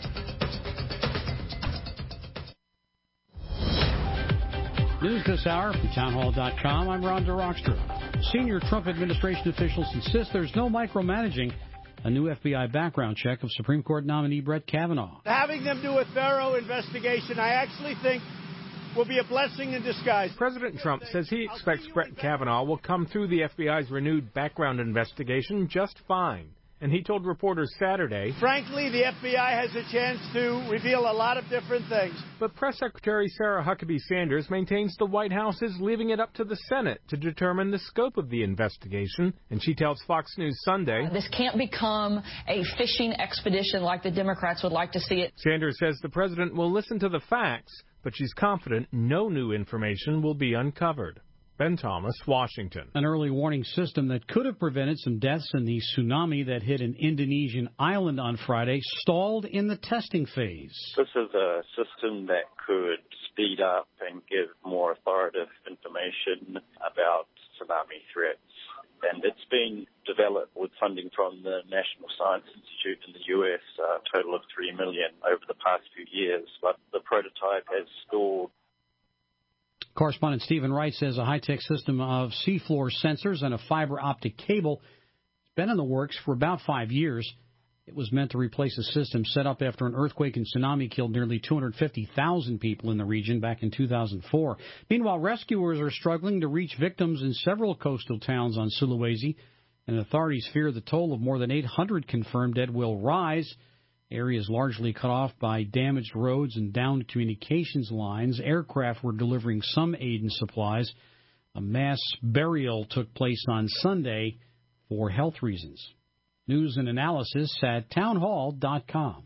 News this hour from townhall.com. I'm Ron DeRockstra. Senior Trump administration officials insist there's no micromanaging a new FBI background check of Supreme Court nominee Brett Kavanaugh. Having them do a thorough investigation, I actually think, will be a blessing in disguise. President Trump says he expects Brett Kavanaugh will come through the FBI's renewed background investigation just fine. And he told reporters Saturday, frankly, the FBI has a chance to reveal a lot of different things. But Press Secretary Sarah Huckabee Sanders maintains the White House is leaving it up to the Senate to determine the scope of the investigation. And she tells Fox News Sunday, this can't become a fishing expedition like the Democrats would like to see it. Sanders says the president will listen to the facts, but she's confident no new information will be uncovered. Ben Thomas, Washington. An early warning system that could have prevented some deaths in the tsunami that hit an Indonesian island on Friday stalled in the testing phase. This is a system that could speed up and give more authoritative information about tsunami threats. And it's been developed with funding from the National Science Institute in the U.S., a total of $3 million over the past few years. But the prototype has stalled. Correspondent Stephen Wright says a high-tech system of seafloor sensors and a fiber optic cable has been in the works for about 5 years. It was meant to replace a system set up after an earthquake and tsunami killed nearly 250,000 people in the region back in 2004. Meanwhile, rescuers are struggling to reach victims in several coastal towns on Sulawesi, and authorities fear the toll of more than 800 confirmed dead will rise. Areas largely cut off by damaged roads and downed communications lines. Aircraft were delivering some aid and supplies. A mass burial took place on Sunday for health reasons. News and analysis at townhall.com.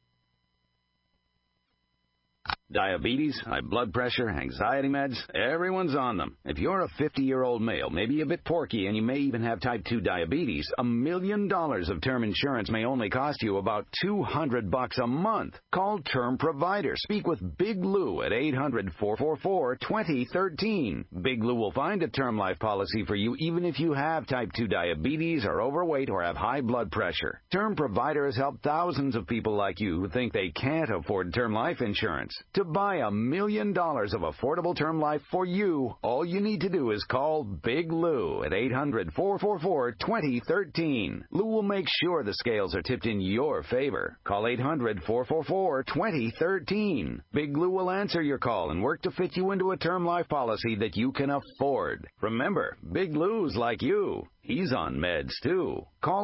Diabetes, high blood pressure, anxiety meds, everyone's on them. If you're a 50-year-old male, maybe a bit porky, and you may even have type 2 diabetes, $1 million of term insurance may only cost you about $200 a month. Call Term Provider. Speak with Big Lou at 800-444-2013. Big Lou will find a term life policy for you even if you have type 2 diabetes, are overweight, or have high blood pressure. Term Provider has helped thousands of people like you who think they can't afford term life insurance. To buy $1 million of affordable term life for you, all you need to do is call Big Lou at 800-444-2013. Lou will make sure the scales are tipped in your favor. Call 800-444-2013. Big Lou will answer your call and work to fit you into a term life policy that you can afford. Remember, Big Lou's like you. He's on meds, too. Call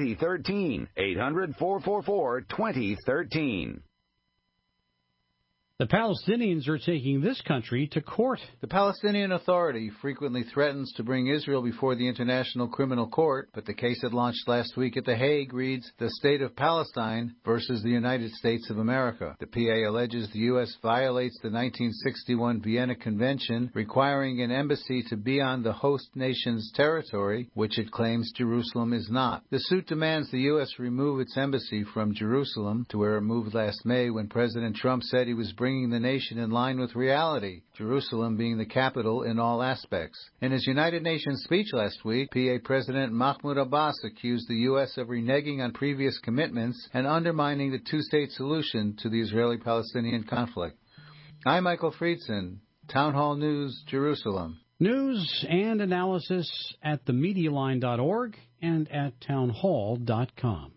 800-444-2013. 800-444-2013. The Palestinians are taking this country to court. The Palestinian Authority frequently threatens to bring Israel before the International Criminal Court, but the case it launched last week at The Hague reads, the State of Palestine versus the United States of America. The PA alleges the U.S. violates the 1961 Vienna Convention, requiring an embassy to be on the host nation's territory, which it claims Jerusalem is not. The suit demands the U.S. remove its embassy from Jerusalem, to where it moved last May when President Trump said he was bringing the nation in line with reality, Jerusalem being the capital in all aspects. In his United Nations speech last week, PA President Mahmoud Abbas accused the U.S. of reneging on previous commitments and undermining the two-state solution to the Israeli-Palestinian conflict. I'm Michael Friedson, Town Hall News, Jerusalem. News and analysis at themedialine.org and at townhall.com.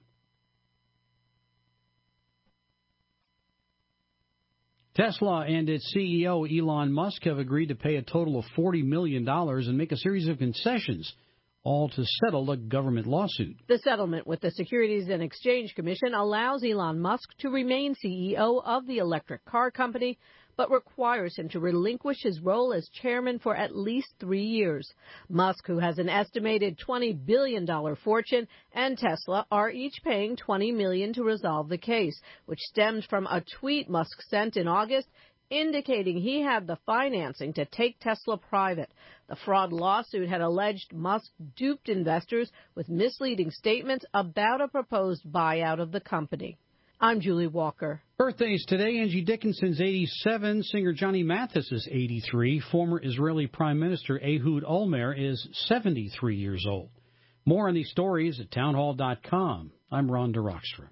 Tesla and its CEO, Elon Musk, have agreed to pay a total of $40 million and make a series of concessions, all to settle a government lawsuit. The settlement with the Securities and Exchange Commission allows Elon Musk to remain CEO of the electric car company, but requires him to relinquish his role as chairman for at least 3 years. Musk, who has an estimated $20 billion fortune, and Tesla are each paying $20 million to resolve the case, which stems from a tweet Musk sent in August indicating he had the financing to take Tesla private. The fraud lawsuit had alleged Musk duped investors with misleading statements about a proposed buyout of the company. I'm Julie Walker. Birthdays today. Angie Dickinson's 87. Singer Johnny Mathis is 83. Former Israeli Prime Minister Ehud Olmert is 73 years old. More on these stories at townhall.com. I'm Rhonda Rockstrom.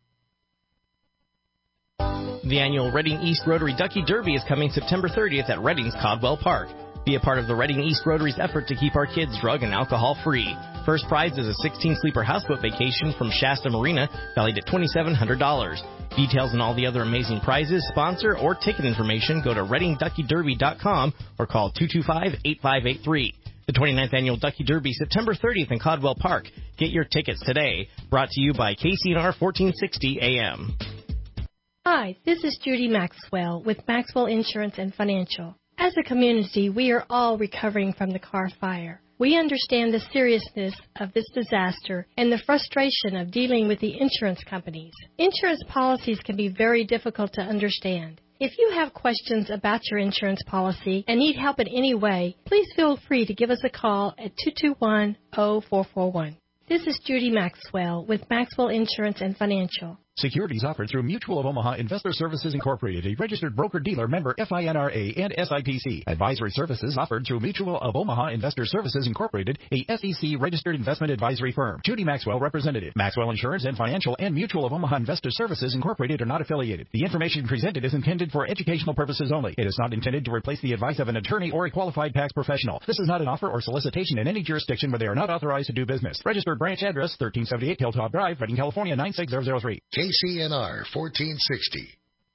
The annual Reading East Rotary Ducky Derby is coming September 30th at Reading's Caldwell Park. Be a part of the Reading East Rotary's effort to keep our kids drug and alcohol free. First prize is a 16-sleeper houseboat vacation from Shasta Marina, valued at $2,700. Details and all the other amazing prizes, sponsor, or ticket information go to readingduckyderby.com or call 225-8583. The 29th Annual Ducky Derby, September 30th in Caldwell Park. Get your tickets today. Brought to you by KCNR 1460 AM. Hi, this is Judy Maxwell with Maxwell Insurance and Financial. As a community, we are all recovering from the Carr fire. We understand the seriousness of this disaster and the frustration of dealing with the insurance companies. Insurance policies can be very difficult to understand. If you have questions about your insurance policy and need help in any way, please feel free to give us a call at 221-0441. This is Judy Maxwell with Maxwell Insurance and Financial. Securities offered through Mutual of Omaha Investor Services Incorporated, a registered broker-dealer member FINRA and SIPC. Advisory services offered through Mutual of Omaha Investor Services Incorporated, a SEC-registered investment advisory firm. Judy Maxwell, representative. Maxwell Insurance and Financial and Mutual of Omaha Investor Services Incorporated are not affiliated. The information presented is intended for educational purposes only. It is not intended to replace the advice of an attorney or a qualified tax professional. This is not an offer or solicitation in any jurisdiction where they are not authorized to do business. Registered branch address, 1378 Hilltop Drive, Reading, California, 96003. KCNR 1460.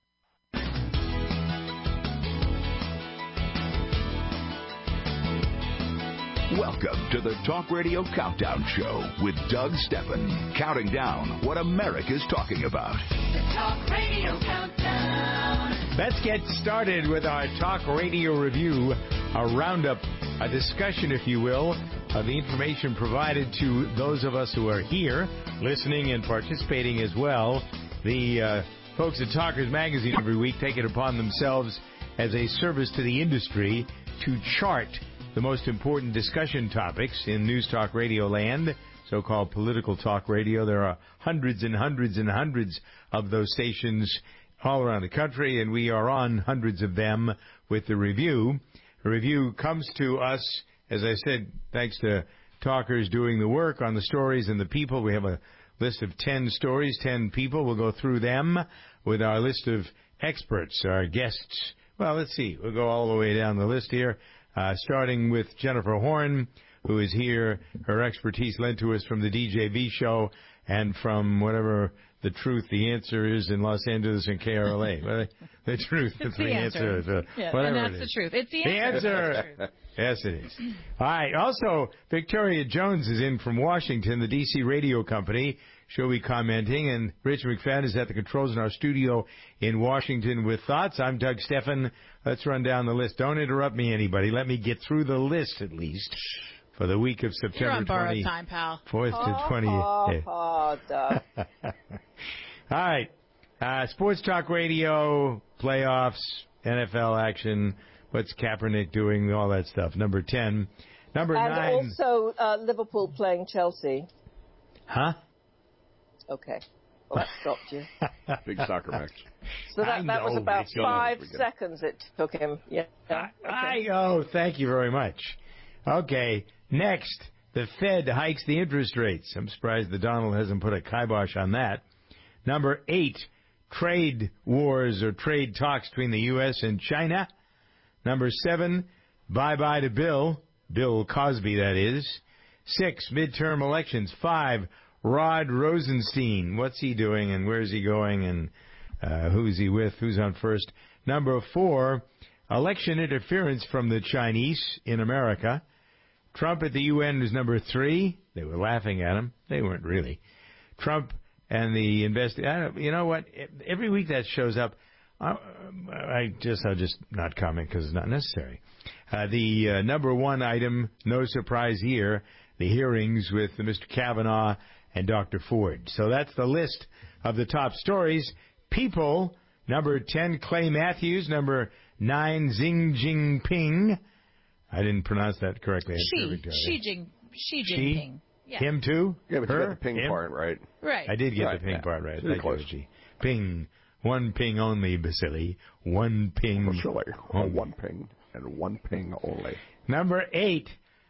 Welcome to the Talk Radio Countdown Show with Doug Steffen, counting down what America's talking about. The Talk Radio Countdown. Let's get started with our Talk Radio Review, a roundup, a discussion, if you will, of the information provided to those of us who are here, listening and participating as well. The folks at Talkers Magazine every week take it upon themselves as a service to the industry to chart the most important discussion topics in News Talk Radio land, so-called political talk radio. There are hundreds and hundreds and hundreds of those stations all around the country, and we are on hundreds of them with the review. The review comes to us, as I said, thanks to talkers doing the work on the stories and the people. We have a list of 10 stories, 10 people. We'll go through them with our list of experts, our guests. Well, let's see. We'll go all the way down the list here, starting with Jennifer Horn, who is here. Her expertise lent to us from the DJV show and from whatever the truth, the answer is in Los Angeles and KRLA. The truth, it's the answer. Whatever and that's the truth. It's the answer. Yes, it is. All right. Also, Victoria Jones is in from Washington, the D.C. radio company. She'll be commenting, and Rich McFadden is at the controls in our studio in Washington with thoughts. I'm Doug Steffen. Let's run down the list. Don't interrupt me, anybody. Let me get through the list, at least, for the week of September 20th. You're on borrowed time, pal. 4th to 20th. Oh, Doug. All right. Sports Talk Radio, playoffs, NFL action, what's Kaepernick doing, all that stuff. Number 10. Number 9. And also Liverpool playing Chelsea. Huh? Okay. Well, that stopped you. Big soccer match. So that was about 5 seconds it took him. Yeah. Oh, thank you very much. Okay. Next, the Fed hikes the interest rates. I'm surprised the Donald hasn't put a kibosh on that. Number 8, trade wars or trade talks between the U.S. and China. Number 7, bye-bye to Bill Cosby, that is. 6, midterm elections. 5, Rod Rosenstein. What's he doing and where's he going and who's he with? Who's on first? Number 4, election interference from the Chinese in America. Trump at the UN is number 3. They were laughing at him. They weren't really. Trump and the you know what? Every week that shows up. I'll just not comment because it's not necessary. The number 1 item, no surprise here, the hearings with Mr. Kavanaugh and Dr. Ford. So that's the list of the top stories. People, number 10, Clay Matthews. Number 9, Xi Jinping. I didn't pronounce that correctly. Xi Jinping. Yeah. Him too? Yeah, but you got the ping part right. Right. I did get the ping part right. Thank you, G. Ping. One ping only, Basili. One ping. One ping and one ping only. Number 8,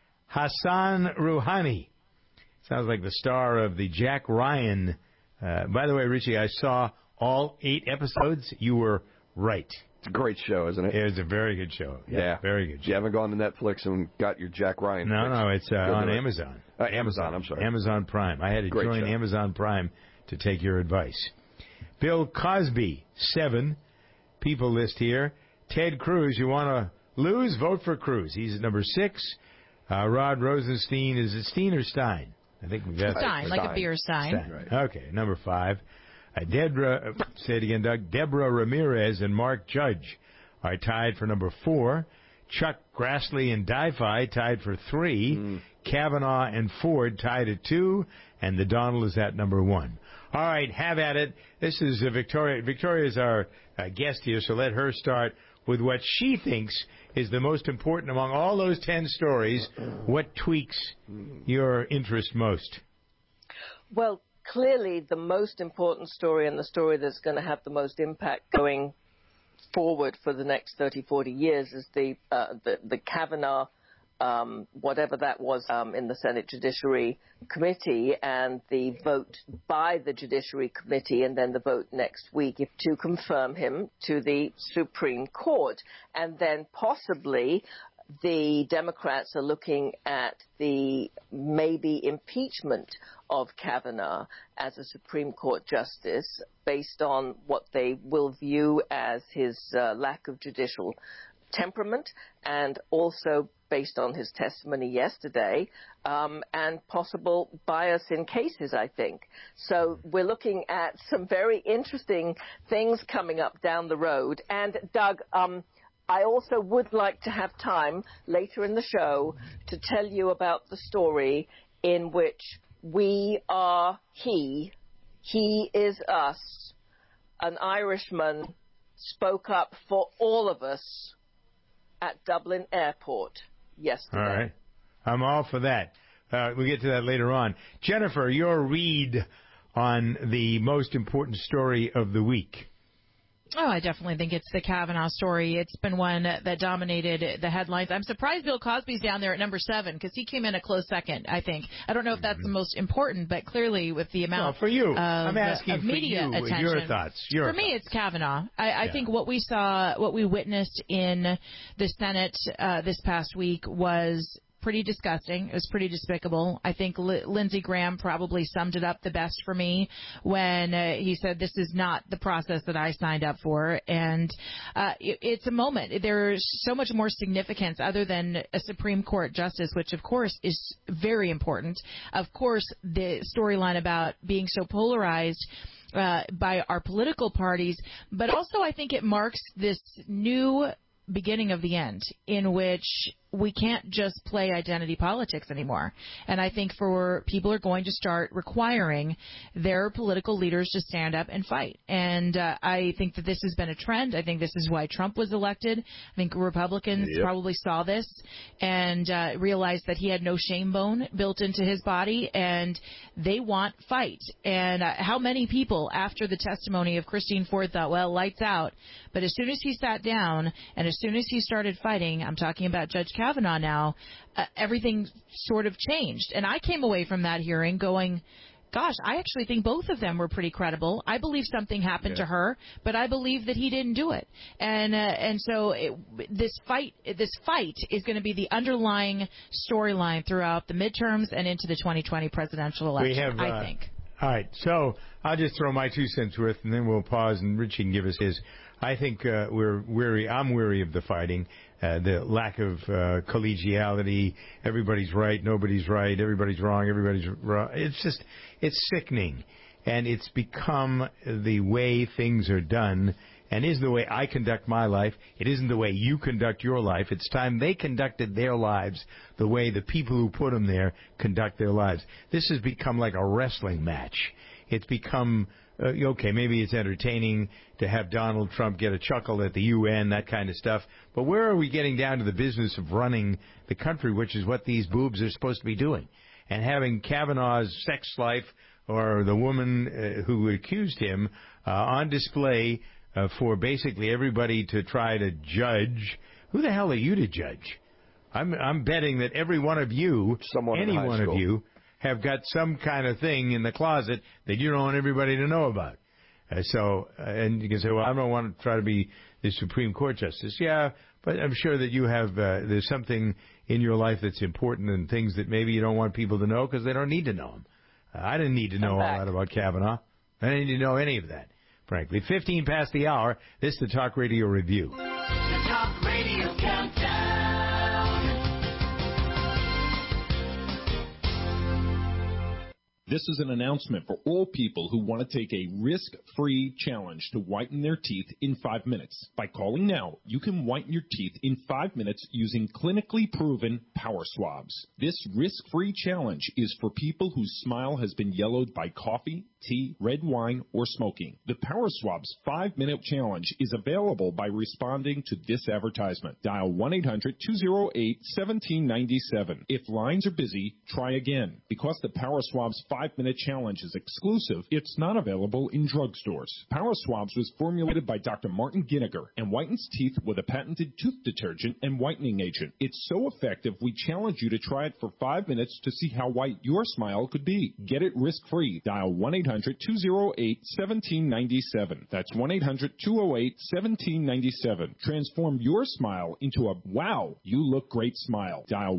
Hassan Rouhani. Sounds like the star of the Jack Ryan. By the way, Richie, I saw all 8 episodes. You were right. It's a great show, isn't it? It was a very good show. Yeah, very good show. You haven't gone to Netflix and got your Jack Ryan fix. No, it's on Amazon. Amazon, I'm sorry. Amazon Prime. I had to join Amazon Prime to take your advice. Bill Cosby, 7. People list here. Ted Cruz, you want to lose? Vote for Cruz. He's at number 6. Rod Rosenstein, is it Steen or Stein? I think we've got Stein, like a beer Stein. Right. Okay, number 5. Say it again, Doug. Deborah Ramirez and Mark Judge are tied for number 4. Chuck Grassley and Di-Fi tied for 3. Kavanaugh and Ford tied at 2. And the Donald is at number 1. All right, have at it. This is Victoria. Victoria is our guest here, so let her start with what she thinks is the most important among all those 10 stories. What tweaks your interest most? Well, clearly the most important story and the story that's going to have the most impact going forward for the next 30, 40 years is the Kavanaugh, whatever that was in the Senate Judiciary Committee, and the vote by the Judiciary Committee, and then the vote next week to confirm him to the Supreme Court. And then possibly the Democrats are looking at the maybe impeachment of Kavanaugh as a Supreme Court justice based on what they will view as his lack of judicial temperament, and also based on his testimony yesterday, and possible bias in cases, I think. So we're looking at some very interesting things coming up down the road. And, Doug, I also would like to have time later in the show to tell you about the story in which we are he is us. An Irishman spoke up for all of us at Dublin Airport yesterday. All right. I'm all for that. We'll get to that later on. Jennifer, your read on the most important story of the week. Oh, I definitely think it's the Kavanaugh story. It's been one that dominated the headlines. I'm surprised Bill Cosby's down there at number 7 because he came in a close second, I think. I don't know if that's the most important, but clearly with the amount for you. I'm asking of media for you, attention. Your thoughts. For me, it's Kavanaugh. I think what we witnessed in the Senate this past week was pretty disgusting. It was pretty despicable. I think Lindsey Graham probably summed it up the best for me when he said, this is not the process that I signed up for. And it's a moment. There's so much more significance other than a Supreme Court justice, which, of course, is very important. Of course, the storyline about being so polarized by our political parties, but also I think it marks this new beginning of the end in which we can't just play identity politics anymore. And I think people are going to start requiring their political leaders to stand up and fight. And I think that this has been a trend. I think this is why Trump was elected. I think Republicans probably saw this and realized that he had no shame bone built into his body, and they want fight. And how many people after the testimony of Christine Ford thought, well, lights out. But as soon as he sat down and as soon as he started fighting, I'm talking about Judge Kavanaugh now, everything sort of changed. And I came away from that hearing going, gosh, I actually think both of them were pretty credible. I believe something happened to her, but I believe that he didn't do it. And so this fight is going to be the underlying storyline throughout the midterms and into the 2020 presidential election, I think. All right, so I'll just throw my 2 cents worth, and then we'll pause, and Richie can give us his. I think we're weary. I'm weary of the fighting, the lack of collegiality. Everybody's right, nobody's right. Everybody's wrong, everybody's wrong. It's sickening, and it's become the way things are done, and isn't the way I conduct my life. It isn't the way you conduct your life. It's time they conducted their lives the way the people who put them there conduct their lives. This has become like a wrestling match. It's become, okay, maybe it's entertaining to have Donald Trump get a chuckle at the UN, that kind of stuff. But where are we getting down to the business of running the country, which is what these boobs are supposed to be doing? And having Kavanaugh's sex life or the woman who accused him on display for basically everybody to try to judge. Who the hell are you to judge? I'm betting that every one of you, any one of you, have got some kind of thing in the closet that you don't want everybody to know about. And you can say, well, I don't want to try to be the Supreme Court justice. Yeah, but I'm sure that you have, there's something in your life that's important and things that maybe you don't want people to know because they don't need to know them. I didn't need to know all that about Kavanaugh. I didn't need to know any of that, frankly. 15 past the hour. This is the Talk Radio Review. The Talk Radio Countdown. This is an announcement for all people who want to take a risk-free challenge to whiten their teeth in 5 minutes. By calling now, you can whiten your teeth in 5 minutes using clinically proven Power Swabs. This risk-free challenge is for people whose smile has been yellowed by coffee, tea, red wine, or smoking. The Power Swabs 5-minute challenge is available by responding to this advertisement. Dial 1-800-208-1797. If lines are busy, try again. Because the Power Swabs 5-minute challenge is exclusive, it's not available in drugstores. Power Swabs was formulated by Dr. Martin Ginniger and whitens teeth with a patented tooth detergent and whitening agent. It's so effective, we challenge you to try it for 5 minutes to see how white your smile could be. Get it risk-free. Dial 1-800-208-1797. That's 1-800-208-1797. Transform your smile into a wow, you look great smile. Dial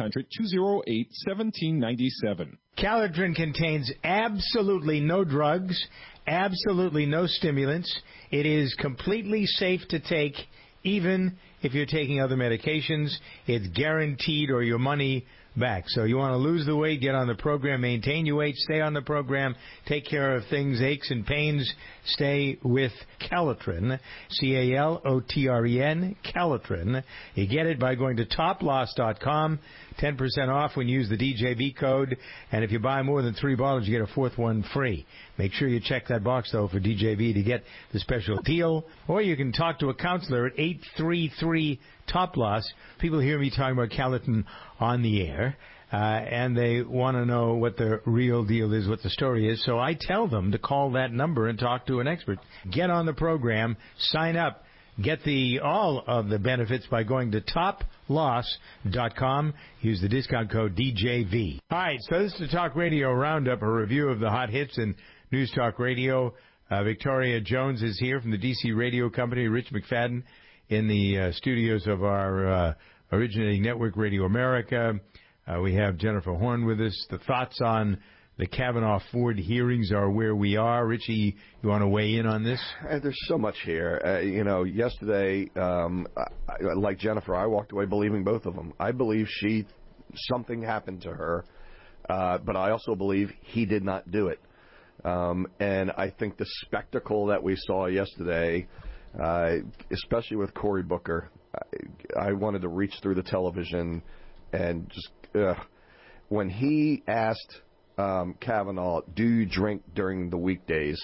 1-800-208-1797. Calitrin contains absolutely no drugs, absolutely no stimulants. It is completely safe to take even if you're taking other medications. It's guaranteed or your money back. So you want to lose the weight, get on the program, maintain your weight, stay on the program, take care of things, aches and pains, stay with Calitrin, Calotren, Calitrin. You get it by going to toploss.com, 10% off when you use the DJB code, and if you buy more than 3 bottles, you get a 4th one free. Make sure you check that box, though, for DJB to get the special deal, or you can talk to a counselor at 833-TOP-LOSS. People hear me talking about Calitrin on the air, and they want to know what the real deal is, what the story is, so I tell them to call that number and talk to an expert. Get on the program, sign up, get all of the benefits by going to toploss.com. Use the discount code DJV. All right, so this is the Talk Radio Roundup, a review of the hot hits in News Talk Radio. Victoria Jones is here from the D.C. Radio Company. Rich McFadden in the studios of our originating network, Radio America. We have Jennifer Horn with us. The thoughts on the Kavanaugh-Ford hearings are where we are. Richie, you want to weigh in on this? There's so much here. Yesterday, like Jennifer, I walked away believing both of them. I believe something happened to her, but I also believe he did not do it. And I think the spectacle that we saw yesterday, especially with Cory Booker, I wanted to reach through the television and just when he asked Kavanaugh, do you drink during the weekdays,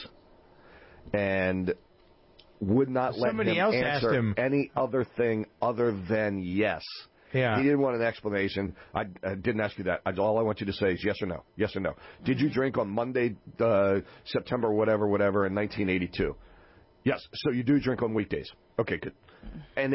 and would not let Somebody him else answer asked him any other thing other than yes. Yeah. He didn't want an explanation. I didn't ask you that. All I want you to say is yes or no. Yes or no. Did you drink on Monday, September whatever, in 1982? Yes. So you do drink on weekdays. Okay, good. And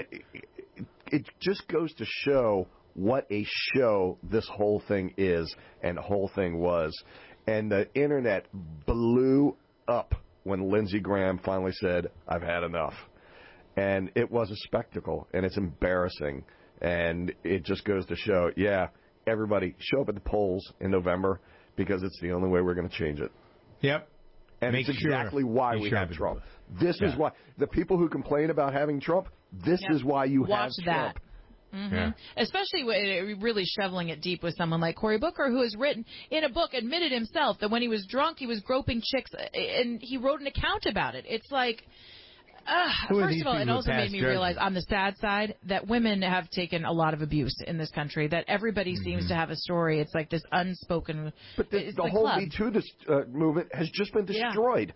it just goes to show what a show this whole thing is and the whole thing was. And the Internet blew up when Lindsey Graham finally said, I've had enough. And it was a spectacle, and it's embarrassing. And it just goes to show, everybody, show up at the polls in November because it's the only way we're going to change it. Yep. And it's exactly why we have Trump. This is why. The people who complain about having Trump, this is why you have Trump. Mm-hmm. Yeah. Especially really shoveling it deep with someone like Cory Booker, who has written in a book, admitted himself that when he was drunk, he was groping chicks, and he wrote an account about it. It's like... first of all, it also made me realize on the sad side that women have taken a lot of abuse in this country, that everybody seems to have a story. It's like this unspoken... But the whole Me Too movement has just been destroyed.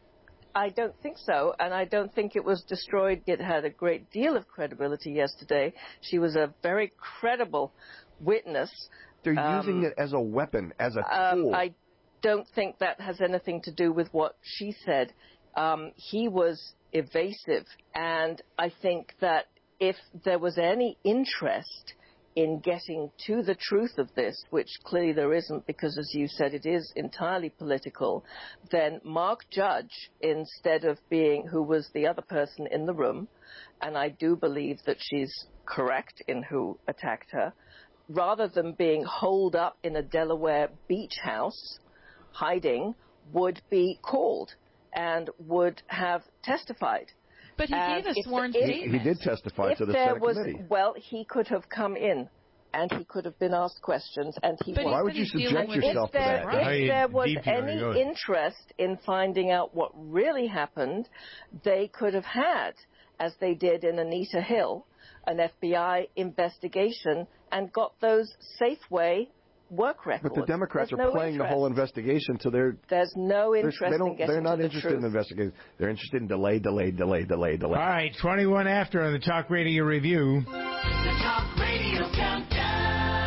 I don't think so, and I don't think it was destroyed. It had a great deal of credibility yesterday. She was a very credible witness. They're using it as a weapon, as a tool. I don't think that has anything to do with what she said. He was evasive, and I think that if there was any interest in getting to the truth of this, which clearly there isn't because, as you said, it is entirely political, then Mark Judge, instead of being who was the other person in the room, and I do believe that she's correct in who attacked her, rather than being holed up in a Delaware beach house, hiding, would be called and would have testified. But he gave a sworn statement. He did testify to the Senate committee. Well, he could have come in and he could have been asked questions, and he was. Why would you subject yourself to that? If there was any interest in finding out what really happened, they could have had, as they did in Anita Hill, an FBI investigation and got those Safeway work records. But the Democrats are playing the whole investigation to their... There's no interest in getting They're not to interested the in investigating. They're interested in delay. All right, 21 after on the Talk Radio Review. The Talk Radio Countdown.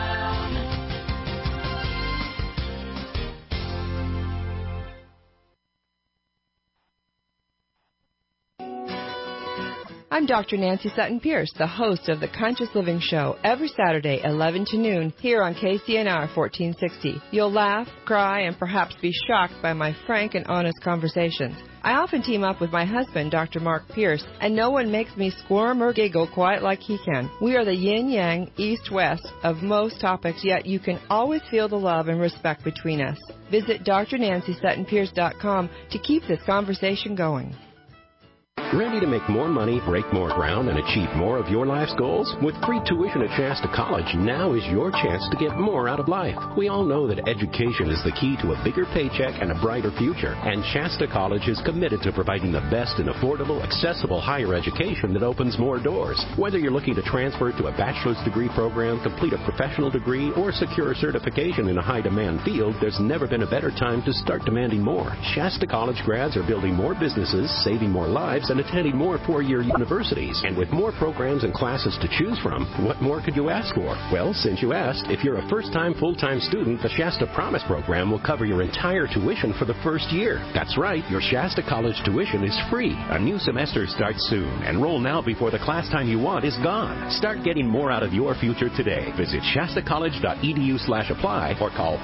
I'm Dr. Nancy Sutton Pierce, the host of the Conscious Living Show, every Saturday, 11 to noon, here on KCNR 1460. You'll laugh, cry, and perhaps be shocked by my frank and honest conversations. I often team up with my husband, Dr. Mark Pierce, and no one makes me squirm or giggle quite like he can. We are the yin-yang, east-west of most topics, yet you can always feel the love and respect between us. Visit drnancysuttonpierce.com to keep this conversation going. Ready to make more money, break more ground, and achieve more of your life's goals? With free tuition at Shasta College, now is your chance to get more out of life. We all know that education is the key to a bigger paycheck and a brighter future, and Shasta College is committed to providing the best in affordable, accessible higher education that opens more doors. Whether you're looking to transfer to a bachelor's degree program, complete a professional degree, or secure a certification in a high-demand field, there's never been a better time to start demanding more. Shasta College grads are building more businesses, saving more lives, and attending more four-year universities. And with more programs and classes to choose from, what more could you ask for? Well, since you asked, if you're a first-time full-time student, the Shasta Promise program will cover your entire tuition for the first year. That's right, your Shasta College tuition is free. A new semester starts soon. Enroll now before the class time you want is gone. Start getting more out of your future today. Visit shastacollege.edu/apply or call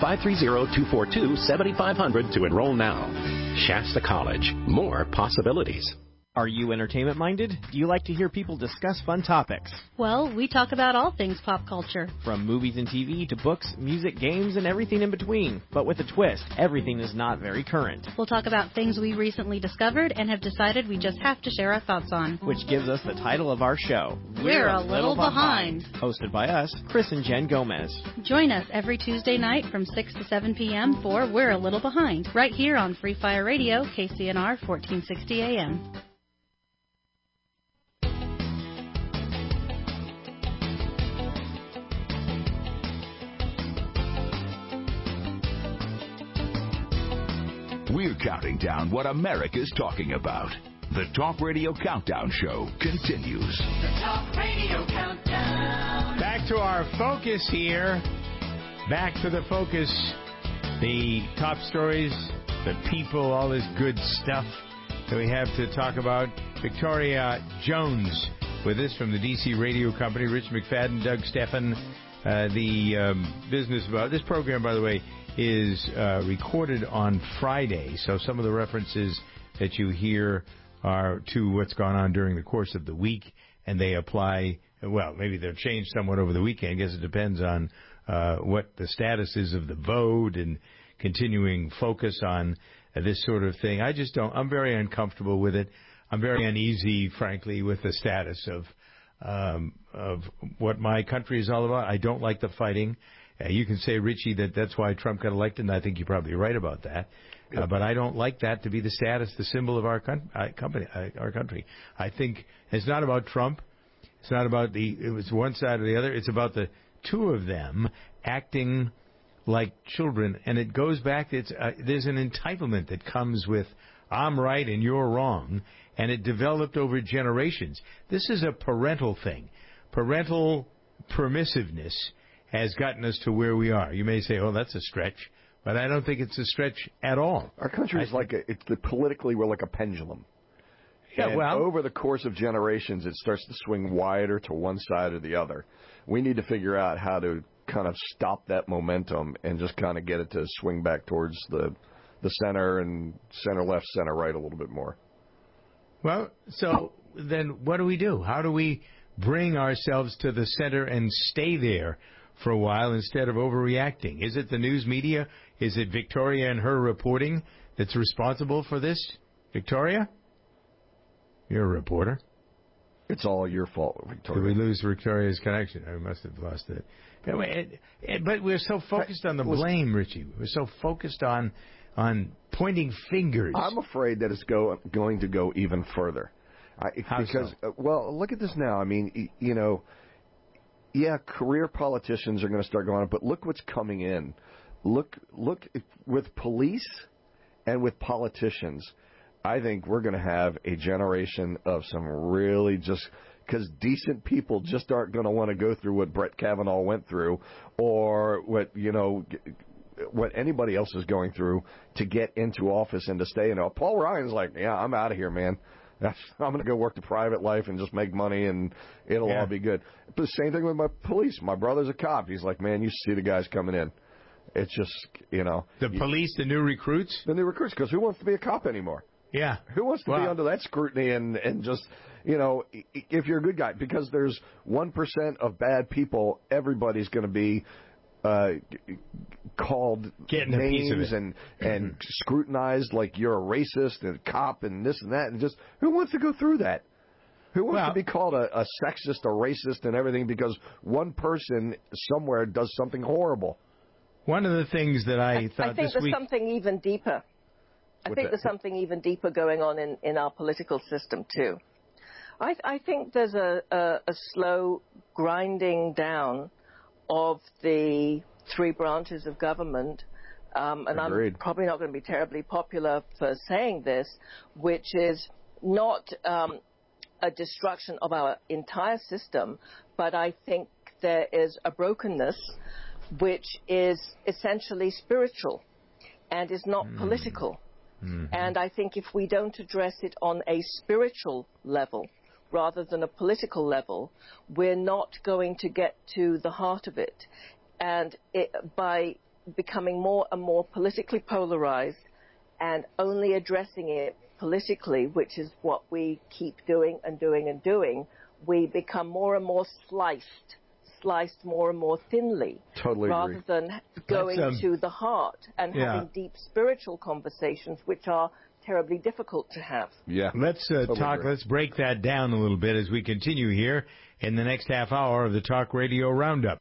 530-242-7500 to enroll now. Shasta College. More possibilities. Are you entertainment-minded? Do you like to hear people discuss fun topics? Well, we talk about all things pop culture. From movies and TV to books, music, games, and everything in between. But with a twist, everything is not very current. We'll talk about things we recently discovered and have decided we just have to share our thoughts on. Which gives us the title of our show, We're a Little Behind. Hosted by us, Chris and Jen Gomez. Join us every Tuesday night from 6 to 7 p.m. for We're a Little Behind, right here on Free Fire Radio, KCNR 1460 AM. We're counting down what America's talking about. The Talk Radio Countdown Show continues. The Talk Radio Countdown. Back to our focus here. Back to the focus. The top stories, the people, all this good stuff that we have to talk about. Victoria Jones with us from the D.C. Radio Company. Rich McFadden, Doug Stephan. Business about this program, by the way, is recorded on Friday, so some of the references that you hear are to what's gone on during the course of the week, and they apply, well, maybe they'll change somewhat over the weekend. I guess it depends on what the status is of the vote and continuing focus on this sort of thing. I'm very uncomfortable with it. I'm very uneasy, frankly, with the status of what my country is all about. I don't like the fighting. You can say, Richie, that's why Trump got elected, and I think you're probably right about that. But I don't like that to be the status, the symbol of our country. I think it's not about Trump. It's not about it was one side or the other. It's about the two of them acting like children. And it goes back, there's an entitlement that comes with, I'm right and you're wrong. And it developed over generations. This is a parental thing. Parental permissiveness has gotten us to where we are. You may say, oh, that's a stretch, but I don't think it's a stretch at all. Our country is politically, we're like a pendulum. Yeah, and over the course of generations, it starts to swing wider to one side or the other. We need to figure out how to kind of stop that momentum and just kind of get it to swing back towards the center and center left, center right a little bit more. Well, so then what do? How do we bring ourselves to the center and stay there for a while instead of overreacting? Is it the news media? Is it Victoria and her reporting that's responsible for this? Victoria? You're a reporter. It's all your fault, Victoria. Did we lose Victoria's connection? I must have lost it. But we're so focused on the blame, Richie. We're so focused on pointing fingers. I'm afraid that it's going to go even further. Well, look at this now. I mean, yeah, career politicians are going to start going on, but look what's coming in. Look with police and with politicians. I think we're going to have a generation of some really because decent people just aren't going to want to go through what Brett Kavanaugh went through or what anybody else is going through to get into office and to stay in. Paul Ryan's like, yeah, I'm out of here, man. I'm going to go work the private life and just make money, and it'll all be good. But the same thing with my police. My brother's a cop. He's like, man, you see the guys coming in. It's just, The police, the new recruits? The new recruits, because who wants to be a cop anymore? Yeah. Who wants to be under that scrutiny and just, if you're a good guy, because there's 1% of bad people, everybody's going to be called names and scrutinized like you're a racist and a cop and this and that, and just who wants to go through that? Who wants to be called a sexist, a racist, and everything because one person somewhere does something horrible? One of the things that I thought this week... I think there's something even deeper. There's something even deeper going on in our political system, too. I think there's a slow grinding down of the three branches of government, and Agreed. I'm probably not going to be terribly popular for saying this, which is not a destruction of our entire system, but I think there is a brokenness which is essentially spiritual and is not political. Mm-hmm. And I think if we don't address it on a spiritual level rather than a political level, we're not going to get to the heart of it. And by becoming more and more politically polarized and only addressing it politically, which is what we keep doing and doing and doing, we become more and more sliced more and more thinly, rather agree. than going to the heart and having deep spiritual conversations, which are terribly difficult to have. Yeah. Let's Let's break that down a little bit as we continue here in the next half hour of the Talk Radio Roundup.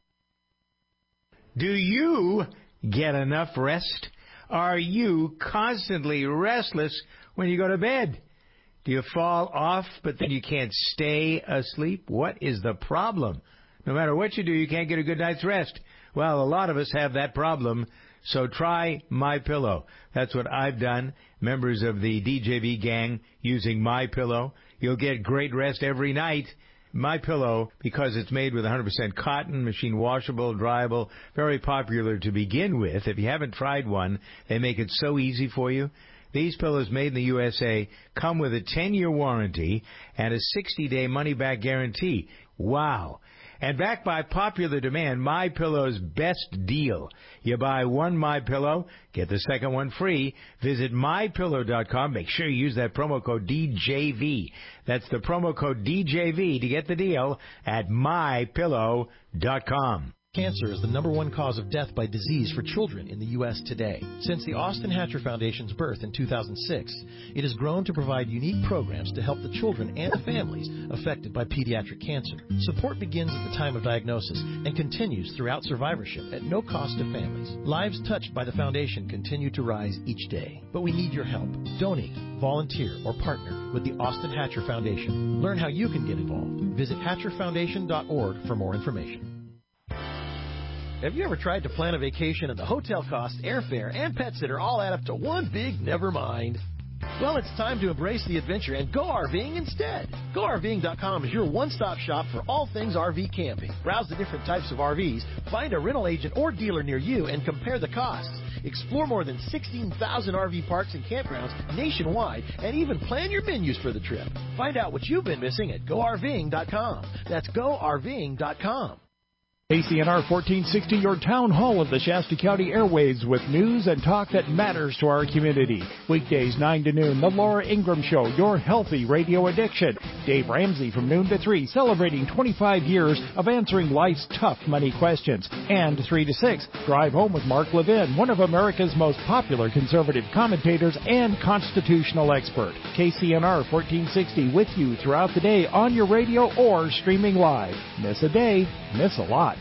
Do you get enough rest? Are you constantly restless when you go to bed? Do you fall off, but then you can't stay asleep? What is the problem? No matter what you do, you can't get a good night's rest. Well, a lot of us have that problem, so try MyPillow. That's what I've done. Members of the DJV gang using MyPillow. You'll get great rest every night. MyPillow, because it's made with 100% cotton, machine washable, dryable, very popular to begin with. If you haven't tried one, they make it so easy for you. These pillows made in the USA come with a 10-year warranty and a 60-day money-back guarantee. Wow. And backed by popular demand, MyPillow's best deal. You buy one MyPillow, get the second one free. Visit MyPillow.com. Make sure you use that promo code DJV. That's the promo code DJV to get the deal at MyPillow.com. Cancer is the #1 cause of death by disease for children in the U.S. today. Since the Austin Hatcher Foundation's birth in 2006, it has grown to provide unique programs to help the children and the families affected by pediatric cancer. Support begins at the time of diagnosis and continues throughout survivorship at no cost to families. Lives touched by the foundation continue to rise each day. But we need your help. Donate, volunteer, or partner with the Austin Hatcher Foundation. Learn how you can get involved. Visit hatcherfoundation.org for more information. Have you ever tried to plan a vacation and the hotel costs, airfare, and pet sitter all add up to one big never mind? Well, it's time to embrace the adventure and go RVing instead. GoRVing.com is your one-stop shop for all things RV camping. Browse the different types of RVs, find a rental agent or dealer near you, and compare the costs. Explore more than 16,000 RV parks and campgrounds nationwide, and even plan your menus for the trip. Find out what you've been missing at GoRVing.com. That's GoRVing.com. KCNR 1460, your town hall of the Shasta County airwaves with news and talk that matters to our community. Weekdays 9 to noon, The Laura Ingraham Show, your healthy radio addiction. Dave Ramsey from noon to 3, celebrating 25 years of answering life's tough money questions. And 3 to 6, Drive Home with Mark Levin, one of America's most popular conservative commentators and constitutional expert. KCNR 1460 with you throughout the day on your radio or streaming live. Miss a day, miss a lot.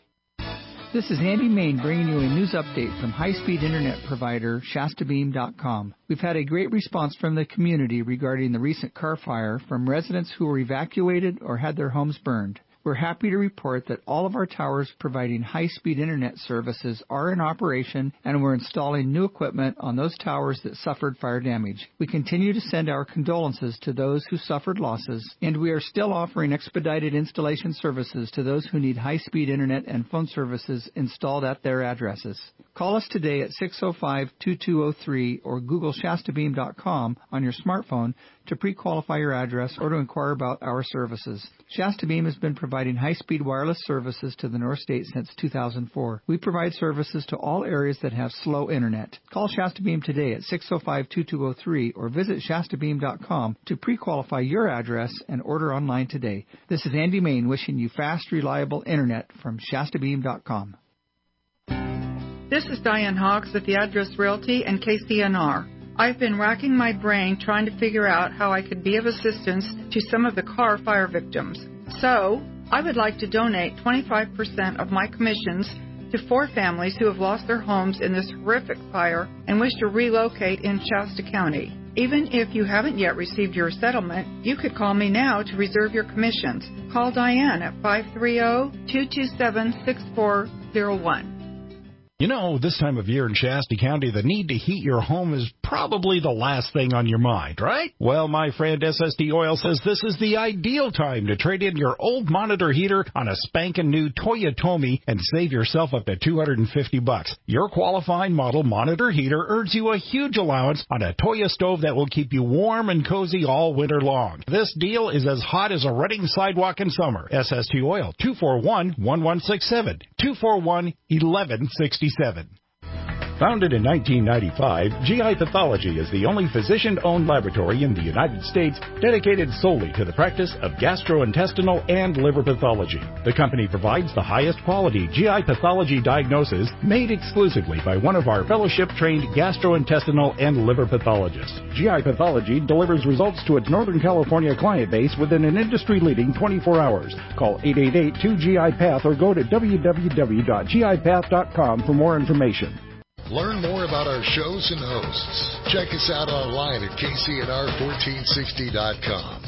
This is Andy Main bringing you a news update from high-speed internet provider ShastaBeam.com. We've had a great response from the community regarding the recent car fire from residents who were evacuated or had their homes burned. We're happy to report that all of our towers providing high-speed internet services are in operation, and we're installing new equipment on those towers that suffered fire damage. We continue to send our condolences to those who suffered losses, and we are still offering expedited installation services to those who need high-speed internet and phone services installed at their addresses. Call us today at 605-2203 or Google ShastaBeam.com on your smartphone to pre-qualify your address or to inquire about our services. Shasta Beam has been providing high-speed wireless services to the North State since 2004. We provide services to all areas that have slow internet. Call Shasta Beam today at 605-2203 or visit ShastaBeam.com to pre-qualify your address and order online today. This is Andy Main wishing you fast, reliable internet from ShastaBeam.com. This is Diane Hawks at the Address Realty and KCNR. I've been racking my brain trying to figure out how I could be of assistance to some of the car fire victims. So, I would like to donate 25% of my commissions to 4 families who have lost their homes in this horrific fire and wish to relocate in Shasta County. Even if you haven't yet received your settlement, you could call me now to reserve your commissions. Call Diane at 530-227-6401. You know, this time of year in Shasta County, the need to heat your home is probably the last thing on your mind, right? Well, my friend SSD Oil says this is the ideal time to trade in your old monitor heater on a spanking new Toyotomi and save yourself up to $250. Your qualifying model monitor heater earns you a huge allowance on a Toyo stove that will keep you warm and cozy all winter long. This deal is as hot as a Reading sidewalk in summer. SST Oil, 241-1167, 241-1167. Founded in 1995, GI Pathology is the only physician-owned laboratory in the United States dedicated solely to the practice of gastrointestinal and liver pathology. The company provides the highest quality GI pathology diagnosis made exclusively by one of our fellowship-trained gastrointestinal and liver pathologists. GI Pathology delivers results to its Northern California client base within an industry-leading 24 hours. Call 888-2GI-PATH or go to www.gipath.com for more information. Learn more about our shows and hosts. Check us out online at kcnr1460.com.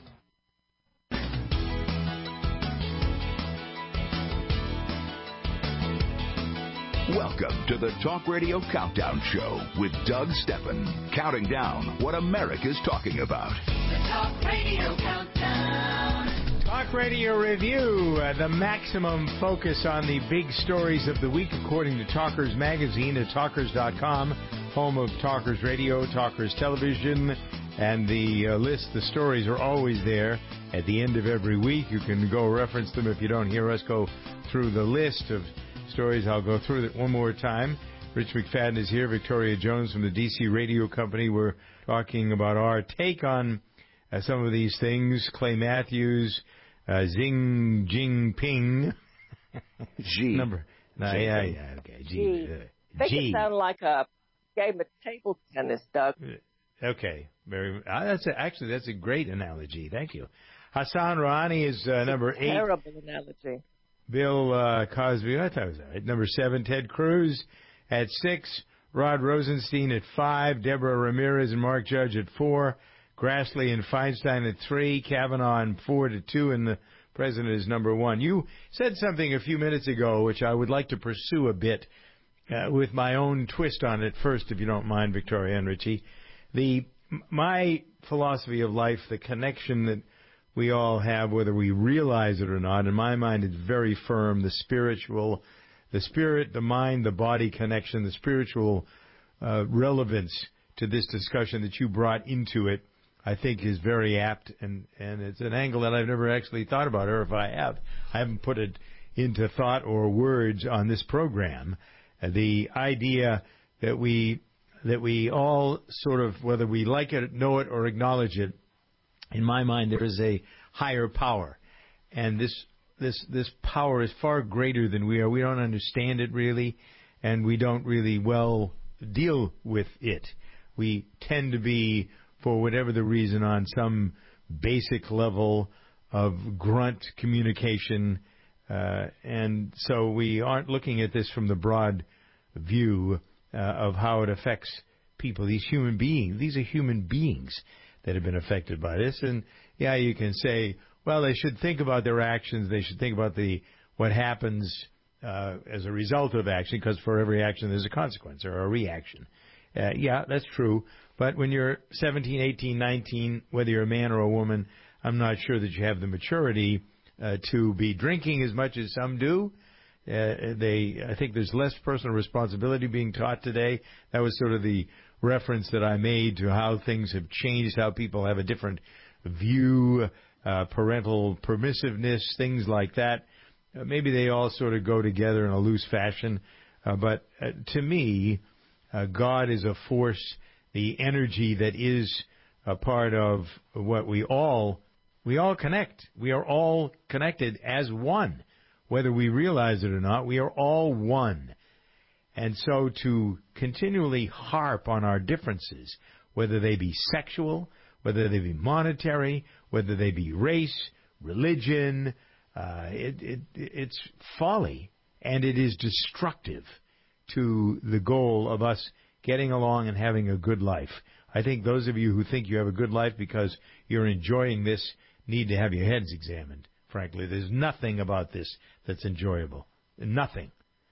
Welcome to the Talk Radio Countdown Show with Doug Steffen, counting down what America's talking about. The Talk Radio Countdown. Talk Radio Review, the maximum focus on the big stories of the week, according to Talkers Magazine at Talkers.com, home of Talkers Radio, Talkers Television, and the stories are always there at the end of every week. You can go reference them if you don't hear us go through the list of stories. I'll go through it one more time. Rich McFadden is here, Victoria Jones from the DC Radio Company. We're talking about our take on some of these things. Clay Matthews, Xi Jinping. G. Number. No, yeah, okay. G. Make it sound like a game of table tennis, Doug. Okay. That's a great analogy. Thank you. Hassan Rouhani is number 8. Terrible analogy. Bill Cosby, I thought it was all right. Number 7, Ted Cruz at 6. Rod Rosenstein at 5. Deborah Ramirez and Mark Judge at 4. Grassley and Feinstein at 3, Kavanaugh and 4-2, and the president is number 1. You said something a few minutes ago, which I would like to pursue a bit with my own twist on it first, if you don't mind, Victoria and Richie. My philosophy of life, the connection that we all have, whether we realize it or not, in my mind, is very firm. The spirit, the mind, the body connection, the spiritual relevance to this discussion that you brought into it, I think is very apt, and it's an angle that I've never actually thought about, or if I haven't put it into thought or words on this program. The idea that we all sort of, whether we like it, know it, or acknowledge it, in my mind there is a higher power, and this power is far greater than we are. We don't understand it really, and we don't really well deal with it. We tend to be, for whatever the reason, on some basic level of grunt communication, and so we aren't looking at this from the broad view of how it affects people, these human beings. These are human beings that have been affected by this, and yeah, you can say, well, they should think about their actions, they should think about what happens as a result of action, because for every action there's a consequence or a reaction. Yeah, that's true. But when you're 17, 18, 19, whether you're a man or a woman, I'm not sure that you have the maturity to be drinking as much as some do. I think there's less personal responsibility being taught today. That was sort of the reference that I made to how things have changed, how people have a different view, parental permissiveness, things like that. Maybe they all sort of go together in a loose fashion. But to me, God is a force, the energy that is a part of what we all connect. We are all connected as one. Whether we realize it or not, we are all one. And so to continually harp on our differences, whether they be sexual, whether they be monetary, whether they be race, religion, it's folly, and it is destructive to the goal of us getting along and having a good life. I think those of you who think you have a good life because you're enjoying this need to have your heads examined, frankly. There's nothing about this that's enjoyable. Nothing.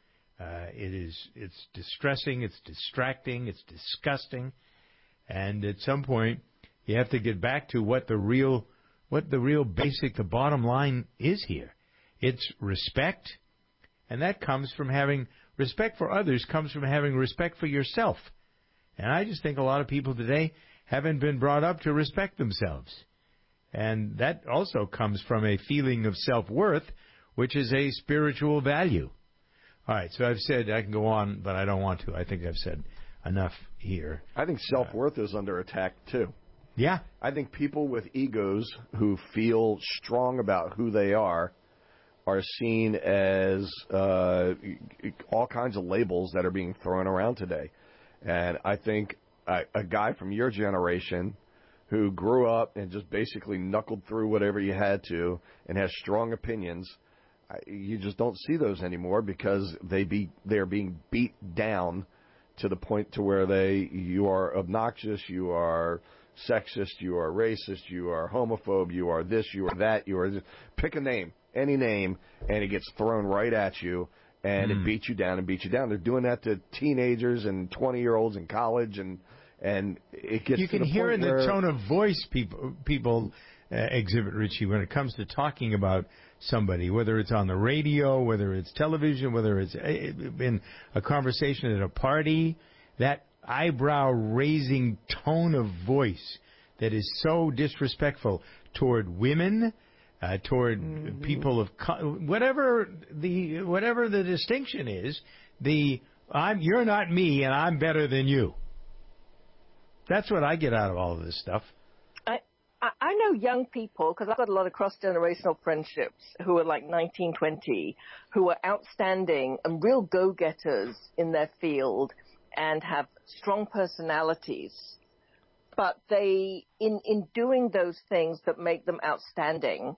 It's distressing, it's distracting, it's disgusting, and at some point you have to get back to what the real basic, the bottom line is here. It's respect, and that comes from having respect for others, comes from having respect for yourself. And I just think a lot of people today haven't been brought up to respect themselves. And that also comes from a feeling of self-worth, which is a spiritual value. All right, so I've said I can go on, but I don't want to. I think I've said enough here. I think self-worth is under attack, too. Yeah. I think people with egos who feel strong about who they are seen as all kinds of labels that are being thrown around today. And I think a guy from your generation who grew up and just basically knuckled through whatever you had to and has strong opinions, you just don't see those anymore because they're being beat down to the point to where you are obnoxious, you are sexist, you are racist, you are homophobe, you are this, you are that, you are... Pick a name, any name, and it gets thrown right at you, and it beats you down and beats you down. They're doing that to teenagers and 20-year-olds in college, and it gets. You can hear in the tone of voice people exhibit, Richie, when it comes to talking about somebody, whether it's on the radio, whether it's television, whether it's in a conversation at a party, that eyebrow-raising tone of voice that is so disrespectful toward women, toward people of whatever the distinction is. You're not me, and I'm better than you. That's what I get out of all of this stuff. I know young people, because I've got a lot of cross-generational friendships who are like 19, 20, who are outstanding and real go-getters in their field and have strong personalities. But they, in doing those things that make them outstanding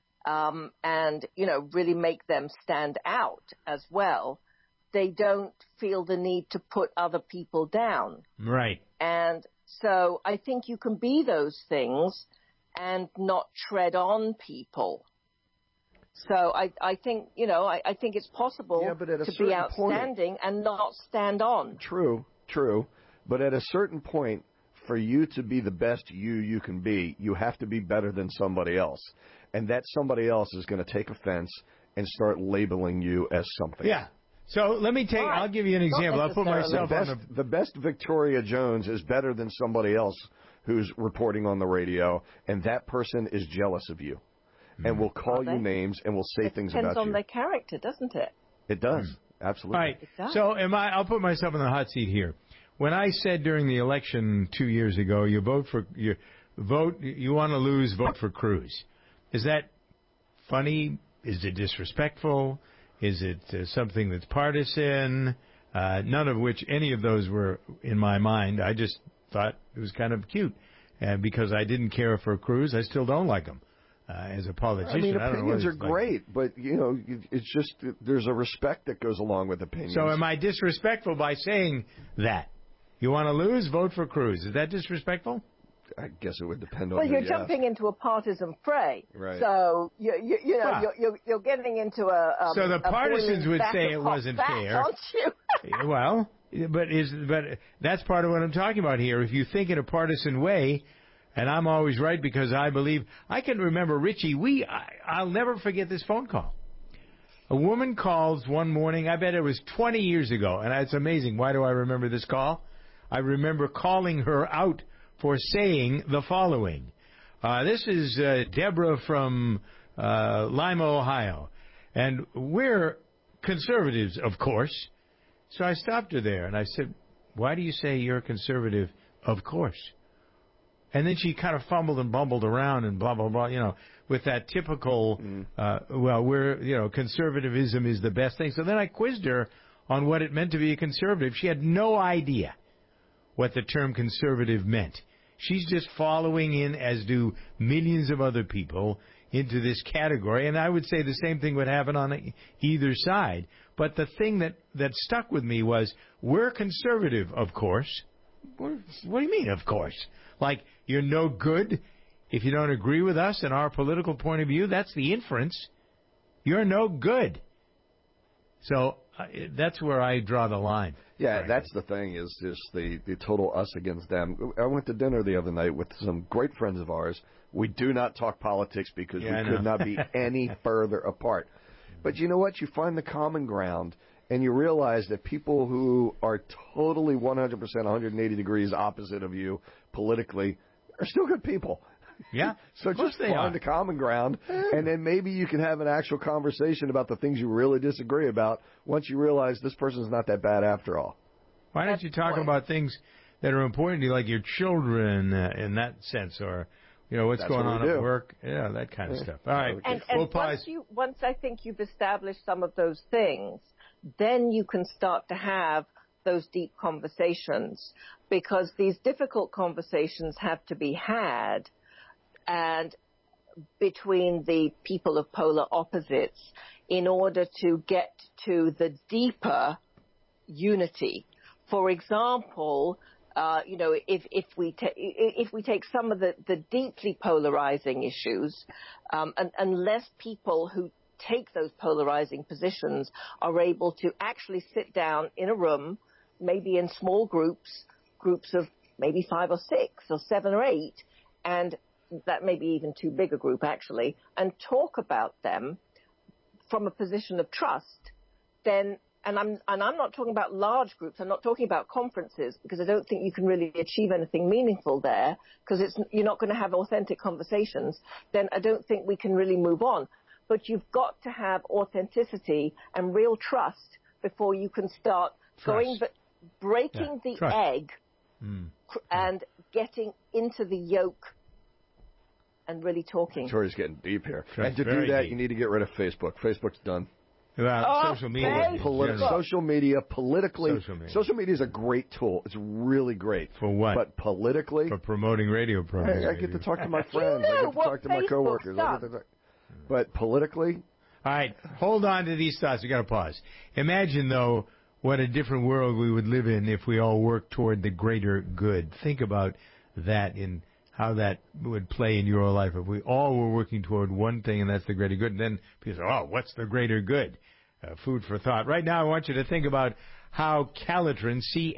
and, really make them stand out as well, they don't feel the need to put other people down. Right. And so I think you can be those things and not tread on people. So I think, I think it's possible to be outstanding and not stand on. True. But at a certain point, for you to be the best you can be, you have to be better than somebody else. And that somebody else is going to take offense and start labeling you as something. Yeah. So let me I'll give you an example. I'll put myself the best Victoria Jones is better than somebody else who's reporting on the radio, and that person is jealous of you and will call you names and will say things about you. It depends on their character, doesn't it? It does. Absolutely. All right. So I'll put myself in the hot seat here. When I said during the election 2 years ago, you want to lose, vote for Cruz. Is that funny? Is it disrespectful? Is it something that's partisan? None of which, any of those were in my mind. I just thought it was kind of cute. Because I didn't care for Cruz, I still don't like him as a politician. I mean, I don't opinions know are great, but, it's just there's a respect that goes along with opinions. So am I disrespectful by saying that? You want to lose, vote for Cruz. Is that disrespectful? I guess it would depend on. Well, you're jumping into a partisan fray, right? So you're getting into a. So the partisans would say it wasn't fair, aren't you? Well, but that's part of what I'm talking about here. If you think in a partisan way, and I'm always right because I believe. I can remember, Richie. I'll never forget this phone call. A woman calls one morning. I bet it was 20 years ago, and it's amazing. Why do I remember this call? I remember calling her out for saying the following. This is Deborah from Lima, Ohio. And we're conservatives, of course. So I stopped her there, and I said, why do you say you're conservative, of course? And then she kind of fumbled and bumbled around and blah, blah, blah, with that typical, conservatism is the best thing. So then I quizzed her on what it meant to be a conservative. She had no idea what the term conservative meant. She's just following in, as do millions of other people, into this category. And I would say the same thing would happen on either side. But the thing that stuck with me was, we're conservative, of course. What do you mean, of course? Like, you're no good if you don't agree with us and our political point of view? That's the inference. You're no good. So that's where I draw the line. Yeah, frankly. That's the thing, is the total us against them. I went to dinner the other night with some great friends of ours. We do not talk politics because we could not be any further apart. But you know what? You find the common ground, and you realize that people who are totally 100%, 180 degrees opposite of you politically are still good people. Yeah. So just find a common ground, and then maybe you can have an actual conversation about the things you really disagree about once you realize this person's not that bad after all. Why don't you talk about things that are important to you, like your children in that sense, or what's going on at work? Yeah, that kind of stuff. All right. And we'll pause. once I think you've established some of those things, then you can start to have those deep conversations, because these difficult conversations have to be had, and between the people of polar opposites, in order to get to the deeper unity. For example, if we take some of the deeply polarizing issues, unless people who take those polarizing positions are able to actually sit down in a room, maybe in small groups of maybe 5 or 6 or 7 or 8, and that may be even too big a group actually, and talk about them from a position of trust, then, and I'm not talking about large groups, I'm not talking about conferences, because I don't think you can really achieve anything meaningful there, because you're not going to have authentic conversations, then I don't think we can really move on. But you've got to have authenticity and real trust before you can start breaking the egg and getting into the yolk and really talking. Victoria's getting deep here. And to do that, you need to get rid of Facebook. Facebook's done. Social media. Social media, politically. Social media is a great tool. It's really great. For what? But politically. For promoting radio programs. I get to talk to my friends. I get to talk to my coworkers. But politically. All right. Hold on to these thoughts. We got to pause. Imagine, though, what a different world we would live in if we all worked toward the greater good. Think about that in how that would play in your life if we all were working toward one thing, and that's the greater good. And then people say, what's the greater good? Food for thought. Right now, I want you to think about how Calitrin,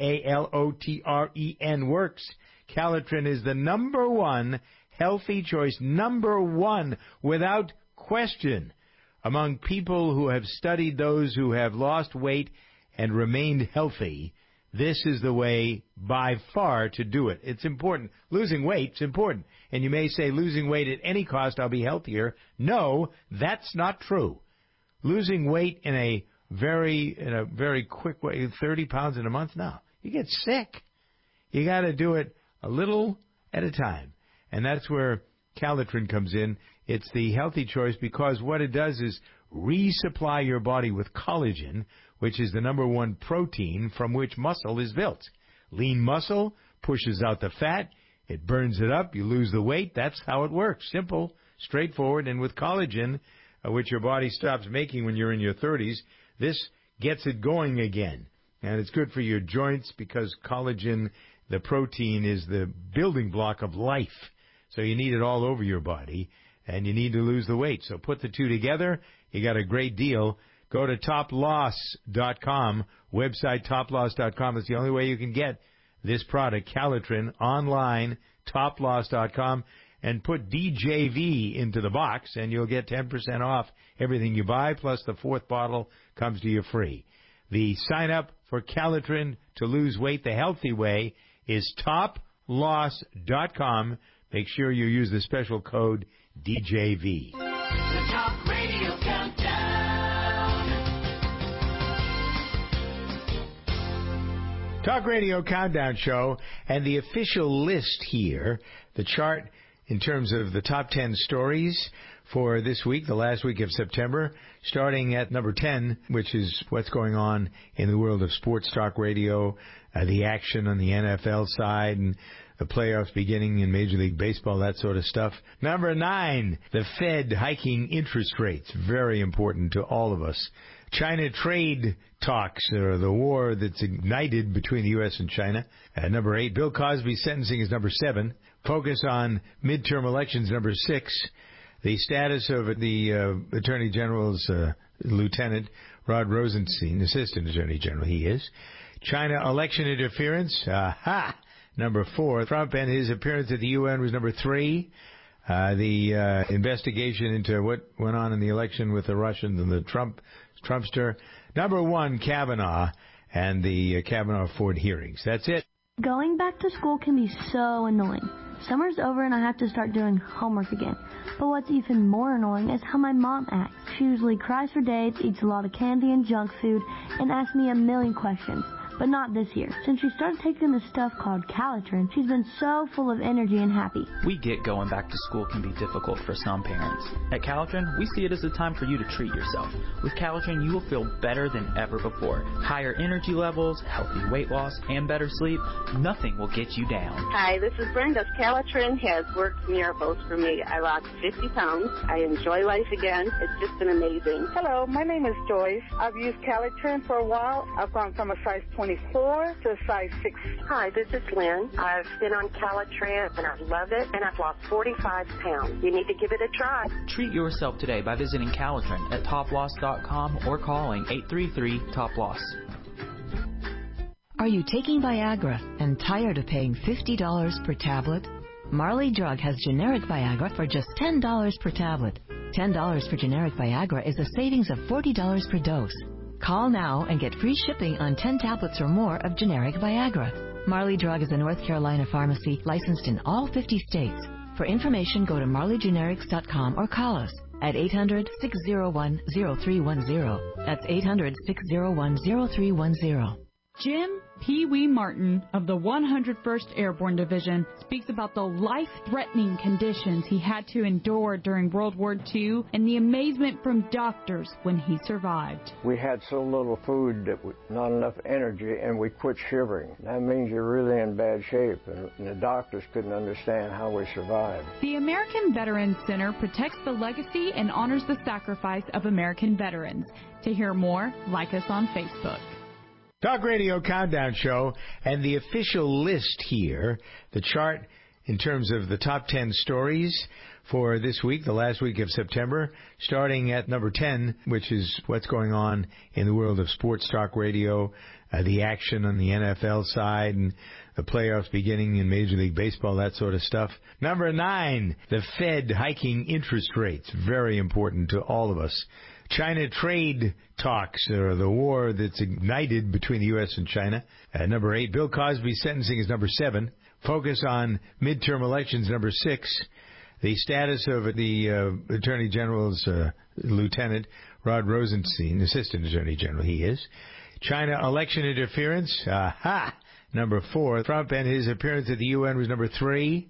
Calotren, works. Calitrin is the number one healthy choice, number one, without question, among people who have studied those who have lost weight and remained healthy. This is the way by far to do it. It's important. Losing weight's important. And you may say, losing weight at any cost, I'll be healthier. No, that's not true. Losing weight in a very quick way, 30 pounds in a month, no. You get sick. You got to do it a little at a time. And that's where Calitrin comes in. It's the healthy choice because what it does is resupply your body with collagen, which is the number one protein from which muscle is built. Lean muscle pushes out the fat. It burns it up. You lose the weight. That's how it works. Simple, straightforward. And with collagen, which your body stops making when you're in your 30s, this gets it going again. And it's good for your joints because collagen, the protein, is the building block of life. So you need it all over your body, and you need to lose the weight. So put the two together. You got a great deal. Go to toploss.com, website toploss.com. That's the only way you can get this product, Calitrin, online, toploss.com, and put DJV into the box, and you'll get 10% off everything you buy, plus the fourth bottle comes to you free. The sign-up for Calitrin to lose weight the healthy way is toploss.com. Make sure you use the special code DJV. The Talk Radio Countdown. Talk Radio Countdown Show, and the official list here, the chart in terms of the top 10 stories for this week, the last week of September, starting at number 10, which is what's going on in the world of sports talk radio, the action on the NFL side, and the playoffs beginning in Major League Baseball, that sort of stuff. Number 9, the Fed hiking interest rates. Very important to all of us. China trade talks, or the war that's ignited between the U.S. and China. Number 8, Bill Cosby's sentencing is number 7. Focus on midterm elections, number 6. The status of the Attorney General's lieutenant, Rod Rosenstein, Assistant Attorney General, he is. China election interference, number 4. Trump and his appearance at the UN was number 3. The investigation into what went on in the election with the Russians and the Trumpster. Number 1, Kavanaugh and the Kavanaugh-Ford hearings. That's it. Going back to school can be so annoying. Summer's over and I have to start doing homework again. But what's even more annoying is how my mom acts. She usually cries for days, eats a lot of candy and junk food, and asks me a million questions. But not this year. Since she started taking this stuff called Calitrin, she's been so full of energy and happy. We get going back to school can be difficult for some parents. At Calitrin, we see it as a time for you to treat yourself. With Calitrin, you will feel better than ever before. Higher energy levels, healthy weight loss, and better sleep. Nothing will get you down. Hi, this is Brenda. Calitrin has worked miracles for me. I lost 50 pounds. I enjoy life again. It's just been amazing. Hello, my name is Joyce. I've used Calitrin for a while. I've gone from a size 24 to a size 6. Hi, this is Lynn. I've been on Calitrin and I love it, and I've lost 45 pounds. You need to give it a try. Treat yourself today by visiting Calitrin at toploss.com or calling 833-TOP-LOSS. Are you taking Viagra and tired of paying $50 per tablet? Marley Drug has generic Viagra for just $10 per tablet. $10 for generic Viagra is a savings of $40 per dose. Call now and get free shipping on 10 tablets or more of generic Viagra. Marley Drug is a North Carolina pharmacy licensed in all 50 states. For information, go to marleygenerics.com or call us at 800-601-0310. That's 800-601-0310. Jim Pee Wee Martin of the 101st Airborne Division speaks about the life-threatening conditions he had to endure during World War II and the amazement from doctors when he survived. We had so little food that not enough energy, and we quit shivering. That means you're really in bad shape, and the doctors couldn't understand how we survived. The American Veterans Center protects the legacy and honors the sacrifice of American veterans. To hear more, like us on Facebook. Talk Radio Countdown Show, and the official list here, the chart in terms of the top 10 stories for this week, the last week of September, starting at number 10, which is what's going on in the world of sports talk radio, the action on the NFL side, and the playoffs beginning in Major League Baseball, that sort of stuff. Number 9, the Fed hiking interest rates, very important to all of us. China trade talks, or the war that's ignited between the U.S. and China. Number 8, Bill Cosby's sentencing is number 7. Focus on midterm elections, number 6. The status of the Attorney General's lieutenant, Rod Rosenstein, Assistant Attorney General, he is. China election interference, number 4. Trump and his appearance at the UN was number 3.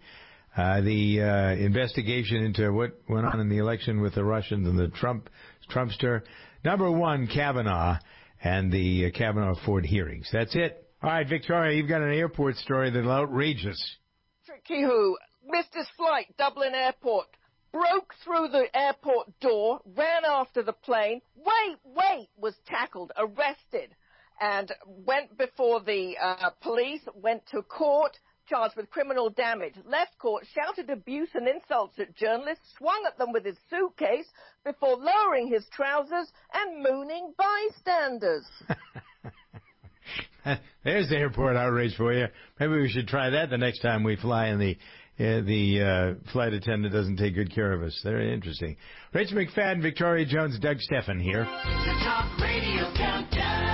The investigation into what went on in the election with the Russians and the Trumpster. Number 1, Kavanaugh and the Kavanaugh-Ford hearings. That's it. All right, Victoria, you've got an airport story that's outrageous. Tricky who missed his flight, Dublin Airport, broke through the airport door, ran after the plane, was tackled, arrested, and went before the police, went to court, charged with criminal damage, left court, shouted abuse and insults at journalists, swung at them with his suitcase before lowering his trousers and mooning bystanders. There's the airport outrage for you. Maybe we should try that the next time we fly and the flight attendant doesn't take good care of us. Very interesting. Rachel McFadden, Victoria Jones, Doug Stephan here. The Talk Radio Countdown.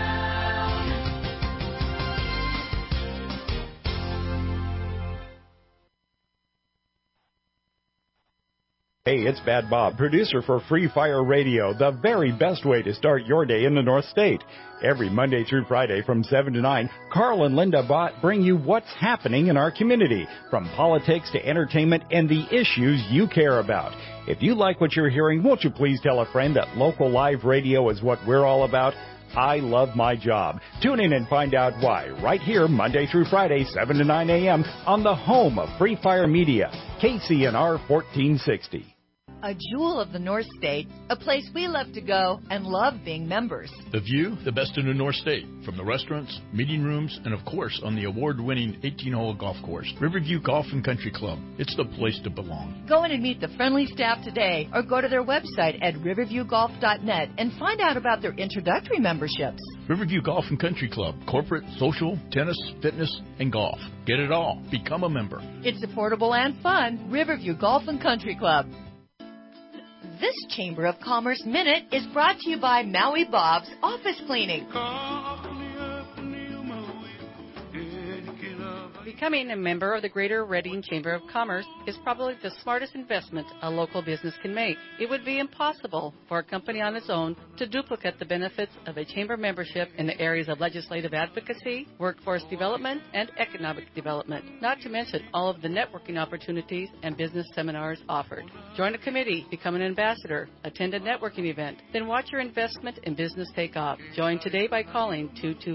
Hey, it's Bad Bob, producer for Free Fire Radio, the very best way to start your day in the North State. Every Monday through Friday from 7 to 9, Carl and Linda Bott bring you what's happening in our community, from politics to entertainment and the issues you care about. If you like what you're hearing, won't you please tell a friend that local live radio is what we're all about? I love my job. Tune in and find out why, right here, Monday through Friday, 7 to 9 a.m., on the home of Free Fire Media, KCNR 1460. A jewel of the North State, a place we love to go and love being members. The view, the best in the North State, from the restaurants, meeting rooms, and of course on the award-winning 18-hole golf course, Riverview Golf and Country Club. It's the place to belong. Go in and meet the friendly staff today, or go to their website at riverviewgolf.net and find out about their introductory memberships. Riverview Golf and Country Club, corporate, social, tennis, fitness, and golf. Get it all. Become a member. It's affordable and fun. Riverview Golf and Country Club. This Chamber of Commerce Minute is brought to you by Maui Bob's Office Cleaning. Becoming a member of the Greater Reading Chamber of Commerce is probably the smartest investment a local business can make. It would be impossible for a company on its own to duplicate the benefits of a chamber membership in the areas of legislative advocacy, workforce development, and economic development, not to mention all of the networking opportunities and business seminars offered. Join a committee, become an ambassador, attend a networking event, then watch your investment in business take off. Join today by calling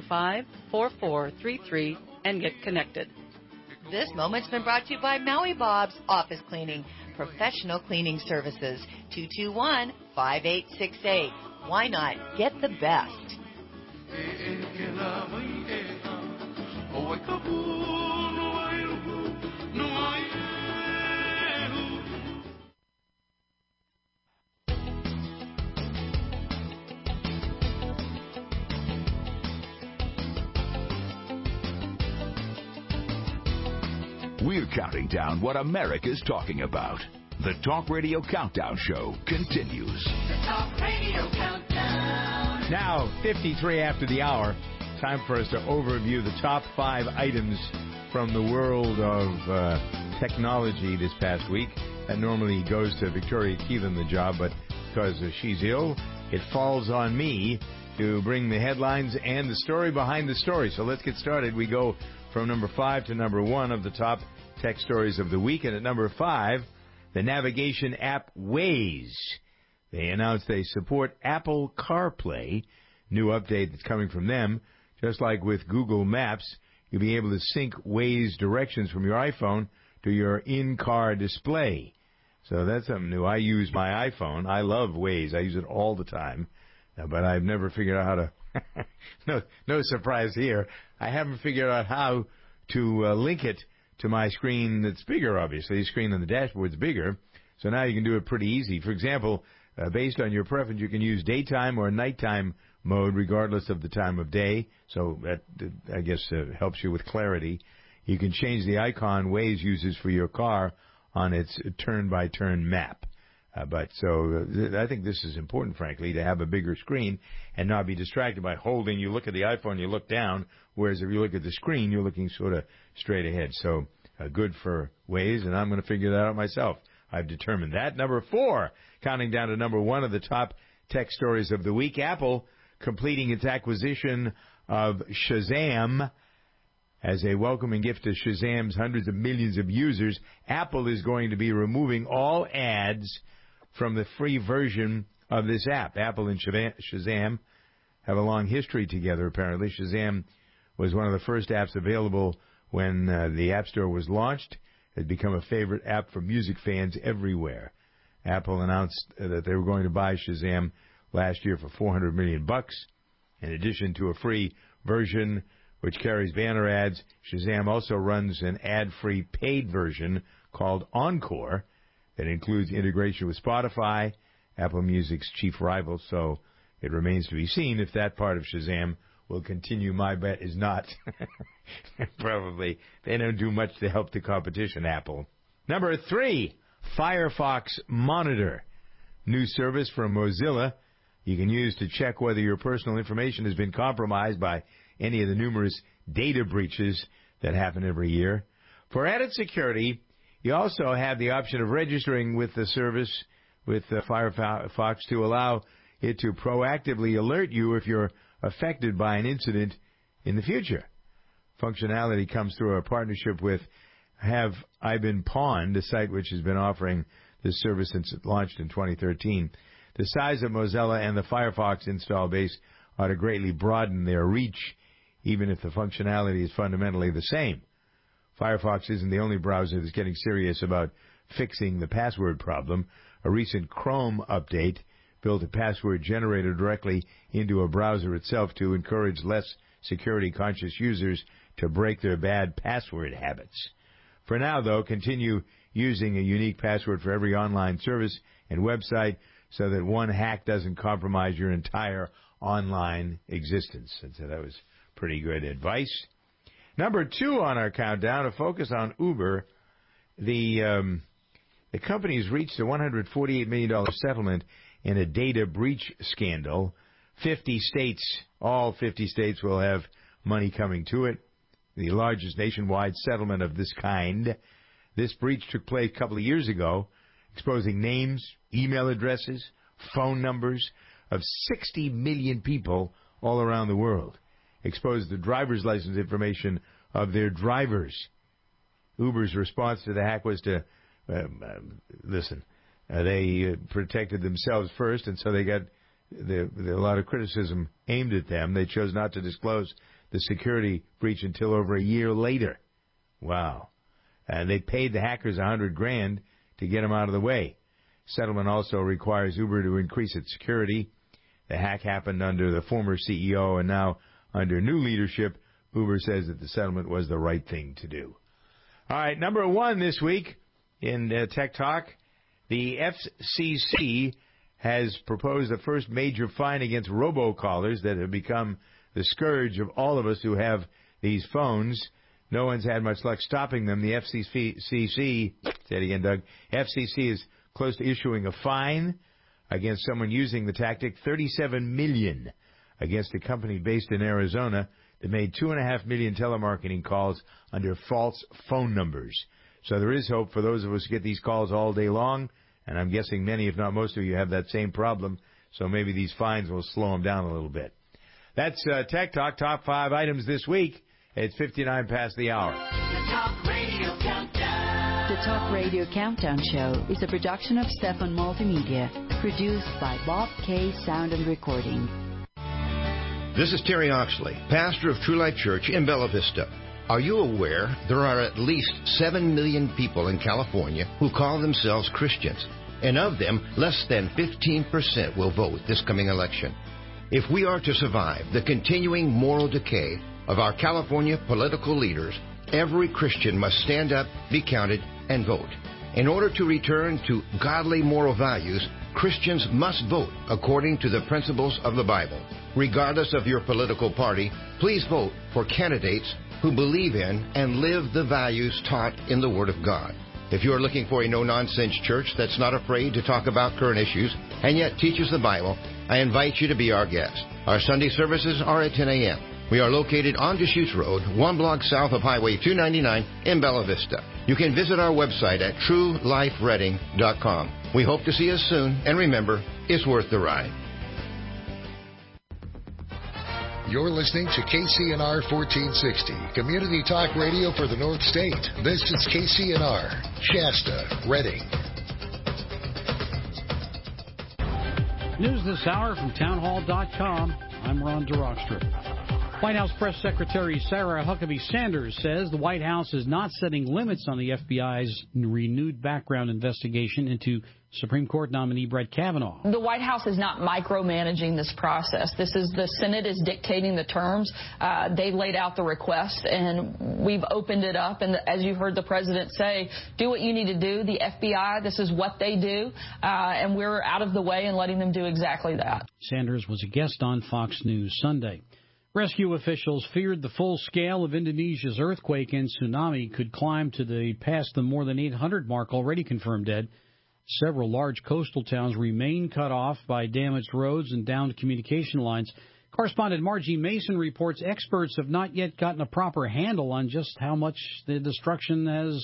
225-4433 and get connected. This moment's been brought to you by Maui Bob's Office Cleaning, professional cleaning services. 221-5868. Why not get the best? We're counting down what America's talking about. The Talk Radio Countdown Show continues. The Talk Radio Countdown. Now, 53 after the hour, time for us to overview the top 5 items from the world of technology this past week. That normally goes to Victoria Keelan, the job, but because she's ill, it falls on me to bring the headlines and the story behind the story. So let's get started. We go from number 5 to number 1 of the top tech stories of the week. And at number 5, the navigation app Waze. They announced they support Apple CarPlay, new update that's coming from them. Just like with Google Maps, you'll be able to sync Waze directions from your iPhone to your in-car display. So that's something new. I use my iPhone. I love Waze. I use it all the time. But I've never figured out how to... no surprise here. I haven't figured out how to link it to my screen that's bigger, obviously. The screen on the dashboard's bigger. So now you can do it pretty easy. For example, based on your preference, you can use daytime or nighttime mode regardless of the time of day. So that, I guess, helps you with clarity. You can change the icon Waze uses for your car on its turn-by-turn map. I think this is important, frankly, to have a bigger screen and not be distracted by holding. You look at the iPhone, you look down, whereas if you look at the screen, you're looking sort of straight ahead. So good for Waze, and I'm going to figure that out myself. I've determined that. Number 4, counting down to number 1 of the top tech stories of the week, Apple completing its acquisition of Shazam. As a welcoming gift to Shazam's hundreds of millions of users, Apple is going to be removing all ads from the free version of this app. Apple and Shazam have a long history together, apparently. Shazam was one of the first apps available when the App Store was launched. It had become a favorite app for music fans everywhere. Apple announced that they were going to buy Shazam last year for $400 million. In addition to a free version which carries banner ads, Shazam also runs an ad-free paid version called Encore that includes integration with Spotify, Apple Music's chief rival. So it remains to be seen if that part of Shazam will continue. My bet is not. Probably. They don't do much to help the competition, Apple. Number 3, Firefox Monitor. New service from Mozilla you can use to check whether your personal information has been compromised by any of the numerous data breaches that happen every year. For added security, you also have the option of registering with the service with Firefox to allow it to proactively alert you if you're affected by an incident in the future. Functionality comes through a partnership with Have I Been Pawned, a site which has been offering this service since it launched in 2013. The size of Mozilla and the Firefox install base ought to greatly broaden their reach, even if the functionality is fundamentally the same. Firefox isn't the only browser that's getting serious about fixing the password problem. A recent Chrome update built a password generator directly into a browser itself to encourage less security-conscious users to break their bad password habits. For now, though, continue using a unique password for every online service and website so that one hack doesn't compromise your entire online existence. So that was pretty good advice. Number 2 on our countdown, a focus on Uber. The company has reached a $148 million settlement in a data breach scandal. 50 states, all 50 states will have money coming to it. the largest nationwide settlement of this kind. This breach took place a couple of years ago, exposing names, email addresses, phone numbers of 60 million people all around the world. Exposed the driver's license information of their drivers. Uber's response to the hack was to, they protected themselves first, and so they got a lot of criticism aimed at them. They chose not to disclose the security breach until over a year later. Wow. And they paid the hackers $100,000 to get them out of the way. Settlement also requires Uber to increase its security. The hack happened under the former CEO, and now under new leadership, Uber says that the settlement was the right thing to do. All right, number one this week in Tech Talk, the FCC has proposed the first major fine against robocallers that have become the scourge of all of us who have these phones. No one's had much luck stopping them. The FCC, say it again, Doug, FCC is close to issuing a fine against someone using the tactic, $37 million, against a company based in Arizona that made 2.5 million telemarketing calls under false phone numbers. So there is hope for those of us who get these calls all day long, and I'm guessing many, if not most of you, have that same problem, so maybe these fines will slow them down a little bit. That's Tech Talk, top 5 items this week. It's 59 past the hour. The Talk Radio Countdown. The Talk Radio Countdown Show is a production of Stefan Multimedia, produced by Bob K. Sound and Recording. This is Terry Oxley, pastor of True Life Church in Bella Vista. Are you aware there are at least 7 million people in California who call themselves Christians? And of them, less than 15% will vote this coming election. If we are to survive the continuing moral decay of our California political leaders, every Christian must stand up, be counted, and vote. In order to return to godly moral values, Christians must vote according to the principles of the Bible. Regardless of your political party, please vote for candidates who believe in and live the values taught in the Word of God. If you are looking for a no-nonsense church that's not afraid to talk about current issues and yet teaches the Bible, I invite you to be our guest. Our Sunday services are at 10 a.m. We are located on Deschutes Road, 1 block south of Highway 299 in Bella Vista. You can visit our website at truelifereading.com. We hope to see you soon, and remember, it's worth the ride. You're listening to KCNR 1460, Community Talk Radio for the North State. This is KCNR, Shasta, Redding. News this hour from townhall.com. I'm Ron DeRockstra. White House Press Secretary Sarah Huckabee Sanders says the White House is not setting limits on the FBI's renewed background investigation into Supreme Court nominee Brett Kavanaugh. The White House is not micromanaging this process. The Senate is dictating the terms. They laid out the request, and we've opened it up. And as you heard the president say, do what you need to do. The FBI, this is what they do, and we're out of the way and letting them do exactly that. Sanders was a guest on Fox News Sunday. Rescue officials feared the full scale of Indonesia's earthquake and tsunami could climb to past the more than 800 mark already confirmed dead. Several large coastal towns remain cut off by damaged roads and downed communication lines. Correspondent Margie Mason reports experts have not yet gotten a proper handle on just how much the destruction has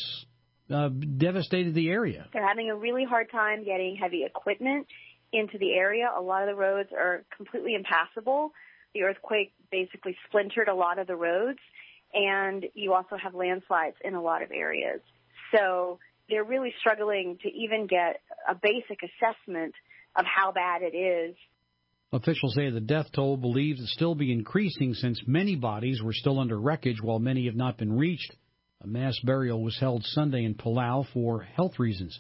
devastated the area. They're having a really hard time getting heavy equipment into the area. A lot of the roads are completely impassable. The earthquake basically splintered a lot of the roads, and you also have landslides in a lot of areas. So they're really struggling to even get a basic assessment of how bad it is. Officials say the death toll believed to still be increasing since many bodies were still under wreckage while many have not been reached. A mass burial was held Sunday in Palau for health reasons.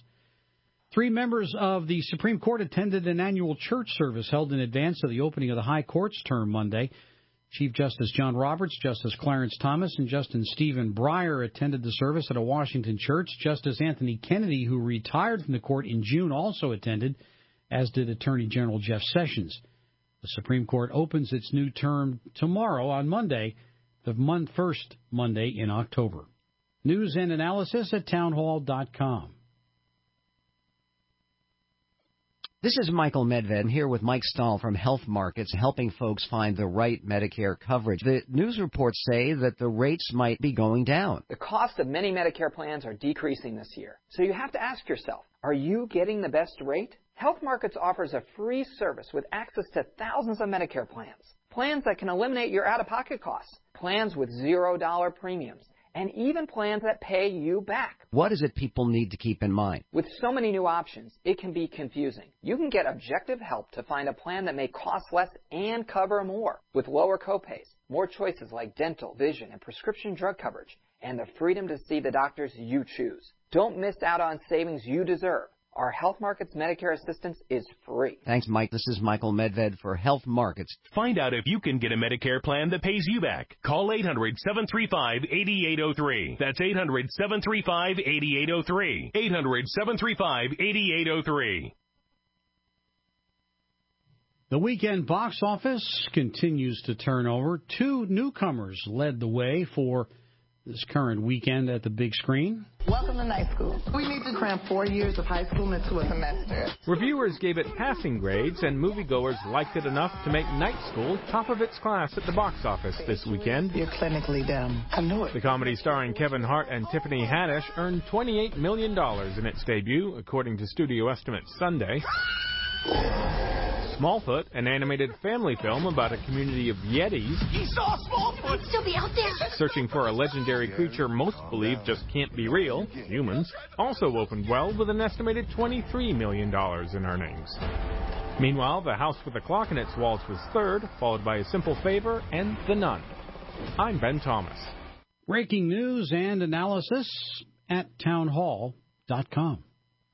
3 members of the Supreme Court attended an annual church service held in advance of the opening of the High Court's term Monday. Chief Justice John Roberts, Justice Clarence Thomas, and Justice Stephen Breyer attended the service at a Washington church. Justice Anthony Kennedy, who retired from the court in June, also attended, as did Attorney General Jeff Sessions. The Supreme Court opens its new term tomorrow on Monday, the first Monday in October. News and analysis at townhall.com. This is Michael Medved here with Mike Stahl from Health Markets, helping folks find the right Medicare coverage. The news reports say that the rates might be going down. The cost of many Medicare plans are decreasing this year. So you have to ask yourself, are you getting the best rate? Health Markets offers a free service with access to thousands of Medicare plans. Plans that can eliminate your out-of-pocket costs. Plans with $0 premiums. And even plans that pay you back. What is it people need to keep in mind? With so many new options, it can be confusing. You can get objective help to find a plan that may cost less and cover more, with lower copays, more choices like dental, vision, and prescription drug coverage, and the freedom to see the doctors you choose. Don't miss out on savings you deserve. Our Health Markets Medicare assistance is free. Thanks, Mike. This is Michael Medved for Health Markets. Find out if you can get a Medicare plan that pays you back. Call 800-735-8803. That's 800-735-8803. 800-735-8803. The weekend box office continues to turn over. Two newcomers led the way for this current weekend at the big screen. Welcome to night school. We need to cram 4 years of high school into a semester. Reviewers gave it passing grades, and moviegoers liked it enough to make Night School top of its class at the box office this weekend. You're clinically dumb. I know it. The comedy starring Kevin Hart and Tiffany Haddish earned $28 million in its debut, according to studio estimates Sunday. Smallfoot, an animated family film about a community of Yetis. He saw Smallfoot! He'd still be out there! Searching for a legendary creature most believe just can't be real, humans, also opened well with an estimated $23 million in earnings. Meanwhile, The House with a Clock in Its Walls was third, followed by A Simple Favor and The Nun. I'm Ben Thomas. Breaking news and analysis at townhall.com.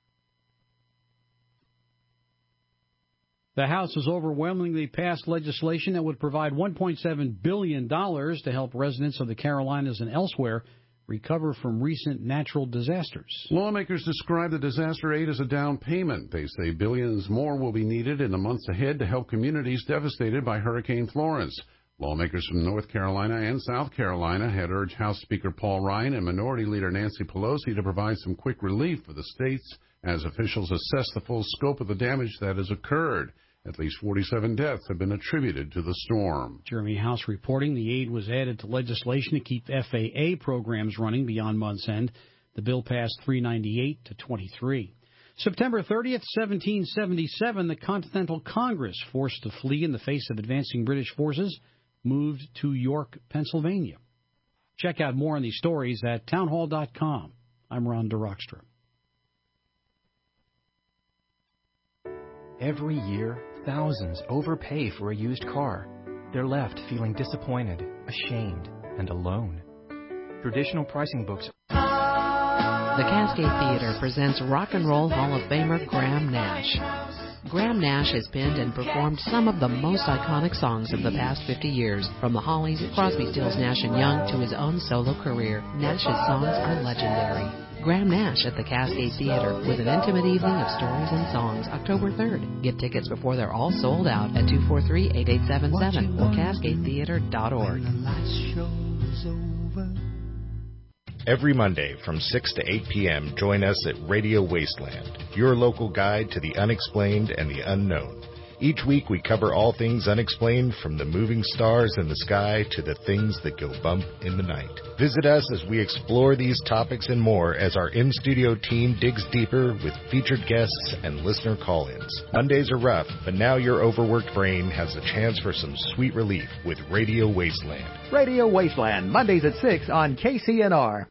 The House has overwhelmingly passed legislation that would provide $1.7 billion to help residents of the Carolinas and elsewhere recover from recent natural disasters. Lawmakers describe the disaster aid as a down payment. They say billions more will be needed in the months ahead to help communities devastated by Hurricane Florence. Lawmakers from North Carolina and South Carolina had urged House Speaker Paul Ryan and Minority Leader Nancy Pelosi to provide some quick relief for the states as officials assess the full scope of the damage that has occurred. At least 47 deaths have been attributed to the storm. Jeremy House reporting the aid was added to legislation to keep FAA programs running beyond month's end. The bill passed 398 to 23. September 30th, 1777, the Continental Congress, forced to flee in the face of advancing British forces, moved to York, Pennsylvania. Check out more on these stories at townhall.com. I'm Ron DeRockstra. Every year, thousands overpay for a used car. They're left feeling disappointed, ashamed, and alone. Traditional pricing books. The Cascade Theater presents Rock and Roll Hall of Famer Graham Nash. Graham Nash has penned and performed some of the most iconic songs of the past 50 years, from the Hollies, Crosby, Stills, Nash & Young, to his own solo career. Nash's songs are legendary. Graham Nash at the Cascade Theater with an intimate evening of stories and songs, October 3rd. Get tickets before they're all sold out at 243-8877 or cascadetheater.org. Every Monday from 6 to 8 p.m., join us at Radio Wasteland, your local guide to the unexplained and the unknown. Each week we cover all things unexplained, from the moving stars in the sky to the things that go bump in the night. Visit us as we explore these topics and more as our in-studio team digs deeper with featured guests and listener call-ins. Mondays are rough, but now your overworked brain has a chance for some sweet relief with Radio Wasteland. Radio Wasteland, Mondays at 6 on KCNR.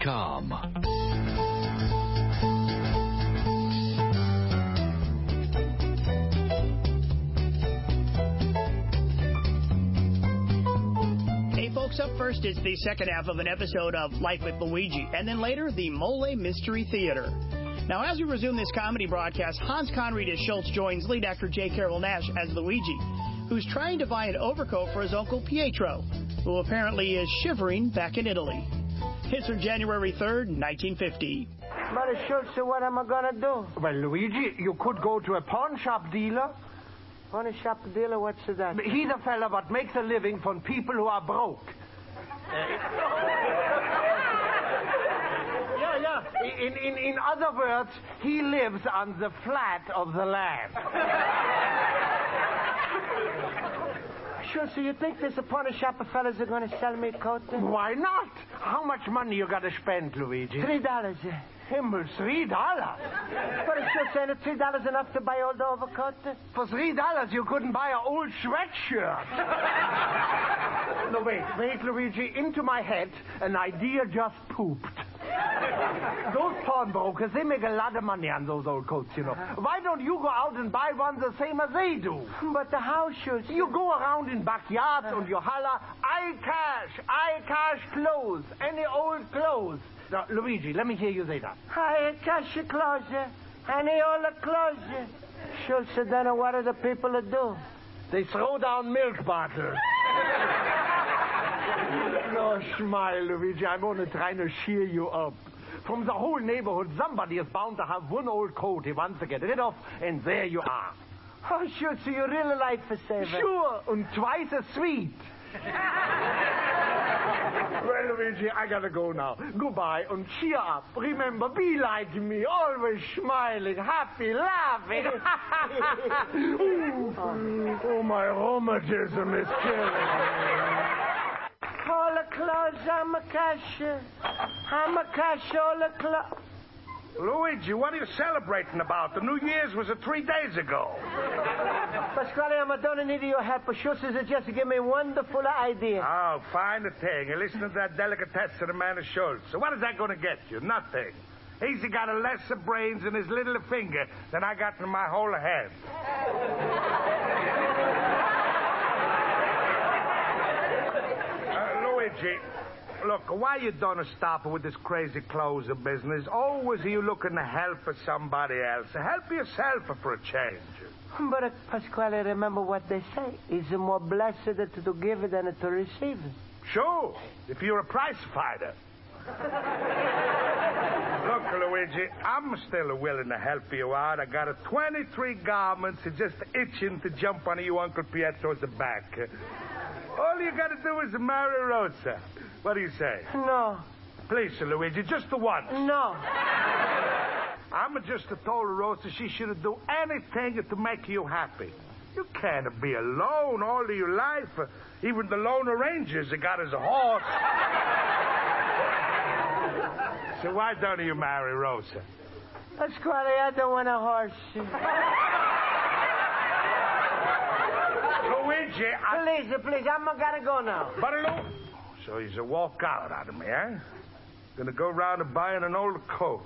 Up first is the second half of an episode of Life with Luigi, and then later, the Mole Mystery Theater. Now, as we resume this comedy broadcast, Hans Conried as Schultz joins lead actor J. Carroll Nash as Luigi, who's trying to buy an overcoat for his uncle Pietro, who apparently is shivering back in Italy. It's from January 3rd, 1950. But Schultz, what am I going to do? Well, Luigi, you could go to a pawn shop dealer. Pawn shop dealer, what's that? He's a fella that makes a living from people who are broke. Yeah, Yeah. In other words, he lives on the flat of the land. Sure, so you think there's a pawn shop of fellas are going to sell me a coat then? Why not? How much money you got to spend, Luigi? $3. Himmel, $3? But it's just saying that $3 enough to buy old overcoat? For $3, you couldn't buy an old sweatshirt. No, wait, Luigi. Into my head, an idea just pooped. Those pawnbrokers, they make a lot of money on those old coats, you know. Why don't you go out and buy one the same as they do? But the house shoes... You go around in backyards and you holler, I cash clothes, any old clothes. Now, Luigi, let me hear you say that. I cash your clothes, any old clothes. Sure, so then what do the people do? They throw down milk bottles. No, smile, Luigi. I'm only trying to cheer you up. From the whole neighborhood, somebody is bound to have one old coat he wants to get rid of, and there you are. Oh, sure, so you really like for saving. Sure, and twice as sweet. Well, Luigi, I gotta go now. Goodbye, and cheer up. Remember, be like me, always smiling, happy, laughing. Oh, my rheumatism is killing me. All the clothes, I'm a cash, all the clothes. Luigi, what are you celebrating about? The New Year's was 3 days ago. Pasquale, I don't need your help. Sure, says just to give me a wonderful idea. Oh, fine thing. You listen to that delicatesse of the man of Schultz. So what is that going to get you? Nothing. He's got a lesser brains in his little finger than I got in my whole head. Luigi, look, why you don't stop with this crazy closer business? Always are you looking to help for somebody else. Help yourself for a change. But, Pasquale, remember what they say. It's more blessed to give it than to receive it. Sure, if you're a prize fighter. Look, Luigi, I'm still willing to help you out. I got 23 garments just itching to jump on you Uncle Pietro's back. All you got to do is marry Rosa. What do you say? No. Please, Luigi, just the once. No. I'm just told Rosa she should do anything to make you happy. You can't be alone all of your life. Even the Lone Ranger's got his horse. So why don't you marry Rosa? Pasquale, I don't want a horse. Luigi, Please, I'm gotta go now. But so he's a walk out of me, eh? Gonna go round and buying an old coat.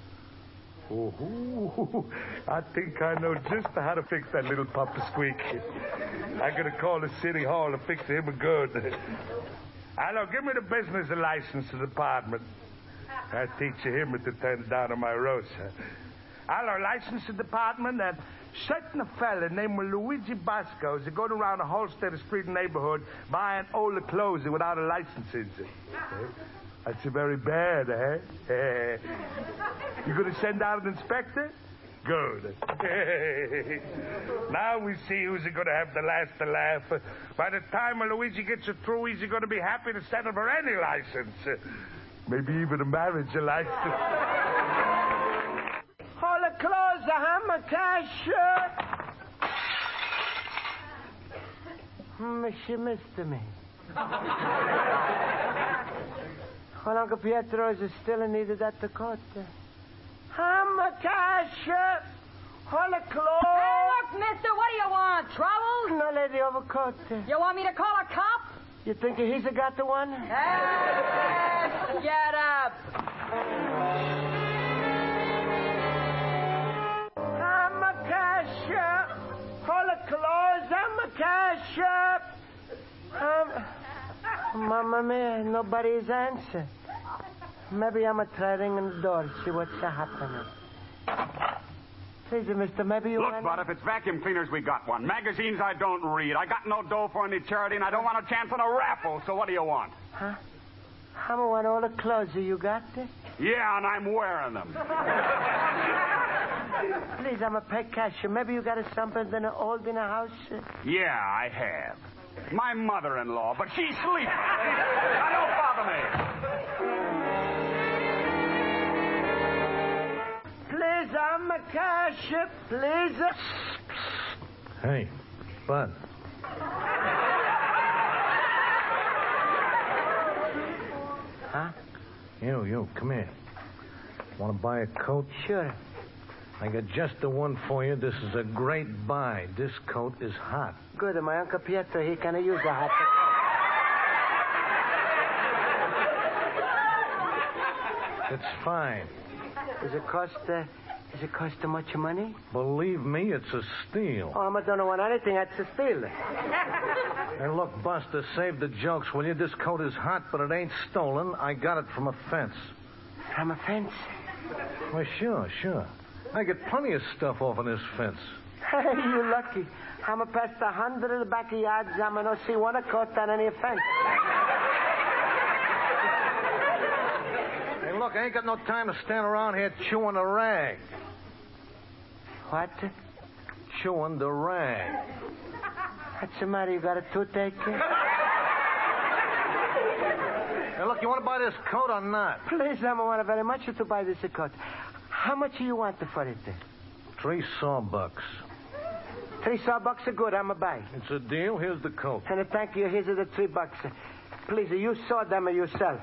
Oh, I think I know just how to fix that little Papa Squeak. I gotta call the city hall to fix him good. Hello, give me the business license department. I teach him to turn down on my Rosa. Hello, license department, and certain fella named Luigi Basco is going around the Holstead Street neighborhood buying old clothes without a license. That's very bad, eh? You going to send out an inspector? Good. Now we see who's going to have the last to laugh. By the time Luigi gets through, he's going to be happy to settle for any license. Maybe even a marriage license. All the clothes, a cash. She missed me. Well, Uncle Pietro is still in need of that coat. I'm a cash. All the clothes. Hey, look, mister, what do you want? Trouble? No, lady, overcoat. You want me to call a cop? You think he's got the one? Hey, get up. I'm a cash. All the clothes. I'm a cash. Mamma mia, nobody's answer. Maybe I'm try ringing the door, see what's happening. Please, mister, maybe you... Look, bud, if it's vacuum cleaners, we got one. Magazines I don't read. I got no dough for any charity, and I don't want a chance on a raffle, so what do you want? Huh? I want all the clothes you got there. Yeah, and I'm wearing them. Please, I'm a pet cashier. Maybe you got something old in the house? Yeah, I have. My mother-in-law, but she's sleeping. Now, don't bother me. a cash, please. Hey, Bud. Huh? You, come here. Want to buy a coat? Sure. I got just the one for you. This is a great buy. This coat is hot. Good. My Uncle Pietro, he can use a hot. It's fine. Does it cost much money? Believe me, it's a steal. Oh, I don't want anything. That's a steal. Hey, look, Buster, save the jokes, will you? This coat is hot, but it ain't stolen. I got it from a fence. From a fence? Well, sure. I get plenty of stuff off of this fence. Hey, you lucky. I'm a past 100 of the backyards. I'm going to see one coat on any fence. Hey, look, I ain't got no time to stand around here chewing a rag. What? Chewing the rag. What's the matter? You got a toothache? Hey, look, you want to buy this coat or not? Please, I want very much to buy this coat. How much do you want for it? $3 sawbucks. $3 sawbucks are good. I'm a buy. It's a deal. Here's the coat. And thank you. Here's the $3. Please, you saw them yourself.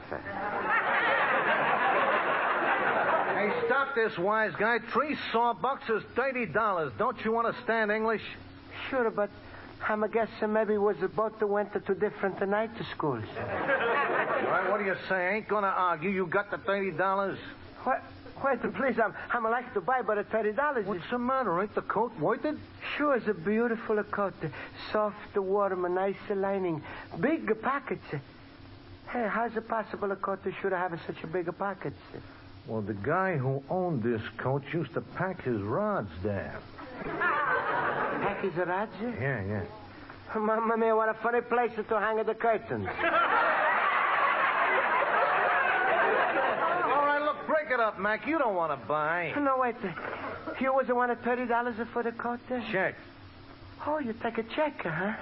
Hey, stop this, wise guy. $3 sawbucks is $30. Don't you understand English? Sure, but I'm guessing maybe was both went to two different night schools. All right, what do you say? I ain't gonna argue. You got the $30? What? Wait, please, I'm like to buy, but at $30. What's the matter? Ain't the coat worth it? Sure, it's a beautiful coat. Soft, warm, nice lining. Big pockets. Hey, how's it possible a coat should have such big pockets? Well, the guy who owned this coat used to pack his rods there. Pack his rods? Yeah. Mamma mia, what a funny place to hang the curtains. Break it up, Mac. You don't want to buy. No, wait. You was the one at $30 for the coat? Check. Oh, you take a check, huh?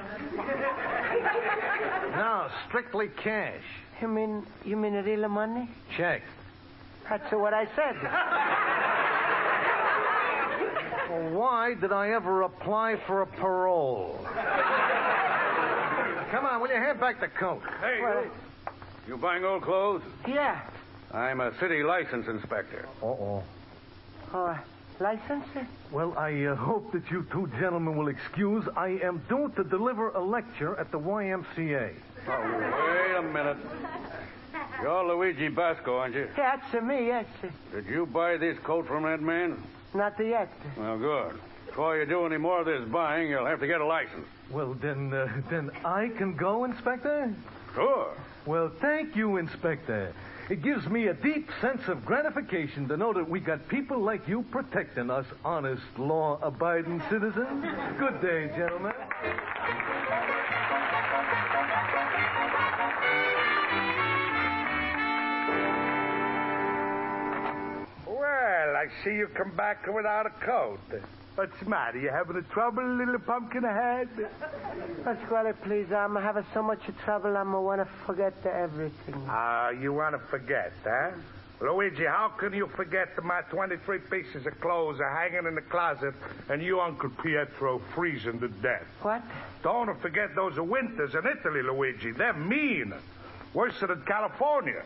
No, strictly cash. You mean real money? Check. That's what I said. Well, why did I ever apply for a parole? Come on, will you hand back the coat? Hey, you buying old clothes? Yeah. I'm a city license inspector. Uh-oh. Oh, license? Well, I hope that you two gentlemen will excuse. I am due to deliver a lecture at the YMCA. Oh, wait a minute. You're Luigi Basco, aren't you? Yeah, that's me, yes. Did you buy this coat from that man? Not yet. Well, good. Before you do any more of this buying, you'll have to get a license. Well, then I can go, Inspector? Sure. Well, thank you, Inspector. It gives me a deep sense of gratification to know that we got people like you protecting us honest, law-abiding citizens. Good day, gentlemen. Well, I see you come back without a coat. What's the matter? You having a trouble, little pumpkin head? Pasquale, please, I'm having so much trouble, I want to forget everything. You want to forget, huh? Luigi, how can you forget that my 23 pieces of clothes are hanging in the closet and you, Uncle Pietro, freezing to death? What? Don't forget those winters in Italy, Luigi. They're mean. Worse than California.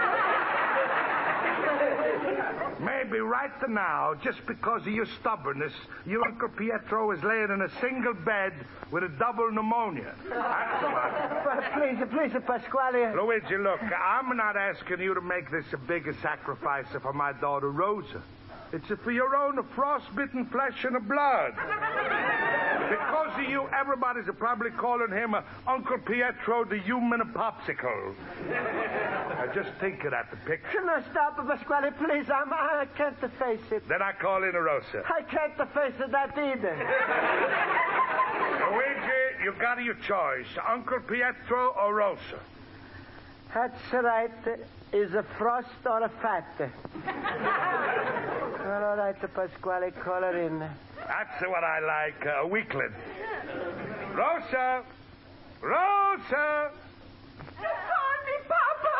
Maybe right now, just because of your stubbornness, your Uncle Pietro is laying in a single bed with a double pneumonia. That's about it. Please, Pasquale. Luigi, look, I'm not asking you to make this a bigger sacrifice for my daughter Rosa. It's for your own frostbitten flesh and blood. Because of you, everybody's probably calling him Uncle Pietro the human popsicle. Now, just think of that, the picture. No, stop, Pasquale, please. I can't face it. Then I call in Rosa. I can't face that either. Luigi, you got your choice. Uncle Pietro or Rosa? That's right. Is a frost or a fat? Well, all right, Pasquale, call her in. That's what I like, a weakling. Rosa! Rosa! Honey, Papa!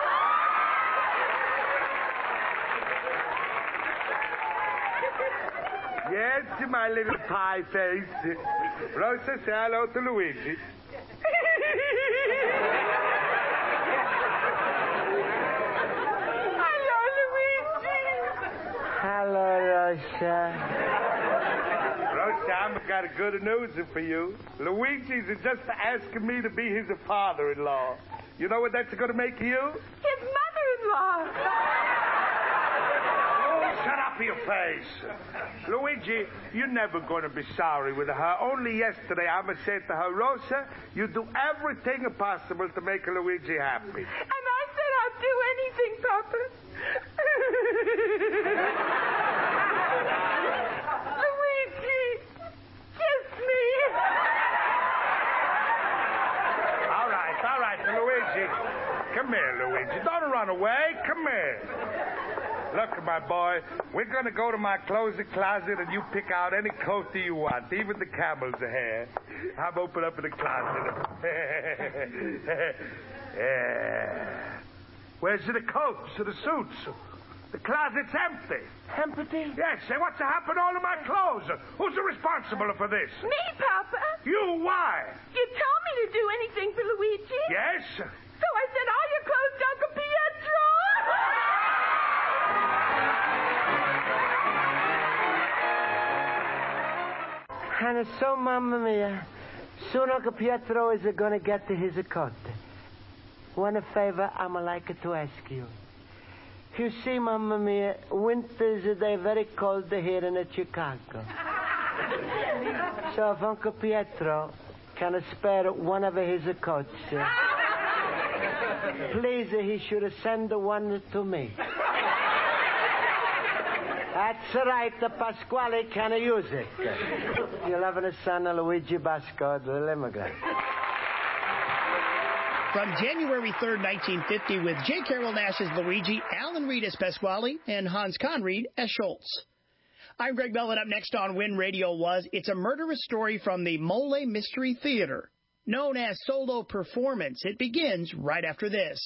Bless you, my little pie face. Rosa, say hello to Luigi. Hello, Rosa. Rosa, I've got a good news for you. Luigi's just asking me to be his father-in-law. You know what that's going to make you? His mother-in-law. Oh, shut up your face. Luigi, you're never going to be sorry with her. Only yesterday I said to her, Rosa, you do everything possible to make Luigi happy. And I said I'd do anything, Papa. Luigi, kiss me. All right, Luigi. Come here, Luigi. Don't run away. Come here. Look, my boy, we're going to go to my closet closet and you pick out any coat that you want, even the camel's hair. I'm open up in the closet. Yeah. Where's the coats or the suits? The closet's empty. Empty? Yes, say, what's happened to all of my clothes? Who's responsible for this? Me, Papa. You, why? You told me to do anything for Luigi. Yes? So I sent all your clothes to Uncle Pietro. And so, Mamma Mia, soon Uncle Pietro is going to get to his coat. One favor I'm like to ask you. You see, Mamma Mia, winters, they're very cold here in Chicago. So if Uncle Pietro can spare one of his coats, please, he should send one to me. That's right, the Pasquale can use it. You'll have a son, Luigi Basco, the immigrant. From January 3rd, 1950, with J. Carroll Nash as Luigi, Alan Reed as Pasquale, and Hans Conried as Schultz. I'm Greg Bell, and up next on When Radio Was, it's a murderous story from the Mole Mystery Theater. Known as Solo Performance, it begins right after this.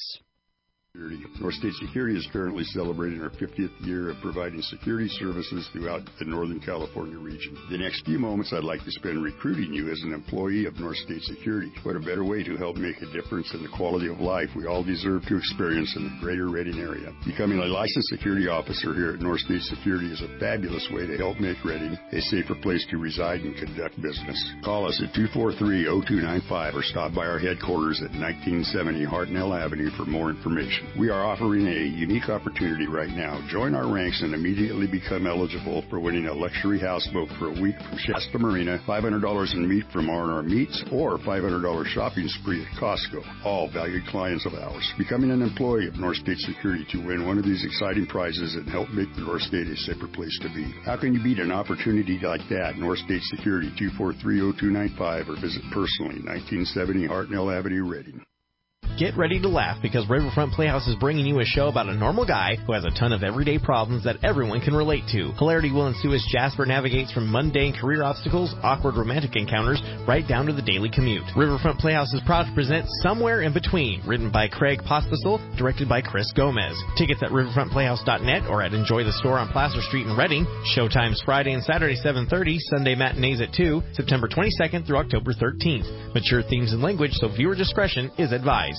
North State Security is currently celebrating our 50th year of providing security services throughout the Northern California region. The next few moments I'd like to spend recruiting you as an employee of North State Security. What a better way to help make a difference in the quality of life we all deserve to experience in the greater Redding area. Becoming a licensed security officer here at North State Security is a fabulous way to help make Redding a safer place to reside and conduct business. Call us at 243-0295 or stop by our headquarters at 1970 Hartnell Avenue for more information. We are offering a unique opportunity right now. Join our ranks and immediately become eligible for winning a luxury houseboat for a week from Shasta Marina, $500 in meat from R&R Meats, or $500 shopping spree at Costco. All valued clients of ours. Becoming an employee of North State Security to win one of these exciting prizes and help make the North State a safer place to be. How can you beat an opportunity like that? North State Security, 243-0295, or visit personally, 1970 Hartnell Avenue, Redding. Get ready to laugh because Riverfront Playhouse is bringing you a show about a normal guy who has a ton of everyday problems that everyone can relate to. Hilarity will ensue as Jasper navigates from mundane career obstacles, awkward romantic encounters, right down to the daily commute. Riverfront Playhouse is proud to present Somewhere in Between, written by Craig Pospisil, directed by Chris Gomez. Tickets at riverfrontplayhouse.net or at Enjoy the Store on Placer Street in Redding. Showtimes Friday and Saturday 7:30, Sunday matinees at 2, September 22nd through October 13th. Mature themes and language, so viewer discretion is advised.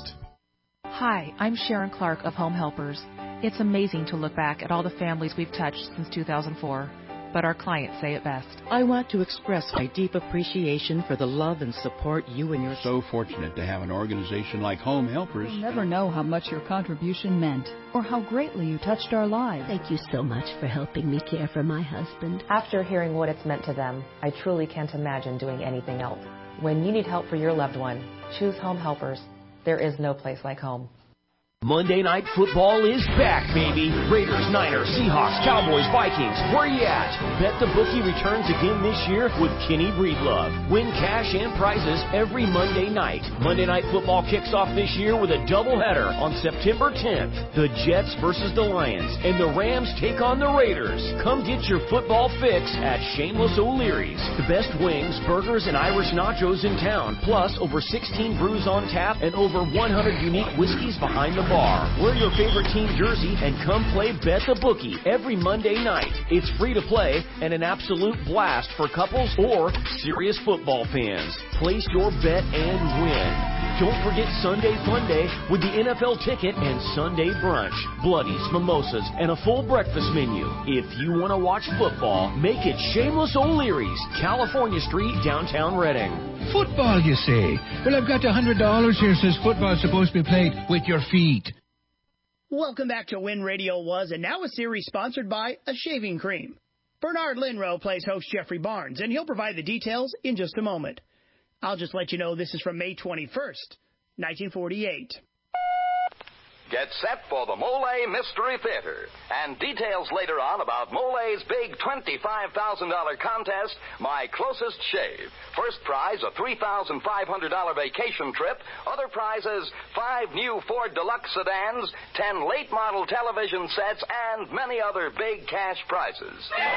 Hi, I'm Sharon Clark of Home Helpers. It's amazing to look back at all the families we've touched since 2004, but our clients say it best. I want to express my deep appreciation for the love and support you and your... So fortunate to have an organization like Home Helpers. You'll never know how much your contribution meant or how greatly you touched our lives. Thank you so much for helping me care for my husband. After hearing what it's meant to them, I truly can't imagine doing anything else. When you need help for your loved one, choose Home Helpers. There is no place like home. Monday Night Football is back, baby. Raiders, Niners, Seahawks, Cowboys, Vikings, where you at? Bet the Bookie returns again this year with Kenny Breedlove. Win cash and prizes every Monday night. Monday Night Football kicks off this year with a doubleheader on September 10th. The Jets versus the Lions, and the Rams take on the Raiders. Come get your football fix at Shameless O'Leary's. The best wings, burgers, and Irish nachos in town, plus over 16 brews on tap and over 100 unique whiskeys behind the bar. bar. Wear your favorite team jersey and come play Bet the Bookie every Monday night. It's free to play and an absolute blast for couples or serious football fans. Place your bet and win. Don't forget Sunday Fun Day with the NFL ticket and Sunday brunch, bloodies, mimosas, and a full breakfast menu. If you want to watch football, make it Shameless O'Leary's, California Street, downtown Redding. Football, you say? Well, I've got $100 here, says football's supposed to be played with your feet. Welcome back to Win Radio Was, and now a series sponsored by a shaving cream. Bernard Linrow plays host Jeffrey Barnes, and he'll provide the details in just a moment. I'll just let you know this is from May 21st, 1948. Get set for the Mole Mystery Theater. And details later on about Mole's big $25,000 contest, My Closest Shave. First prize, a $3,500 vacation trip. Other prizes, 5 new Ford Deluxe sedans, 10 late model television sets, and many other big cash prizes.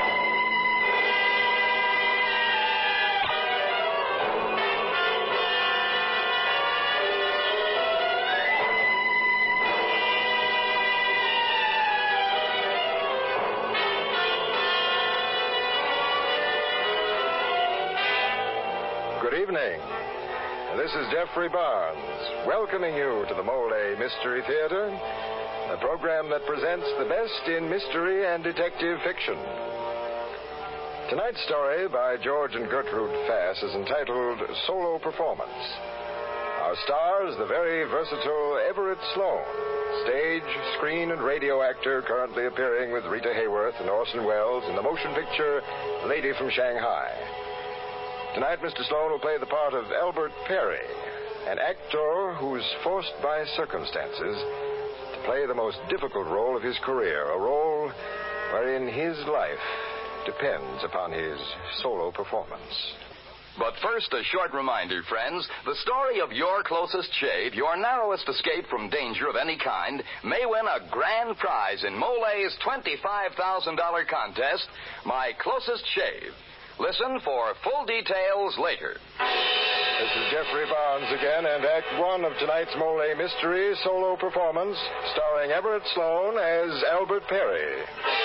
Good evening. This is Jeffrey Barnes, welcoming you to the Mole Mystery Theater, a program that presents the best in mystery and detective fiction. Tonight's story by George and Gertrude Fass is entitled Solo Performance. Our stars, the very versatile Everett Sloan, stage, screen, and radio actor currently appearing with Rita Hayworth and Orson Welles in the motion picture Lady from Shanghai. Tonight, Mr. Sloan will play the part of Albert Perry, an actor who's forced by circumstances to play the most difficult role of his career, a role wherein his life depends upon his solo performance. But first, a short reminder, friends. The story of Your Closest Shave, your narrowest escape from danger of any kind, may win a grand prize in Mole's $25,000 contest, My Closest Shave. Listen for full details later. This is Jeffrey Barnes again, and Act 1 of tonight's Mole Mystery solo performance, starring Everett Sloan as Albert Perry.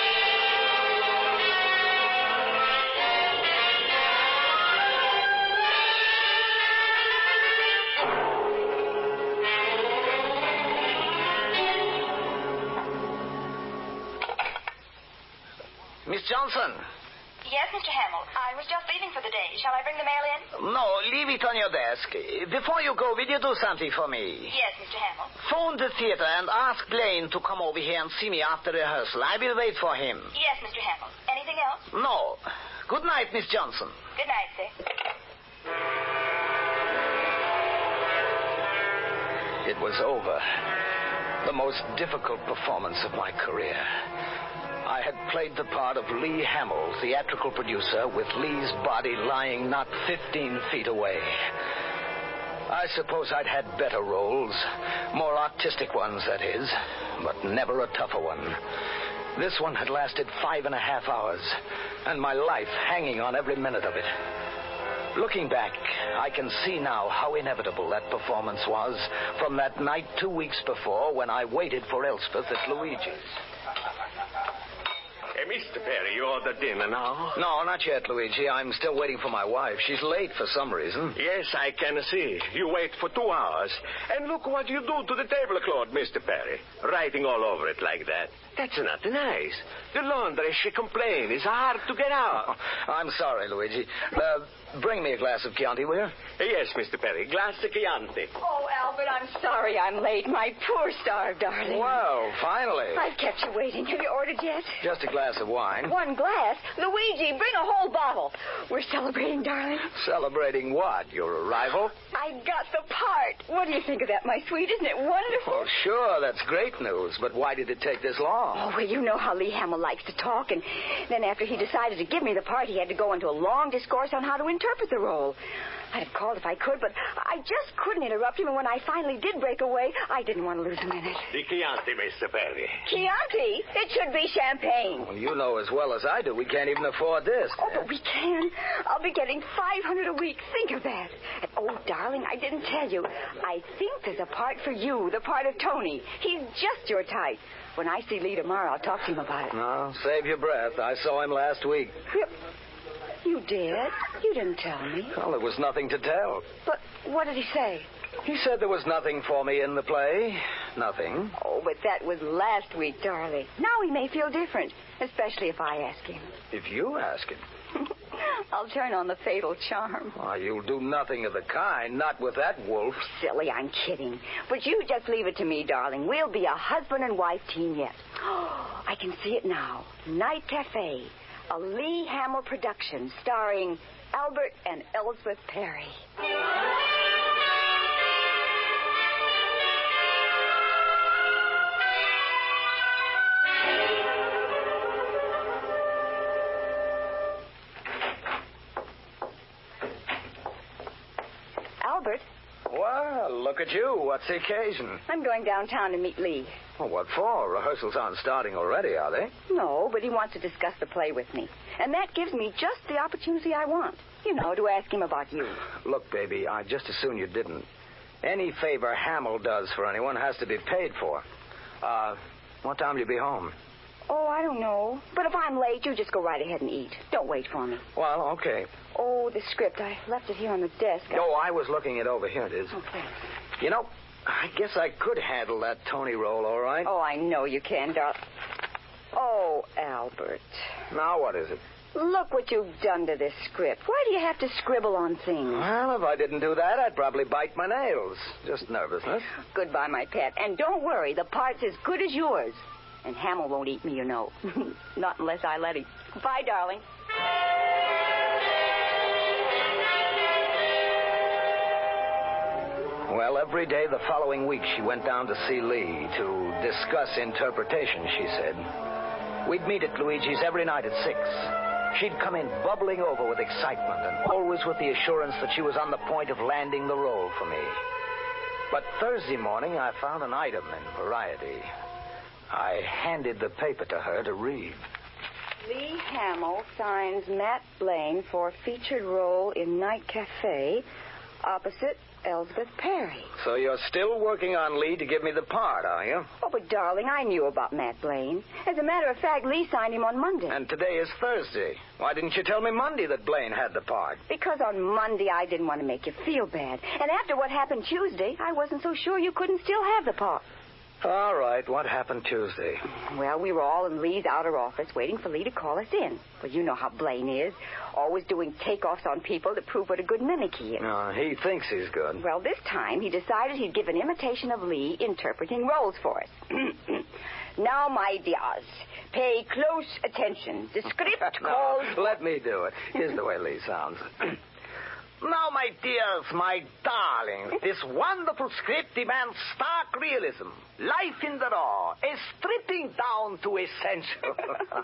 Miss Johnson. Yes, Mr. Hamill. I was just leaving for the day. Shall I bring the mail in? No, leave it on your desk. Before you go, will you do something for me? Yes, Mr. Hamill. Phone the theater and ask Blaine to come over here and see me after rehearsal. I will wait for him. Yes, Mr. Hamill. Anything else? No. Good night, Miss Johnson. Good night, sir. It was over. The most difficult performance of my career. I had played the part of Lee Hamill, theatrical producer, with Lee's body lying not 15 feet away. I suppose I'd had better roles, more artistic ones, that is, but never a tougher one. This one had lasted 5.5 hours, and my life hanging on every minute of it. Looking back, I can see now how inevitable that performance was from that night 2 weeks before when I waited for Elspeth at Luigi's. Hey, Mr. Perry, you ordered dinner now? No, not yet, Luigi. I'm still waiting for my wife. She's late for some reason. Yes, I can see. You wait for 2 hours. And look what you do to the tablecloth, Mr. Perry. Writing all over it like that. That's not nice. The laundry, she complains. It's hard to get out. Oh, I'm sorry, Luigi. Bring me a glass of Chianti, will you? Yes, Mr. Perry. Glass of Chianti. Oh, Albert, I'm sorry I'm late. My poor starved darling. Well, finally. I've kept you waiting. Have you ordered yet? Just a glass of wine. One glass? Luigi, bring a whole bottle. We're celebrating, darling. Celebrating what? Your arrival? I got the part. What do you think of that, my sweet? Isn't it wonderful? Oh, sure. That's great news. But why did it take this long? Oh, well, you know how Lee Hamill likes to talk. And then after he decided to give me the part, he had to go into a long discourse on how to interpret interpret the role. I'd have called if I could, but I just couldn't interrupt him, and when I finally did break away, I didn't want to lose a minute. The Chianti, Mr. Perry. Chianti? It should be champagne. Well, you know as well as I do, we can't even afford this. Oh, but we can. I'll be getting $500 a week. Think of that. And, oh, darling, I didn't tell you. I think there's a part for you, the part of Tony. He's just your type. When I see Lee tomorrow, I'll talk to him about it. No, save your breath. I saw him last week. You did? You didn't tell me. Well, there was nothing to tell. But what did he say? He said there was nothing for me in the play. Nothing. Oh, but that was last week, darling. Now he may feel different, especially if I ask him. If you ask him. I'll turn on the fatal charm. Oh, you'll do nothing of the kind. Not with that wolf. Silly, I'm kidding. But you just leave it to me, darling. We'll be a husband and wife team yet. Oh, I can see it now. Night Cafe. A Lee Hamill production starring Albert and Elsbeth Perry. Albert? Well, look at you. What's the occasion? I'm going downtown to meet Lee. Well, what for? Rehearsals aren't starting already, are they? No, but he wants to discuss the play with me. And that gives me just the opportunity I want. You know, to ask him about you. Look, baby, I'd just as soon you didn't. Any favor Hamill does for anyone has to be paid for. What time will you be home? Oh, I don't know. But if I'm late, you just go right ahead and eat. Don't wait for me. Well, okay. Oh, the script. I left it here on the desk. No, I was looking it over. Here it is. Okay. You know, I guess I could handle that Tony role, all right. Oh, I know you can, darling. Oh, Albert. Now what is it? Look what you've done to this script. Why do you have to scribble on things? Well, if I didn't do that, I'd probably bite my nails. Just nervousness. Goodbye, my pet. And don't worry, the part's as good as yours. And Hamill won't eat me, you know. Not unless I let him. Bye, darling. Well, every day the following week she went down to see Lee to discuss interpretation, she said. We'd meet at Luigi's every night at 6. She'd come in bubbling over with excitement and always with the assurance that she was on the point of landing the role for me. But Thursday morning I found an item in Variety. I handed the paper to her to read. Lee Hamill signs Matt Blaine for featured role in Night Cafe opposite Elsbeth Perry. So you're still working on Lee to give me the part, are you? Oh, but darling, I knew about Matt Blaine. As a matter of fact, Lee signed him on Monday. And today is Thursday. Why didn't you tell me Monday that Blaine had the part? Because on Monday I didn't want to make you feel bad. And after what happened Tuesday, I wasn't so sure you couldn't still have the part. All right, what happened Tuesday? Well, we were all in Lee's outer office waiting for Lee to call us in. Well, you know how Blaine is. Always doing takeoffs on people to prove what a good mimic he is. He thinks he's good. Well, this time he decided he'd give an imitation of Lee interpreting roles for us. Now, my dears, pay close attention. The script calls... Let me do it. Here's the way Lee sounds. Now, my dears, my darlings, this wonderful script demands stark realism, life in the raw, a stripping down to essential.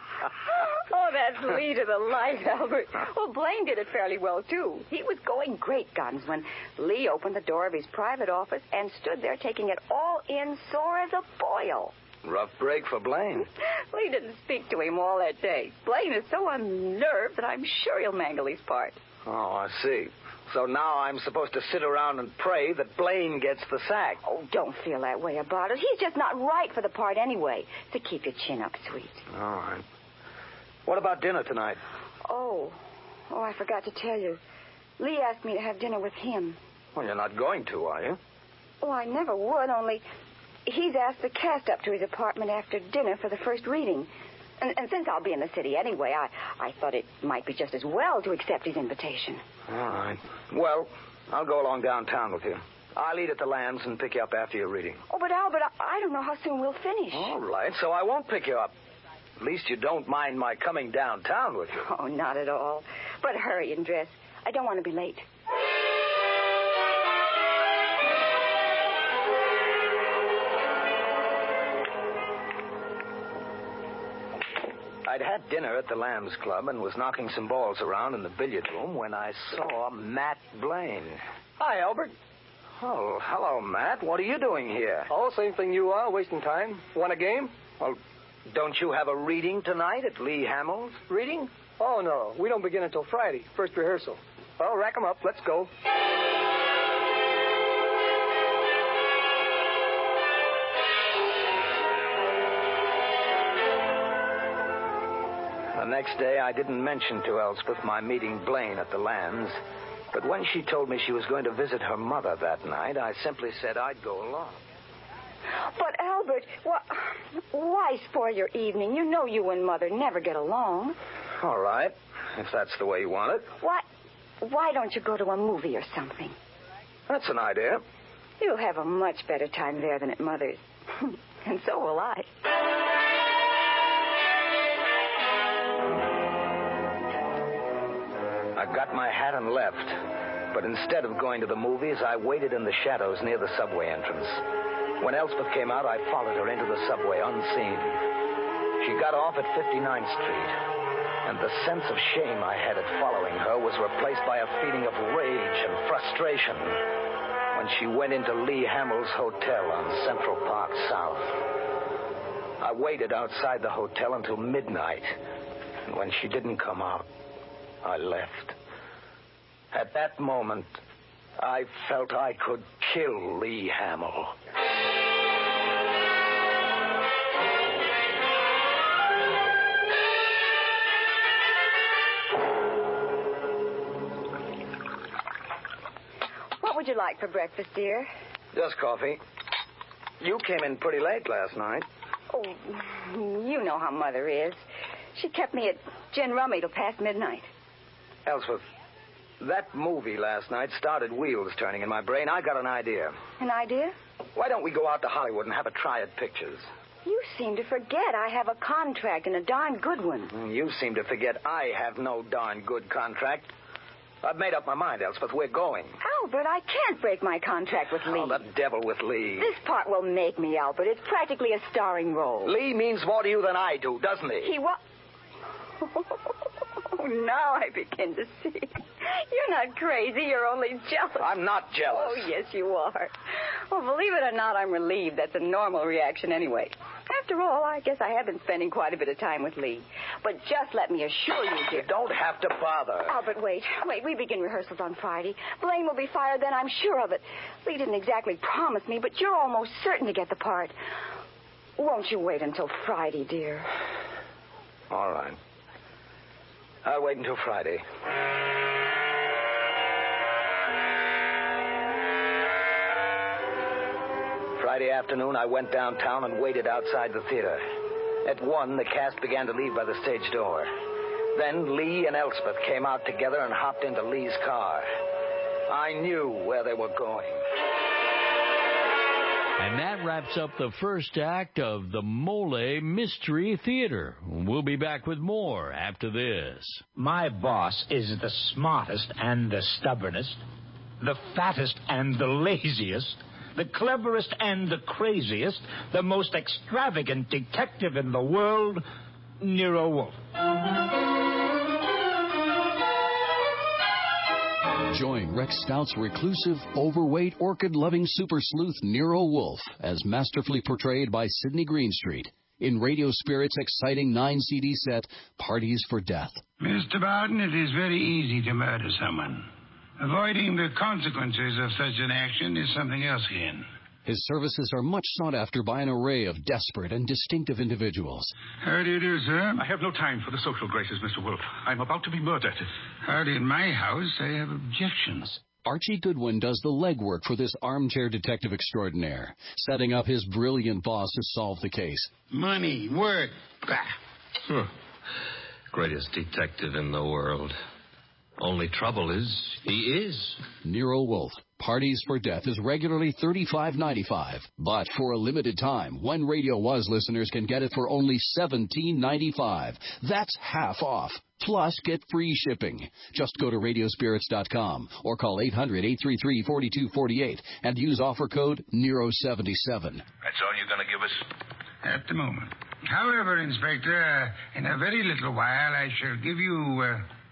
Oh, that's Lee to the life, Albert. Well, Blaine did it fairly well, too. He was going great guns when Lee opened the door of his private office and stood there taking it all in, sore as a boil. Rough break for Blaine. Lee didn't speak to him all that day. Blaine is so unnerved that I'm sure he'll mangle his part. Oh, I see. So now I'm supposed to sit around and pray that Blaine gets the sack. Oh, don't feel that way about it. He's just not right for the part anyway. So keep your chin up, sweet. All right. What about dinner tonight? Oh, I forgot to tell you. Lee asked me to have dinner with him. Well, you're not going to, are you? Oh, I never would, only he's asked the cast up to his apartment after dinner for the first reading. And since I'll be in the city anyway, I thought it might be just as well to accept his invitation. All right. Well, I'll go along downtown with you. I'll eat at the Lambs and pick you up after your reading. Oh, but Albert, I don't know how soon we'll finish. All right, so I won't pick you up. At least you don't mind my coming downtown with you. Oh, not at all. But hurry and dress. I don't want to be late. I I'd had dinner at the Lambs Club and was knocking some balls around in the billiard room when I saw Matt Blaine. Hi, Albert. Oh, hello, Matt. What are you doing here? Oh, same thing you are, wasting time. Want a game? Well, don't you have a reading tonight at Lee Hamill's? Reading? Oh, no. We don't begin until Friday, first rehearsal. Well, rack 'em up. Let's go. The next day, I didn't mention to Elspeth my meeting Blaine at the Lambs. But when she told me she was going to visit her mother that night, I simply said I'd go along. But, Albert, why spoil your evening? You know you and Mother never get along. All right, if that's the way you want it. Why don't you go to a movie or something? That's an idea. You'll have a much better time there than at Mother's. And so will I. I got my hat and left. But instead of going to the movies, I waited in the shadows near the subway entrance. When Elspeth came out, I followed her into the subway unseen. She got off at 59th Street, and the sense of shame I had at following her was replaced by a feeling of rage and frustration when she went into Lee Hamill's hotel on Central Park South. I waited outside the hotel until midnight, and when she didn't come out, I left. At that moment, I felt I could kill Lee Hamill. What would you like for breakfast, dear? Just coffee. You came in pretty late last night. Oh, you know how Mother is. She kept me at gin rummy till past midnight. Elspeth, that movie last night started wheels turning in my brain. I got an idea. An idea? Why don't we go out to Hollywood and have a try at pictures? You seem to forget I have a contract and a darn good one. You seem to forget I have no darn good contract. I've made up my mind, Elspeth. We're going. Albert, I can't break my contract with Lee. Oh, the devil with Lee. This part will make me, Albert. It's practically a starring role. Lee means more to you than I do, doesn't he? He what? Oh, now I begin to see. You're not crazy. You're only jealous. I'm not jealous. Oh, yes, you are. Well, believe it or not, I'm relieved. That's a normal reaction anyway. After all, I guess I have been spending quite a bit of time with Lee. But just let me assure you, dear. You don't have to bother. Albert, wait. We begin rehearsals on Friday. Blaine will be fired then, I'm sure of it. Lee didn't exactly promise me, but you're almost certain to get the part. Won't you wait until Friday, dear? All right. I'll wait until Friday. Friday afternoon, I went downtown and waited outside the theater. At 1, the cast began to leave by the stage door. Then Lee and Elspeth came out together and hopped into Lee's car. I knew where they were going. And that wraps up the first act of the Mole Mystery Theater. We'll be back with more after this. My boss is the smartest and the stubbornest, the fattest and the laziest, the cleverest and the craziest, the most extravagant detective in the world, Nero Wolfe. Join Rex Stout's reclusive, overweight, orchid-loving super sleuth Nero Wolfe as masterfully portrayed by Sidney Greenstreet in Radio Spirit's exciting 9-CD set, Parties for Death. Mr. Barton, it is very easy to murder someone. Avoiding the consequences of such an action is something else again. His services are much sought after by an array of desperate and distinctive individuals. How do you do, sir? I have no time for the social graces, Mr. Wolfe. I'm about to be murdered. Hardly in my house. I have objections. Archie Goodwin does the legwork for this armchair detective extraordinaire, setting up his brilliant boss to solve the case. Money, work, bah. Greatest detective in the world. Only trouble is, he is. Nero Wolfe, Parties for Death is regularly $35.95. But for a limited time, When Radio Was listeners can get it for only $17.95. That's half off. Plus, get free shipping. Just go to radiospirits.com or call 800-833-4248 and use offer code NERO77. That's all you're going to give us? at the moment. However, Inspector, in a very little while I shall give you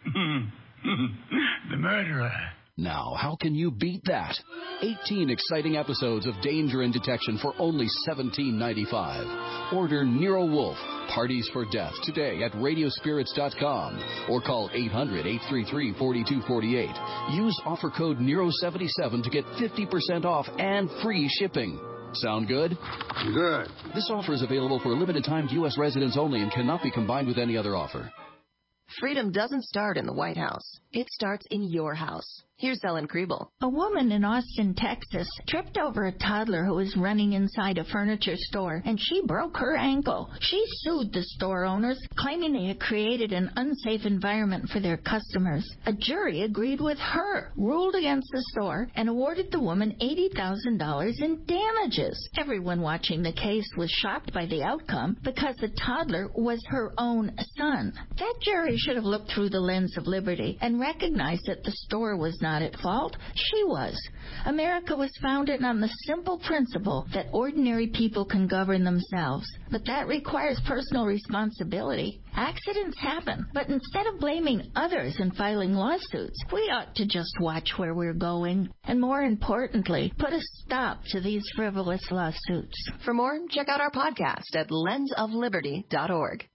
the murderer. Now, how can you beat that? 18 exciting episodes of Danger and Detection for only $17.95. Order Nero Wolf, Parties for Death today at radiospirits.com or call 800-833-4248. Use offer code NERO77 to get 50% off and free shipping. Sound good? Good. This offer is available for a limited time to U.S. residents only and cannot be combined with any other offer. Freedom doesn't start in the White House. It starts in your house. Here's Ellen Kriebel. A woman in Austin, Texas, tripped over a toddler who was running inside a furniture store, and she broke her ankle. She sued the store owners, claiming they had created an unsafe environment for their customers. A jury agreed with her, ruled against the store, and awarded the woman $80,000 in damages. Everyone watching the case was shocked by the outcome because the toddler was her own son. That jury should have looked through the lens of liberty and recognized that the store was not at fault. She was. America was founded on the simple principle that ordinary people can govern themselves. But that requires personal responsibility. Accidents happen, but instead of blaming others and filing lawsuits, we ought to just watch where we're going. And more importantly, put a stop to these frivolous lawsuits. For more, check out our podcast at lensofliberty.org.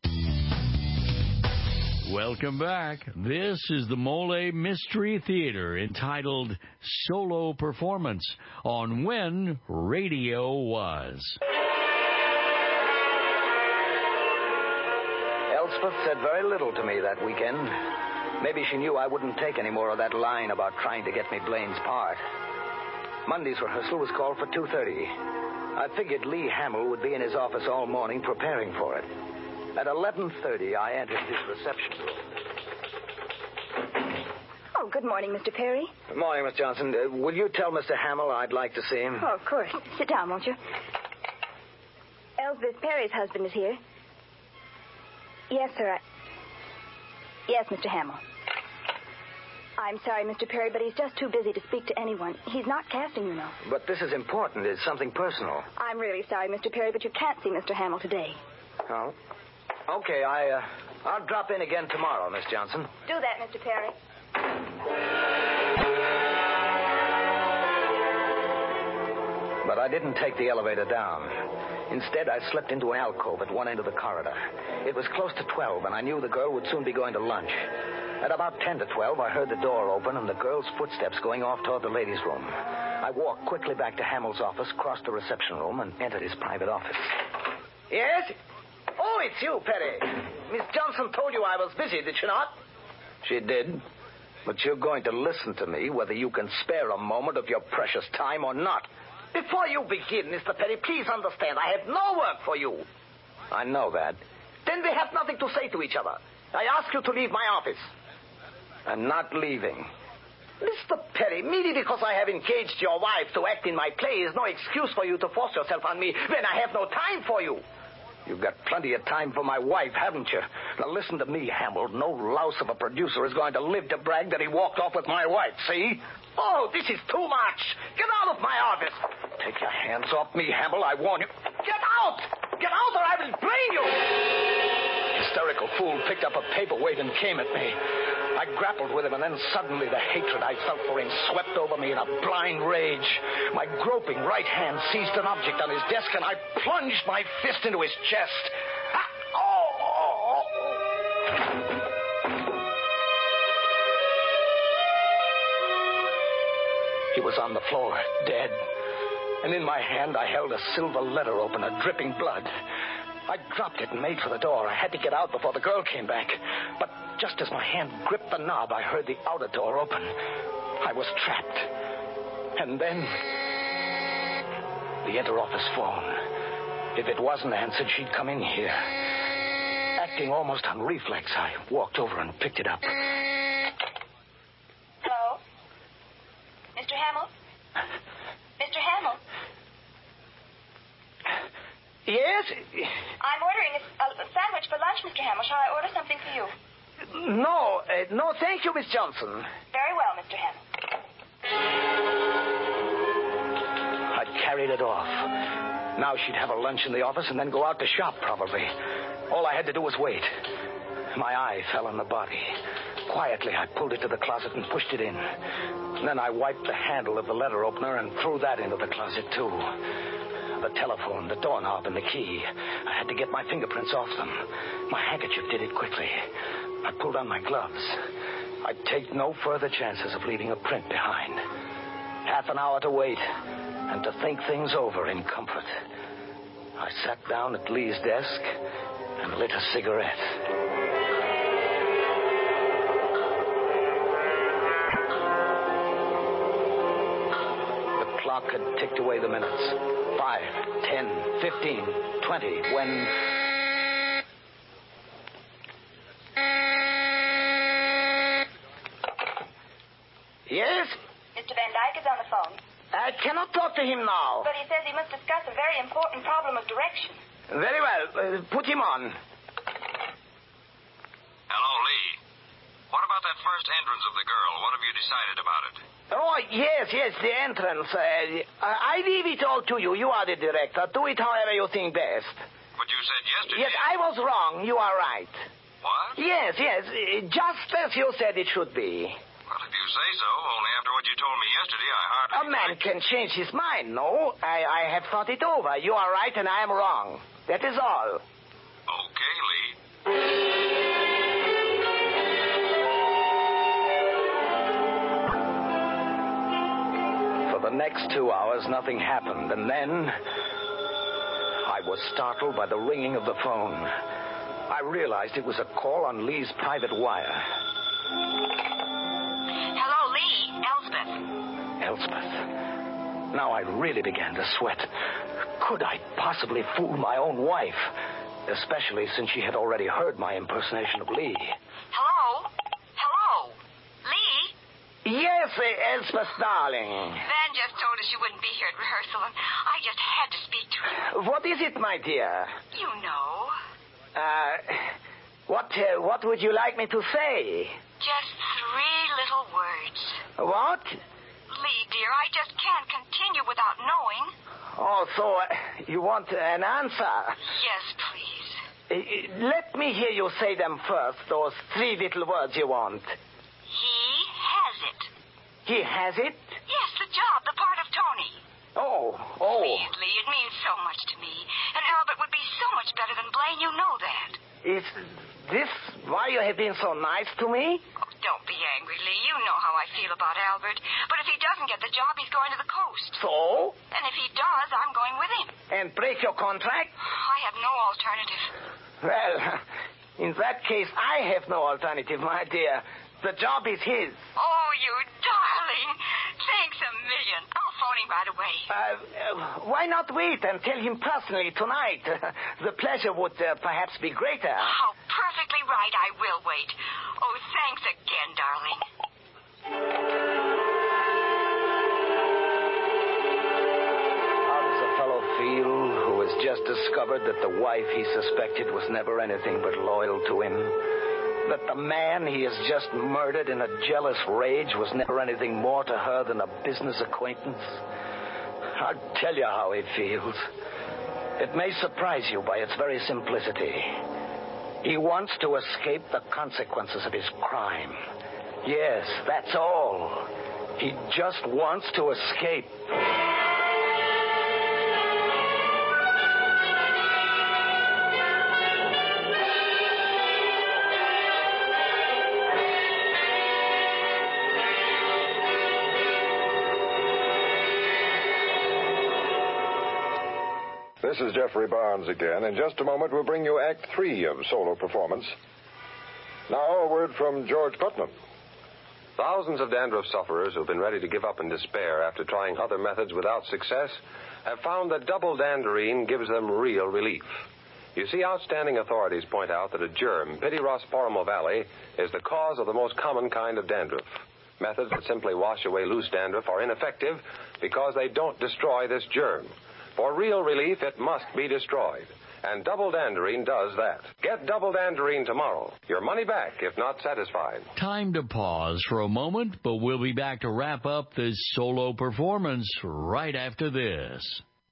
Welcome back. This is the Mole Mystery Theater entitled Solo Performance on When Radio Was. Elspeth said very little to me that weekend. Maybe she knew I wouldn't take any more of that line about trying to get me Blaine's part. Monday's rehearsal was called for 2:30. I figured Lee Hamill would be in his office all morning preparing for it. At 11:30, I entered his reception room. Oh, good morning, Mr. Perry. Good morning, Miss Johnson. Will you tell Mr. Hamill I'd like to see him? Oh, of course. Sit down, won't you? Elspeth Perry's husband is here. Yes, sir. Yes, Mr. Hamill. I'm sorry, Mr. Perry, but he's just too busy to speak to anyone. He's not casting, you know. But this is important. It's something personal. I'm really sorry, Mr. Perry, but you can't see Mr. Hamill today. Oh? Okay, I'll drop in again tomorrow, Miss Johnson. Do that, Mr. Perry. But I didn't take the elevator down. Instead, I slipped into an alcove at one end of the corridor. It was close to 12, and I knew the girl would soon be going to lunch. At about 10 to 12, I heard the door open and the girl's footsteps going off toward the ladies' room. I walked quickly back to Hamill's office, crossed the reception room, and entered his private office. Yes? Oh, it's you, Perry. Miss Johnson told you I was busy, did she not? She did. But you're going to listen to me whether you can spare a moment of your precious time or not. Before you begin, Mr. Perry, please understand, I have no work for you. I know that. Then we have nothing to say to each other. I ask you to leave my office. I'm not leaving. Mr. Perry, merely because I have engaged your wife to act in my play is no excuse for you to force yourself on me when I have no time for you. You've got plenty of time for my wife, haven't you? Now listen to me, Hamill. No louse of a producer is going to live to brag that he walked off with my wife, see? Oh, this is too much. Get out of my office. Take your hands off me, Hamill, I warn you. Get out! Get out or I will brain you! Hysterical fool picked up a paperweight and came at me. I grappled with him, and then suddenly the hatred I felt for him swept over me in a blind rage. My groping right hand seized an object on his desk, and I plunged my fist into his chest. He was on the floor, dead. And in my hand, I held a silver letter opener, dripping blood. I dropped it and made for the door. I had to get out before the girl came back. But just as my hand gripped the knob, I heard the outer door open. I was trapped. And then the inter-office phone. If it wasn't answered, she'd come in here. Acting almost on reflex, I walked over and picked it up. Hello? Mr. Hamill? Mr. Hamill? Yes? I'm ordering a sandwich for lunch, Mr. Hamill. Shall I order something for you? No, thank you, Miss Johnson. Very well, Mr. Hamill. I carried it off. Now she'd have her lunch in the office and then go out to shop, probably. All I had to do was wait. My eye fell on the body. Quietly, I pulled it to the closet and pushed it in. And then I wiped the handle of the letter opener and threw that into the closet, too. The telephone, the doorknob, and the key. I had to get my fingerprints off them. My handkerchief did it quickly. I pulled on my gloves. I'd take no further chances of leaving a print behind. Half an hour to wait and to think things over in comfort. I sat down at Lee's desk and lit a cigarette. The clock had ticked away the minutes. 5, 10, 15, 20, when... Yes? Mr. Van Dyke is on the phone. I cannot talk to him now. But he says he must discuss a very important problem of direction. Very well. Put him on. Hello, Lee. What about that first entrance of the girl? What have you decided about it? Oh, yes, the entrance. I leave it all to you. You are the director. Do it however you think best. But you said yesterday... Yes, I was wrong. You are right. What? Yes. Just as you said it should be. Well, if you say so, only after what you told me yesterday, I hardly... A man can change his mind, no? I have thought it over. You are right and I am wrong. That is all. Okay, Lee. For the next 2 hours, nothing happened. And then I was startled by the ringing of the phone. I realized it was a call on Lee's private wire. Elspeth. Now I really began to sweat. Could I possibly fool my own wife? Especially since she had already heard my impersonation of Lee. Hello? Lee? Yes, Elspeth, darling. Van just told us you wouldn't be here at rehearsal, and I just had to speak to you. What is it, my dear? You know. What would you like me to say? Just 3 little words. What? Lee, dear, I just can't continue without knowing. Oh, so you want an answer? Yes, please. Let me hear you say them first, those 3 little words you want. He has it. He has it? Yes, the job, the part of Tony. Oh. Please, Lee, it means so much to me. And Albert would be so much better than Blaine, you know that. Is this why you have been so nice to me? Oh, don't be angry, Lee. You know how I feel about Albert. But if he doesn't get the job, he's going to the coast. So? And if he does, I'm going with him. And break your contract? I have no alternative. Well, in that case, I have no alternative, my dear. The job is his. Oh, you darling. Thanks a million. I'll phone him right away. Why not wait and tell him personally tonight? The pleasure would perhaps be greater. How perfectly right. I will wait. Oh, thanks again, darling. How does a fellow feel who has just discovered that the wife he suspected was never anything but loyal to him? That the man he has just murdered in a jealous rage was never anything more to her than a business acquaintance? I'll tell you how he feels. It may surprise you by its very simplicity. He wants to escape the consequences of his crime. Yes, that's all. He just wants to escape. This is Jeffrey Barnes again. In just a moment, we'll bring you Act 3 of Solo Performance. Now, a word from George Putnam. Thousands of dandruff sufferers who've been ready to give up in despair after trying other methods without success have found that double Danderine gives them real relief. You see, outstanding authorities point out that a germ, Pityrosporomo valley, is the cause of the most common kind of dandruff. Methods that simply wash away loose dandruff are ineffective because they don't destroy this germ. For real relief, it must be destroyed. And Double Danderine does that. Get Double Danderine tomorrow. Your money back if not satisfied. Time to pause for a moment, but we'll be back to wrap up this solo performance right after this.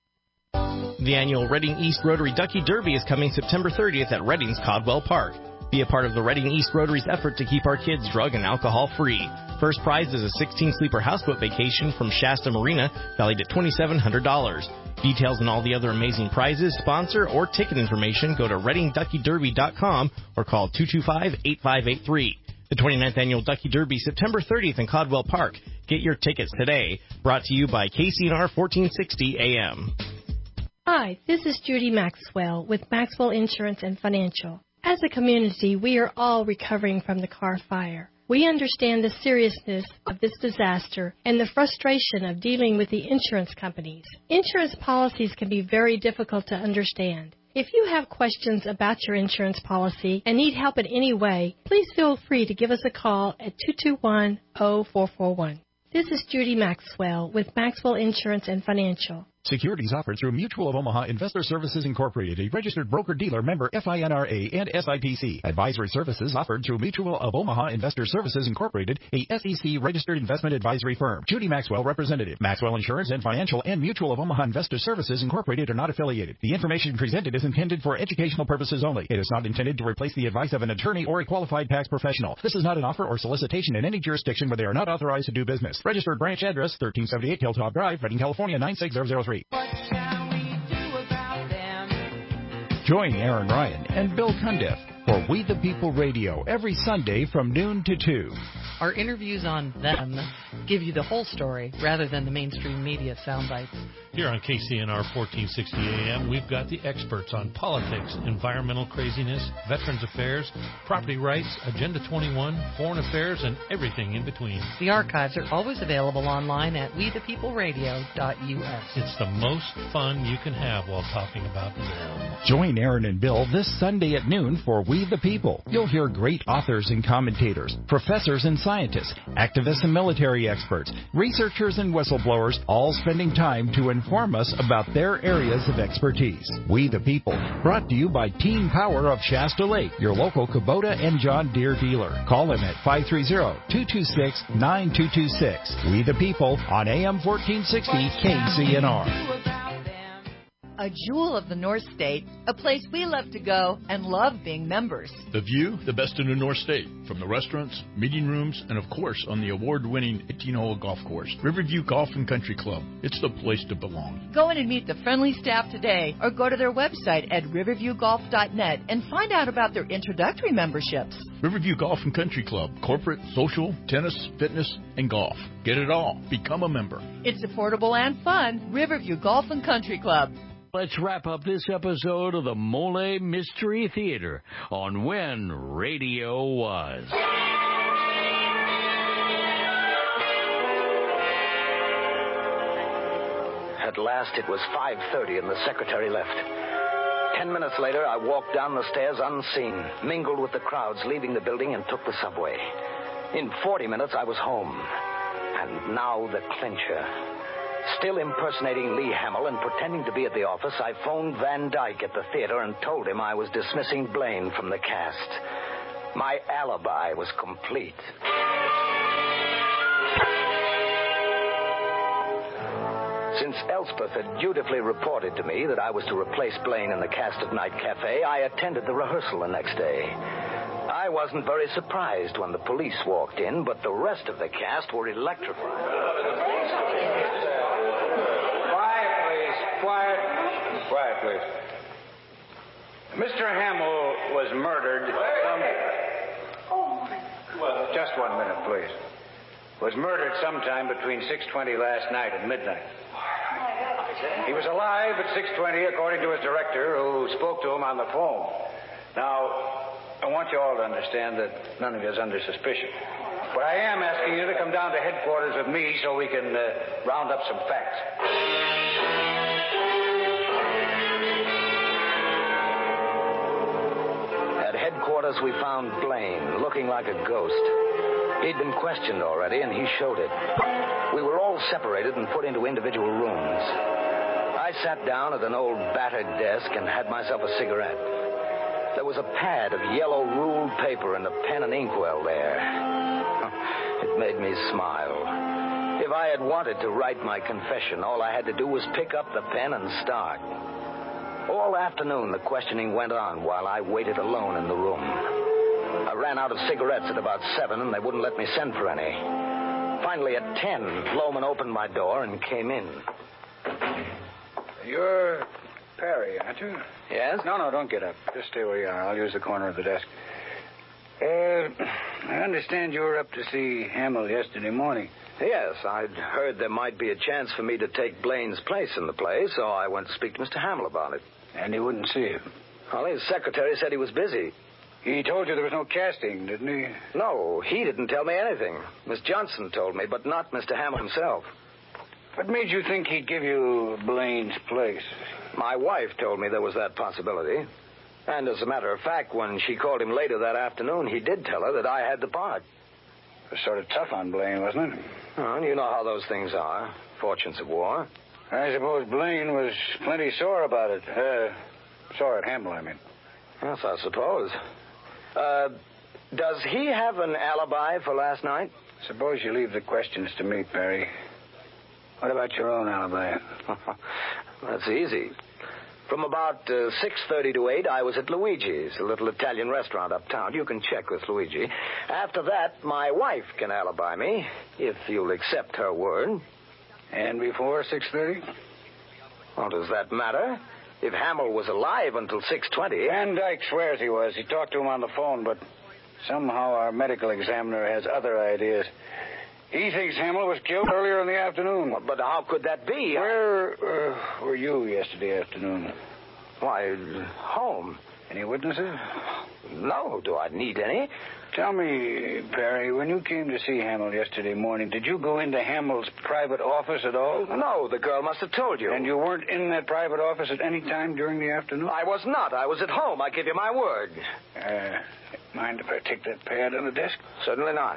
The annual Reading East Rotary Ducky Derby is coming September 30th at Reading's Caldwell Park. Be a part of the Reading East Rotary's effort to keep our kids drug and alcohol free. First prize is a 16-sleeper houseboat vacation from Shasta Marina, valued at $2,700. Details and all the other amazing prizes, sponsor, or ticket information go to ReadingDuckyDerby.com or call 225-8583. The 29th Annual Ducky Derby, September 30th in Caldwell Park. Get your tickets today. Brought to you by KCNR 1460 AM. Hi, this is Judy Maxwell with Maxwell Insurance and Financial. As a community, we are all recovering from the car fire. We understand the seriousness of this disaster and the frustration of dealing with the insurance companies. Insurance policies can be very difficult to understand. If you have questions about your insurance policy and need help in any way, please feel free to give us a call at 221-0441. This is Judy Maxwell with Maxwell Insurance and Financial. Securities offered through Mutual of Omaha Investor Services Incorporated, a registered broker-dealer member FINRA and SIPC. Advisory services offered through Mutual of Omaha Investor Services Incorporated, a SEC-registered investment advisory firm. Judy Maxwell, representative. Maxwell Insurance and Financial and Mutual of Omaha Investor Services Incorporated are not affiliated. The information presented is intended for educational purposes only. It is not intended to replace the advice of an attorney or a qualified tax professional. This is not an offer or solicitation in any jurisdiction where they are not authorized to do business. Registered branch address, 1378 Hilltop Drive, Reading, California, 96003. Join Aaron Ryan and Bill Cundiff for We the People Radio every Sunday from noon to 2. Our interviews on them give you the whole story rather than the mainstream media sound bites. Here on KCNR 1460 AM, we've got the experts on politics, environmental craziness, veterans affairs, property rights, Agenda 21, foreign affairs, and everything in between. The archives are always available online at wethepeopleradio.us. It's the most fun you can have while talking about them. Join Aaron and Bill this Sunday at noon for We the People. You'll hear great authors and commentators, professors and scientists, activists and military experts, researchers and whistleblowers, all spending time to inform us about their areas of expertise. We the People, brought to you by Team Power of Shasta Lake, your local Kubota and John Deere dealer. Call them at 530-226-9226. We the People on AM 1460 KCNR. A jewel of the North State, a place we love to go and love being members. The view, the best in the North State, from the restaurants, meeting rooms, and of course on the award-winning 18-hole golf course, Riverview Golf and Country Club. It's the place to belong. Go in and meet the friendly staff today or go to their website at riverviewgolf.net and find out about their introductory memberships. Riverview Golf and Country Club, corporate, social, tennis, fitness, and golf. Get it all. Become a member. It's affordable and fun. Riverview Golf and Country Club. Let's wrap up this episode of the Mole Mystery Theater on When Radio Was. At last, it was 5:30 and the secretary left. 10 minutes later, I walked down the stairs unseen, mingled with the crowds leaving the building, and took the subway. In 40 minutes, I was home. And now the clincher. Still impersonating Lee Hamill and pretending to be at the office, I phoned Van Dyke at the theater and told him I was dismissing Blaine from the cast. My alibi was complete. Since Elspeth had dutifully reported to me that I was to replace Blaine in the cast of Night Cafe, I attended the rehearsal the next day. I wasn't very surprised when the police walked in, but the rest of the cast were electrified. Quiet, please. Mr. Hamill was murdered. Just 1 minute, please. Was murdered sometime between 6:20 last night and midnight. He was alive at 6:20, according to his director, who spoke to him on the phone. Now, I want you all to understand that none of you is under suspicion. But I am asking you to come down to headquarters with me so we can round up some facts. At headquarters, we found Blaine, looking like a ghost. He'd been questioned already, and he showed it. We were all separated and put into individual rooms. I sat down at an old battered desk and had myself a cigarette. There was a pad of yellow ruled paper and a pen and inkwell there. It made me smile. If if I had wanted to write my confession, all I had to do was pick up the pen and start. All afternoon, the questioning went on while I waited alone in the room. I ran out of cigarettes at about 7, and they wouldn't let me send for any. Finally, at 10, Lohman opened my door and came in. You're Perry, aren't you? Yes? No, don't get up. Just stay where you are. I'll use the corner of the desk. I understand you were up to see Hamill yesterday morning. Yes, I'd heard there might be a chance for me to take Blaine's place in the play, so I went to speak to Mr. Hamill about it. And he wouldn't see you? Well, his secretary said he was busy. He told you there was no casting, didn't he? No, he didn't tell me anything. Miss Johnson told me, but not Mr. Hamill himself. What made you think he'd give you Blaine's place? My wife told me there was that possibility. And as a matter of fact, when she called him later that afternoon, he did tell her that I had the part. It was sort of tough on Blaine, wasn't it? Well, you know how those things are. Fortunes of war. I suppose Blaine was plenty sore about it. Sore at Hamill, I mean. Yes, I suppose. Does he have an alibi for last night? Suppose you leave the questions to me, Perry. What about your own alibi? That's easy. From about 6:30 to 8, I was at Luigi's, a little Italian restaurant uptown. You can check with Luigi. After that, my wife can alibi me, if you'll accept her word. And before 6:30? Well, does that matter? If Hamill was alive until 6:20... Van Dyke swears he was. He talked to him on the phone, but somehow our medical examiner has other ideas. He thinks Hamill was killed earlier in the afternoon. But how could that be? Where were you yesterday afternoon? Why, home. Any witnesses? No. Do I need any? Tell me, Perry, when you came to see Hamill yesterday morning, did you go into Hamill's private office at all? No, the girl must have told you. And you weren't in that private office at any time during the afternoon? I was not. I was at home. I give you my word. Mind if I take that pad on the desk? Certainly not.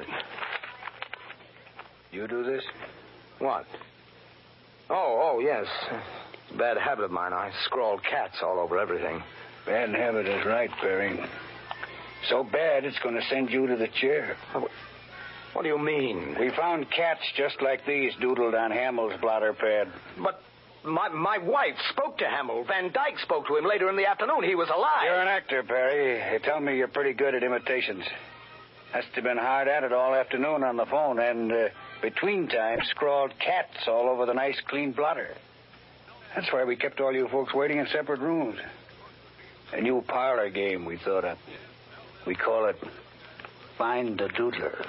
You do this? What? Oh, yes. Bad habit of mine. I scrawl cats all over everything. Bad habit is right, Perry. So bad, it's going to send you to the chair. What do you mean? We found cats just like these doodled on Hamill's blotter pad. But my wife spoke to Hamill. Van Dyke spoke to him later in the afternoon. He was alive. You're an actor, Perry. They tell me you're pretty good at imitations. Must have been hard at it all afternoon on the phone, and between times scrawled cats all over the nice, clean blotter. That's why we kept all you folks waiting in separate rooms. A new parlor game we thought up. We call it Find the Doodler.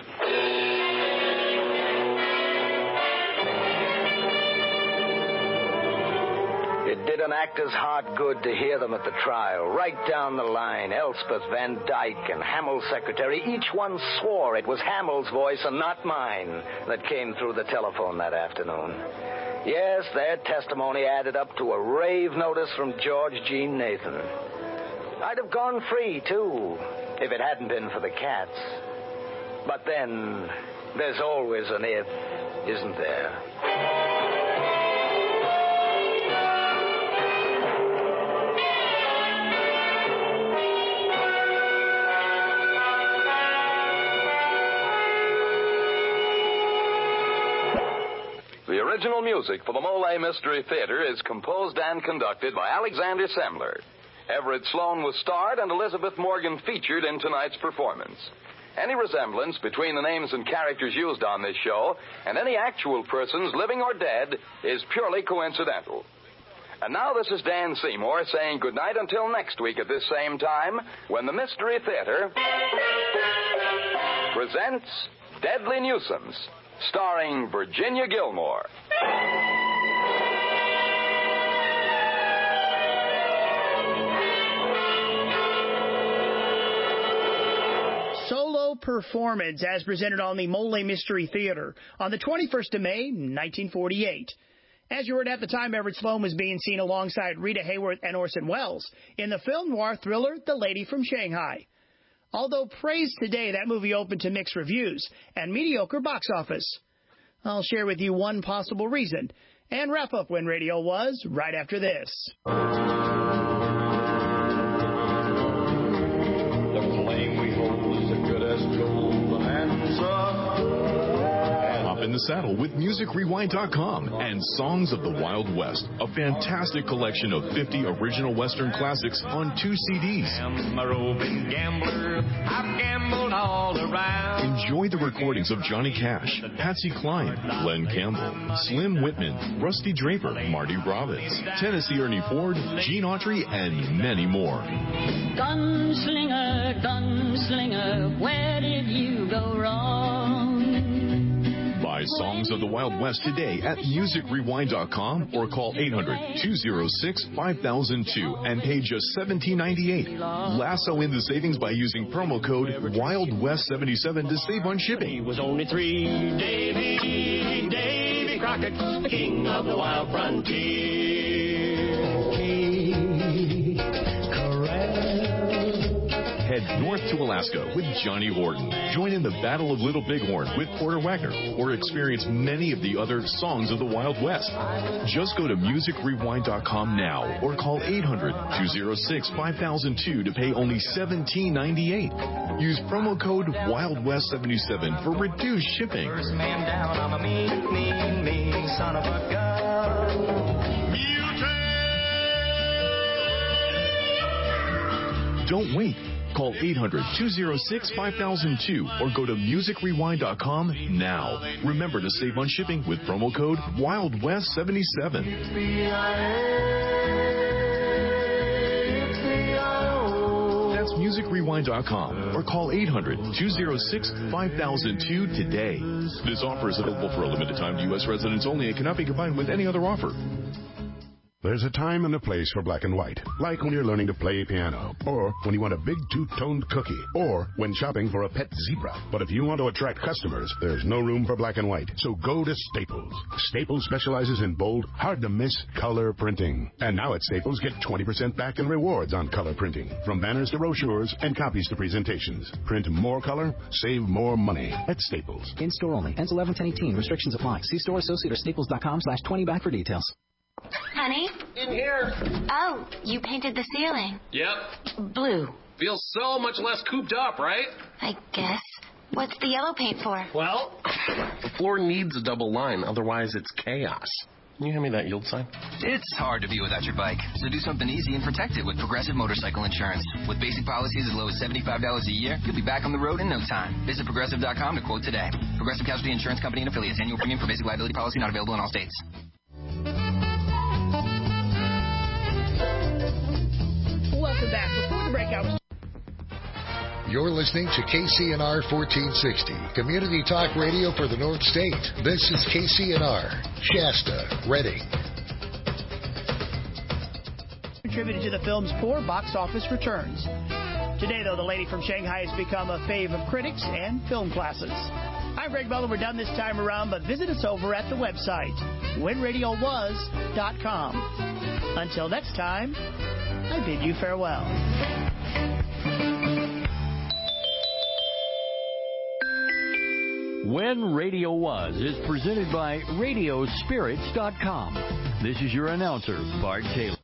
It did an actor's heart good to hear them at the trial. Right down the line, Elspeth, Van Dyke, and Hamill's secretary, each one swore it was Hamill's voice and not mine that came through the telephone that afternoon. Yes, their testimony added up to a rave notice from George Jean Nathan. I'd have gone free, too, if it hadn't been for the cats. But then, there's always an if, isn't there? The original music for the Mole Mystery Theater is composed and conducted by Alexander Semmler. Everett Sloan was starred and Elizabeth Morgan featured in tonight's performance. Any resemblance between the names and characters used on this show and any actual persons, living or dead, is purely coincidental. And now this is Dan Seymour saying goodnight until next week at this same time when the Mystery Theater presents Deadly Nuisance, starring Virginia Gilmore. Solo Performance, as presented on the Mole Mystery Theater on the 21st of May, 1948. As you heard at the time, Everett Sloan was being seen alongside Rita Hayworth and Orson Welles in the film noir thriller The Lady from Shanghai. Although praised today, that movie opened to mixed reviews and mediocre box office. I'll share with you one possible reason and wrap up When Radio Was right after this. the saddle with MusicRewind.com and Songs of the Wild West, a fantastic collection of 50 original Western classics on 2 CDs. I'm a roving gambler, I've gambled all around. Enjoy the recordings of Johnny Cash, Patsy Cline, Glenn Campbell, Slim Whitman, Rusty Draper, Marty Robbins, Tennessee Ernie Ford, Gene Autry, and many more. Gunslinger, gunslinger, where did you go wrong? Buy Songs of the Wild West today at MusicRewind.com or call 800-206-5002 and pay just $17.98. Lasso in the savings by using promo code WildWest77 to save on shipping. He was only 3, Davy Crockett, the king of the wild frontier. Head north to Alaska with Johnny Horton. Join in the Battle of Little Bighorn with Porter Wagner or experience many of the other Songs of the Wild West. Just go to MusicRewind.com now or call 800-206-5002 to pay only $17.98. Use promo code WildWest77 for reduced shipping. First man down, I'm a mean son of a gun. Don't wait. Call 800-206-5002 or go to MusicRewind.com now. Remember to save on shipping with promo code WildWest77. That's MusicRewind.com or call 800-206-5002 today. This offer is available for a limited time to U.S. residents only and cannot be combined with any other offer. There's a time and a place for black and white, like when you're learning to play piano, or when you want a big two-toned cookie, or when shopping for a pet zebra. But if you want to attract customers, there's no room for black and white. So go to Staples. Staples specializes in bold, hard-to-miss color printing. And now at Staples, get 20% back in rewards on color printing, from banners to brochures and copies to presentations. Print more color, save more money at Staples. In-store only. Ends 11/10/18. Restrictions apply. See store associate or staples.com/20back for details. Honey? In here. Oh, you painted the ceiling. Yep. Blue. Feels so much less cooped up, right? I guess. What's the yellow paint for? Well, the floor needs a double line, otherwise it's chaos. Can you hand me that yield sign? It's hard to be without your bike, so do something easy and protect it with Progressive Motorcycle Insurance. With basic policies as low as $75 a year, you'll be back on the road in no time. Visit Progressive.com to quote today. Progressive Casualty Insurance Company and Affiliates. Annual premium for basic liability policy not available in all states. Welcome back. Before the break, I was... You're listening to KCNR 1460, Community Talk Radio for the North State. This is KCNR, Shasta, Redding. Contributed to the film's poor box office returns. Today, though, the lady from Shanghai has become a fave of critics and film classes. I'm Greg Butler. We're done this time around, but visit us over at the website, whenradiowas.com. Until next time, I bid you farewell. When Radio Was is presented by Radiospirits.com. This is your announcer, Bart Taylor.